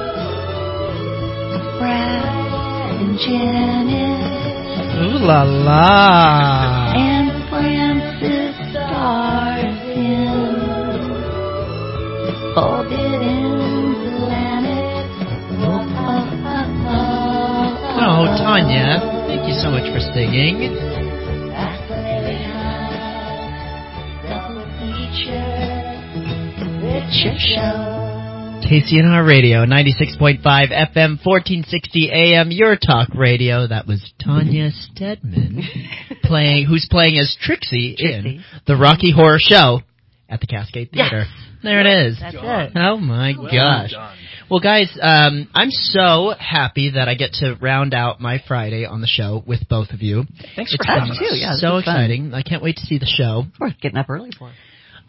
Brass and Janet. Ooh la la. And Francis stars in Forbidden Planet. Oh, Tanya, thank you so much for singing. K C N R Radio, ninety-six point five F M, fourteen sixty A M, your talk radio. That was Tanya Stedman, playing, who's playing as Trixie, Trixie in the Rocky Horror Show at the Cascade Theater. Yes. There it is. That's it. Oh my well gosh. Done. Well, guys, um, I'm so happy that I get to round out my Friday on the show with both of you. Thanks it's for having us. Too. Yeah, so exciting. I can't wait to see the show. We're getting up early for it.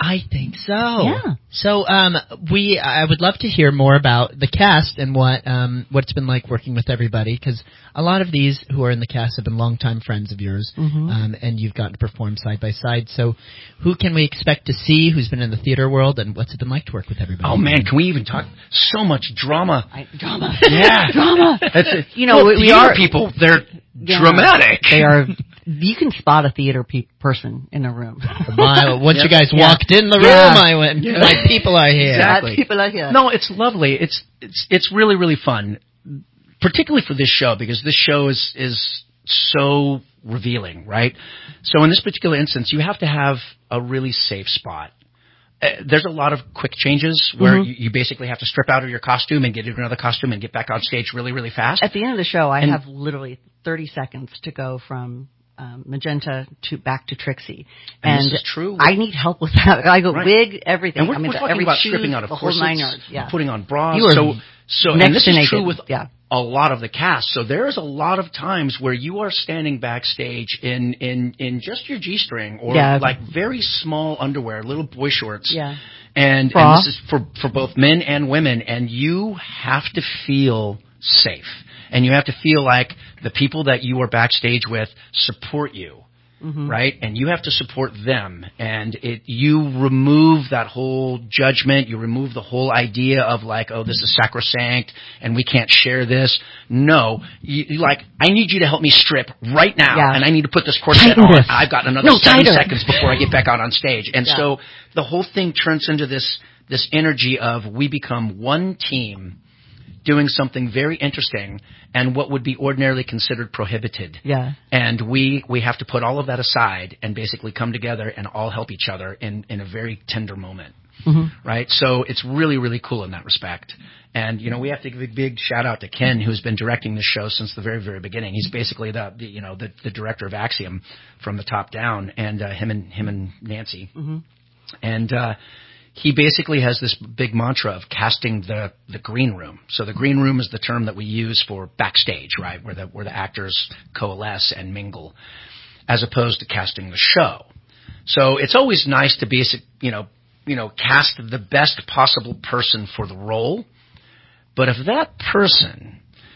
I think so. Yeah. So, um, we, I would love to hear more about the cast and what, um, what it's been like working with everybody, because a lot of these who are in the cast have been longtime friends of yours, Mhm. um, and you've gotten to perform side by side. So, who can we expect to see who's been in the theater world, and what's it been like to work with everybody? Oh man, can we even talk? So much drama. I, drama. Yeah, drama. That's it. You know, well, we, we theater are people. They're yeah, dramatic. They are. You can spot a theater pe- person in a room. My, once Yep. you guys Yeah. walked in the room, Yeah. I went, Yeah. my people are here. Exactly. People are here. No, it's lovely. It's it's it's really really fun, particularly for this show because this show is is so revealing, right? So in this particular instance, you have to have a really safe spot. Uh, there's a lot of quick changes where Mhm. you, you basically have to strip out of your costume and get into another costume and get back on stage really really fast. At the end of the show, I And- have literally thirty seconds to go from um, Magenta to back to Trixie, And and this is true. I need help with that. I go Right. wig, everything. And we're, I mean, we're talking every about shoes, stripping out of the whole nine corsets, yards. Yeah, putting on bras. You are so, so, next and this to is naked. true with Yeah. a lot of the cast. So there is a lot of times where you are standing backstage in in in just your g-string or Yeah. like very small underwear, little boy shorts. Yeah. And, Bra. and this is for for both men and women, and you have to feel safe, and you have to feel like the people that you are backstage with support you. Mhm. Right? And you have to support them. And it, you remove that whole judgment. You remove the whole idea of like, oh, this is sacrosanct and we can't share this. No. You, you like, I need you to help me strip right now. Yeah. And I need to put this corset Tighten on. this. I've got another No, seven tighter. seconds before I get back out on stage. And Yeah. so the whole thing turns into this, this energy of we become one team doing something very interesting and what would be ordinarily considered prohibited. Yeah. And we, we have to put all of that aside and basically come together and all help each other in, in a very tender moment. Mhm. Right? So it's really, really cool in that respect. And, you know, we have to give a big shout out to Ken, who's been directing this show since the very, very beginning. He's basically the, the you know, the, the director of Axiom from the top down, and uh, him and him and Nancy. Mhm. And uh, he basically has this big mantra of casting the, the green room. So the green room is the term that we use for backstage, right, where the where the actors coalesce and mingle, as opposed to casting the show. So it's always nice to be, you know, you know, cast the best possible person for the role. But if that person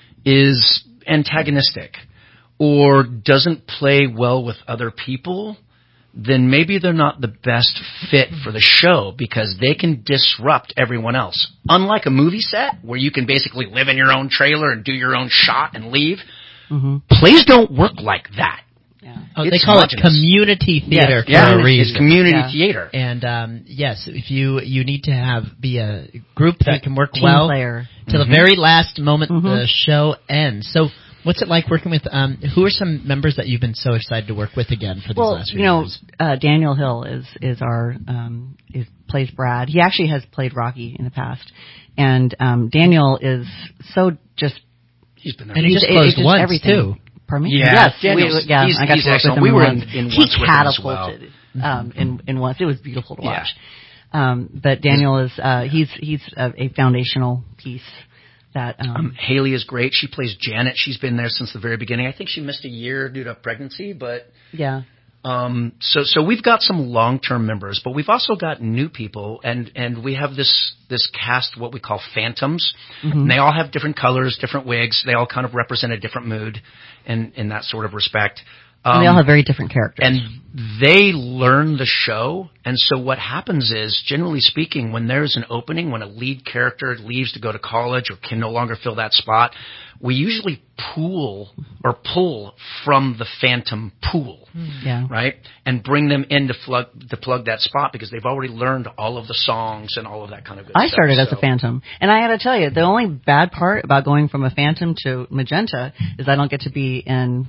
is antagonistic or doesn't play well with other people, then maybe they're not the best fit for the show because they can disrupt everyone else. Unlike a movie set where you can basically live in your own trailer and do your own shot and leave, Mhm. plays don't work like that. Oh, they It's call it homogenous. community theater Yes, for yeah, a reason. it's community Yeah. theater. And um, yes, if you you need to have be a group that can work Team well player. to Mhm. the very last moment Mhm. the show ends. So, what's it like working with? Um, who are some members that you've been so excited to work with again for these Well, last few you know, years? uh, Daniel Hill is is our um, is plays Brad. He actually has played Rocky in the past, and um, Daniel is so just. He's been there. And he he's- just it- closed it's just once everything. too. Pardon me? Yeah, yes, Daniel's- we, yeah, he's- I got he's to work excellent. with him We were once. in- in he once with him as well. catapulted um, in in once. It was beautiful to Yeah. watch. Um, but Daniel is uh, he's he's a, a foundational piece that. Um, Um, Haley is great. She plays Janet. She's been there since the very beginning. I think she missed a year due to pregnancy, but yeah. um, so so we've got some long-term members, but we've also got new people, and and we have this this cast what we call phantoms. Mhm. And they all have different colors, different wigs. They all kind of represent a different mood, in in that sort of respect. And they all Um, have very different characters. And they learn the show. And so what happens is, generally speaking, when there's an opening, when a lead character leaves to go to college or can no longer fill that spot, we usually pool or pull from the phantom pool, Yeah. right? And bring them in to plug, to plug that spot because they've already learned all of the songs and all of that kind of good I stuff. started as So- a Phantom, and I got to tell you, the only bad part about going from a Phantom to Magenta is I don't get to be in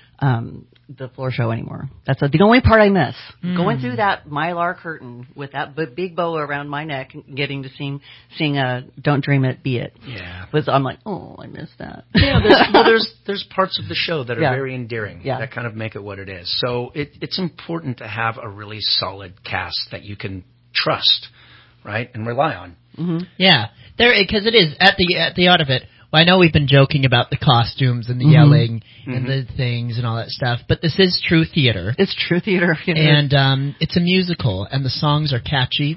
um, the floor show anymore. That's the only part I miss. Mm. Going through that mylar curtain with that b- big bow around my neck, and getting to sing, sing a "Don't Dream It, Be It." Yeah. Was I'm like, oh, I missed that. Yeah, there's, well, there's there's parts of the show that are Yeah. very endearing Yeah. that kind of make it what it is. So it, it's important to have a really solid cast that you can trust, right, and rely on. Mm-hmm. Yeah, there because it is at the at the heart of it. Well, I know we've been joking about the costumes and the Mhm. yelling Mhm. and the things and all that stuff, but this is true theater. It's true theater. And um, it's a musical, and the songs are catchy.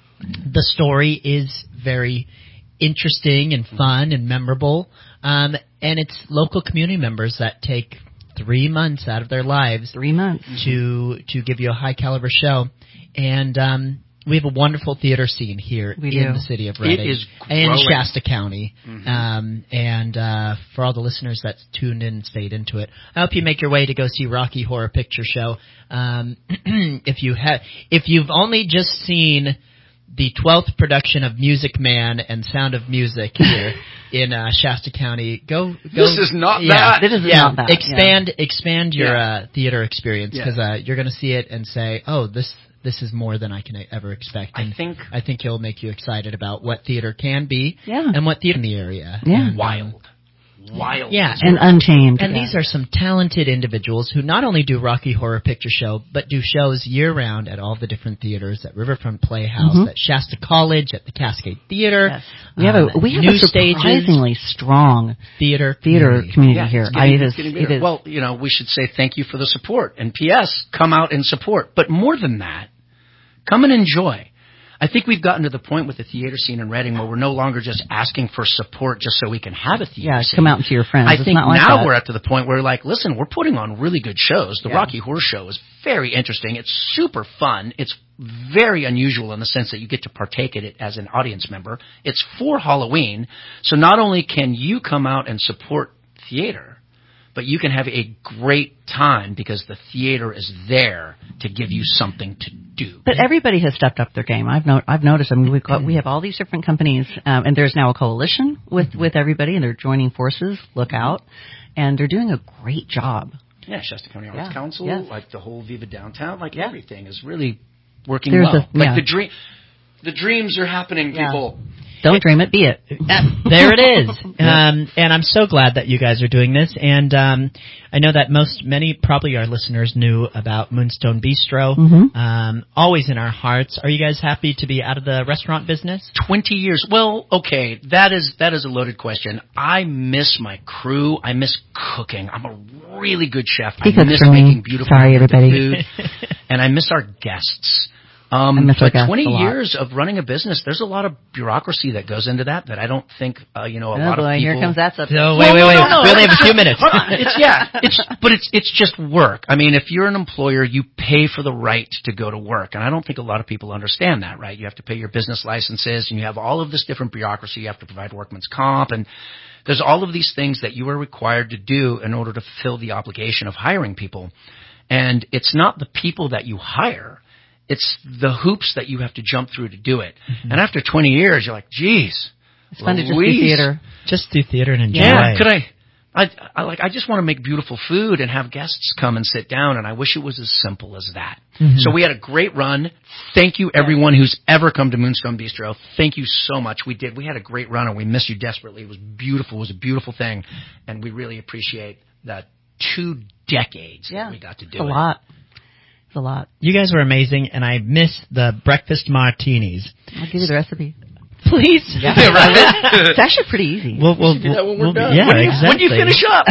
The story is very interesting and fun and memorable. Um, and it's local community members that take three months out of their lives three months to to give you a high caliber show. And um, we have a wonderful theater scene here We in do. the city of Reading. It is and growing. Shasta County. Mhm. Um, and uh, for all the listeners that tuned in and stayed into it, I hope you make your way to go see Rocky Horror Picture Show. Um, if you have, if you've only just seen the twelfth production of Music Man and Sound of Music here in uh, Shasta County, go, go. This is not yeah, that. This is yeah, not that, expand, expand your Yeah. uh, theater experience Yeah. because uh, you're going to see it and say, "Oh, this this is more than I can ever expect." And I think I think it'll make you excited about what theater can be Yeah. and what theater in the area. Yeah. And, wild. Wild. Yeah, And Untamed. and yeah. these are some talented individuals who not only do Rocky Horror Picture Show, but do shows year-round at all the different theaters, at Riverfront Playhouse, Mhm. at Shasta College, at the Cascade Theater. Yes. We have a um, we have new a surprisingly strong theater theater community. community Yeah, here. it's I, getting, it it's is. getting It bigger. is. Well, you know, we should say thank you for the support. And P S, come out and support. But more than that, come and enjoy. I think we've gotten to the point with the theater scene in Reading where we're no longer just asking for support just so we can have a theater Yeah, scene. come out and see your friends. I It's think not like now that. we're at to the point where, like, listen, we're putting on really good shows. The Yeah. Rocky Horror Show is very interesting. It's super fun. It's very unusual in the sense that you get to partake in it as an audience member. It's for Halloween, so not only can you come out and support theater, but you can have a great time because the theater is there to give you something to do. But everybody has stepped up their game. I've no, I've noticed. I mean, we've got we have all these different companies, um, and there's now a coalition with with everybody, and they're joining forces. Look out, and they're doing a great job. Yeah, Shasta County Arts Yeah, Council, yes. like the whole Viva Downtown, like Yeah. everything is really working There's well. a- like yeah. the dream, the dreams are happening, Yeah. people. Don't dream it, be it. Uh, there it is. Um, and I'm so glad that you guys are doing this. And um, I know that most, many, probably our listeners knew about Moonstone Bistro. Mhm. Um, always in our hearts. Are you guys happy to be out of the restaurant business? Twenty years. Well, okay, that is that is a loaded question. I miss my crew. I miss cooking. I'm a really good chef. He I cooks miss for me. making beautiful Sorry, authentic everybody. food, and I miss our guests. Um, I miss our but guests twenty a lot. years of running a business, there's a lot of bureaucracy that goes into that that I don't think uh, you know a Oh lot boy, of people. here comes that subject. So, Well, wait, no, wait, wait. no, no. We only have a few minutes. Hold on. It's yeah. It's but it's it's just work. I mean, if you're an employer, you pay for the right to go to work, and I don't think a lot of people understand that. Right? You have to pay your business licenses, and you have all of this different bureaucracy. You have to provide workman's comp, and there's all of these things that you are required to do in order to fulfill the obligation of hiring people. And it's not the people that you hire. It's the hoops that you have to jump through to do it. Mm-hmm. And after twenty years, you're like, geez. It's fun to just do Louise. theater. Just do theater and enjoy. Yeah, could I, I, I like, I just want to make beautiful food and have guests come and sit down, and I wish it was as simple as that. Mhm. So we had a great run. Thank you, everyone who's ever come to Moonstone Bistro. Thank you so much. We did. We had a great run, and we miss you desperately. It was beautiful. It was a beautiful thing, and we really appreciate that two decades Yeah, that we got to do it's a it. lot. It's a lot. You guys were amazing, and I miss the breakfast martinis. I'll give you the recipe. Please. Yeah, it's actually pretty easy. We'll, we'll, do that when we're we'll- done. Yeah, When do you- exactly. when do you finish up?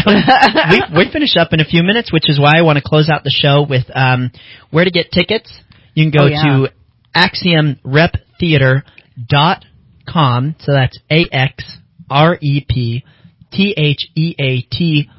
we, we finish up in a few minutes, which is why I want to close out the show with um, where to get tickets. You can go Oh, yeah. to axiom rep theater dot com. So that's A X R E P T H E A T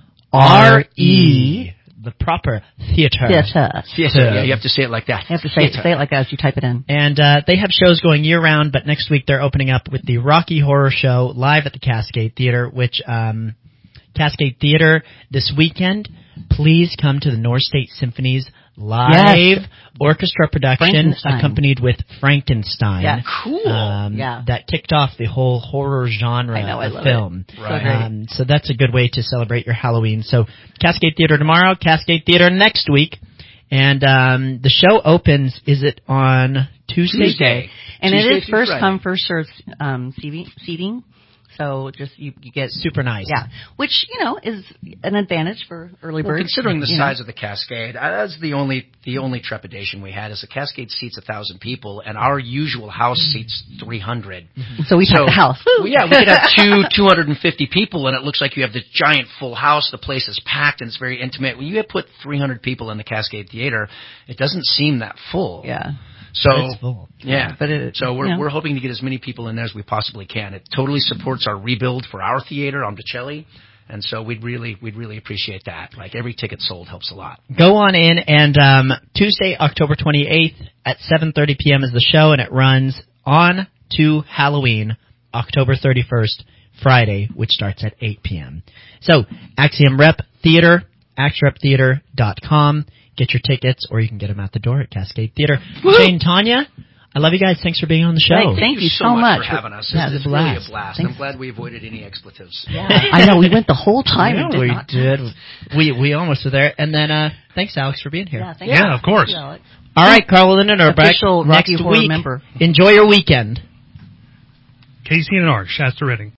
R E. The proper theater. Theater. Theater. Yeah, you have to say it like that. You have to say, Theater. say it like that as you type it in. And uh, they have shows going year-round, but next week they're opening up with the Rocky Horror Show live at the Cascade Theater, which um, Cascade Theater this weekend. Please come to the North State Symphony's live Yes. orchestra production Frankenstein. accompanied with Frankenstein. Yeah. Cool. Um, Yeah. That kicked off the whole horror genre I know, I of love film. it. So Right. great. Um, so that's a good way to celebrate your Halloween. So Cascade Theater tomorrow, Cascade Theater next week. And um, the show opens, is it on Tuesday? Tuesday. And Tuesday it is through first Friday. come, first served um, seating. seating. So just you, you get super nice. Yeah, which you know is an advantage for early Well, birds. considering the you size know. of the Cascade, uh, that's the only the only trepidation we had. Is the Cascade seats a thousand people, and our usual house seats three hundred. Mm-hmm. So we packed the house. Well, yeah, we could have two two hundred and fifty people, and it looks like you have this giant full house. The place is packed and it's very intimate. When you have put three hundred people in the Cascade Theater, it doesn't seem that full. Yeah. So But it's full. yeah, but it, so we're you know. we're hoping to get as many people in there as we possibly can. It totally supports our rebuild for our theater on Bocelli, and so we'd really we'd really appreciate that. Like every ticket sold helps a lot. Go on in, and um, Tuesday, October twenty-eighth at seven thirty p.m. is the show, and it runs on to Halloween, October thirty-first, Friday, which starts at eight p.m. So, Axiom Rep Theater, ax rep theater dot com. Get your tickets, or you can get them at the door at Cascade Theater. Shane, Tanya, I love you guys. Thanks for being on the show. Thank, thank you so, so much for having us. Yeah, It's, it's it's a really blast. a blast. Thanks. I'm glad we avoided any expletives. Yeah. I know, we went the whole time. Yeah, and did we not did. We we almost were there. And then, uh, thanks, Alex, for being here. Yeah, thank Yeah, you. of course. Thank you, Alex. All right, Carl Lindenberg, Official next Rocky Horror week. member. Enjoy your weekend. K C N R, Shasta Redding.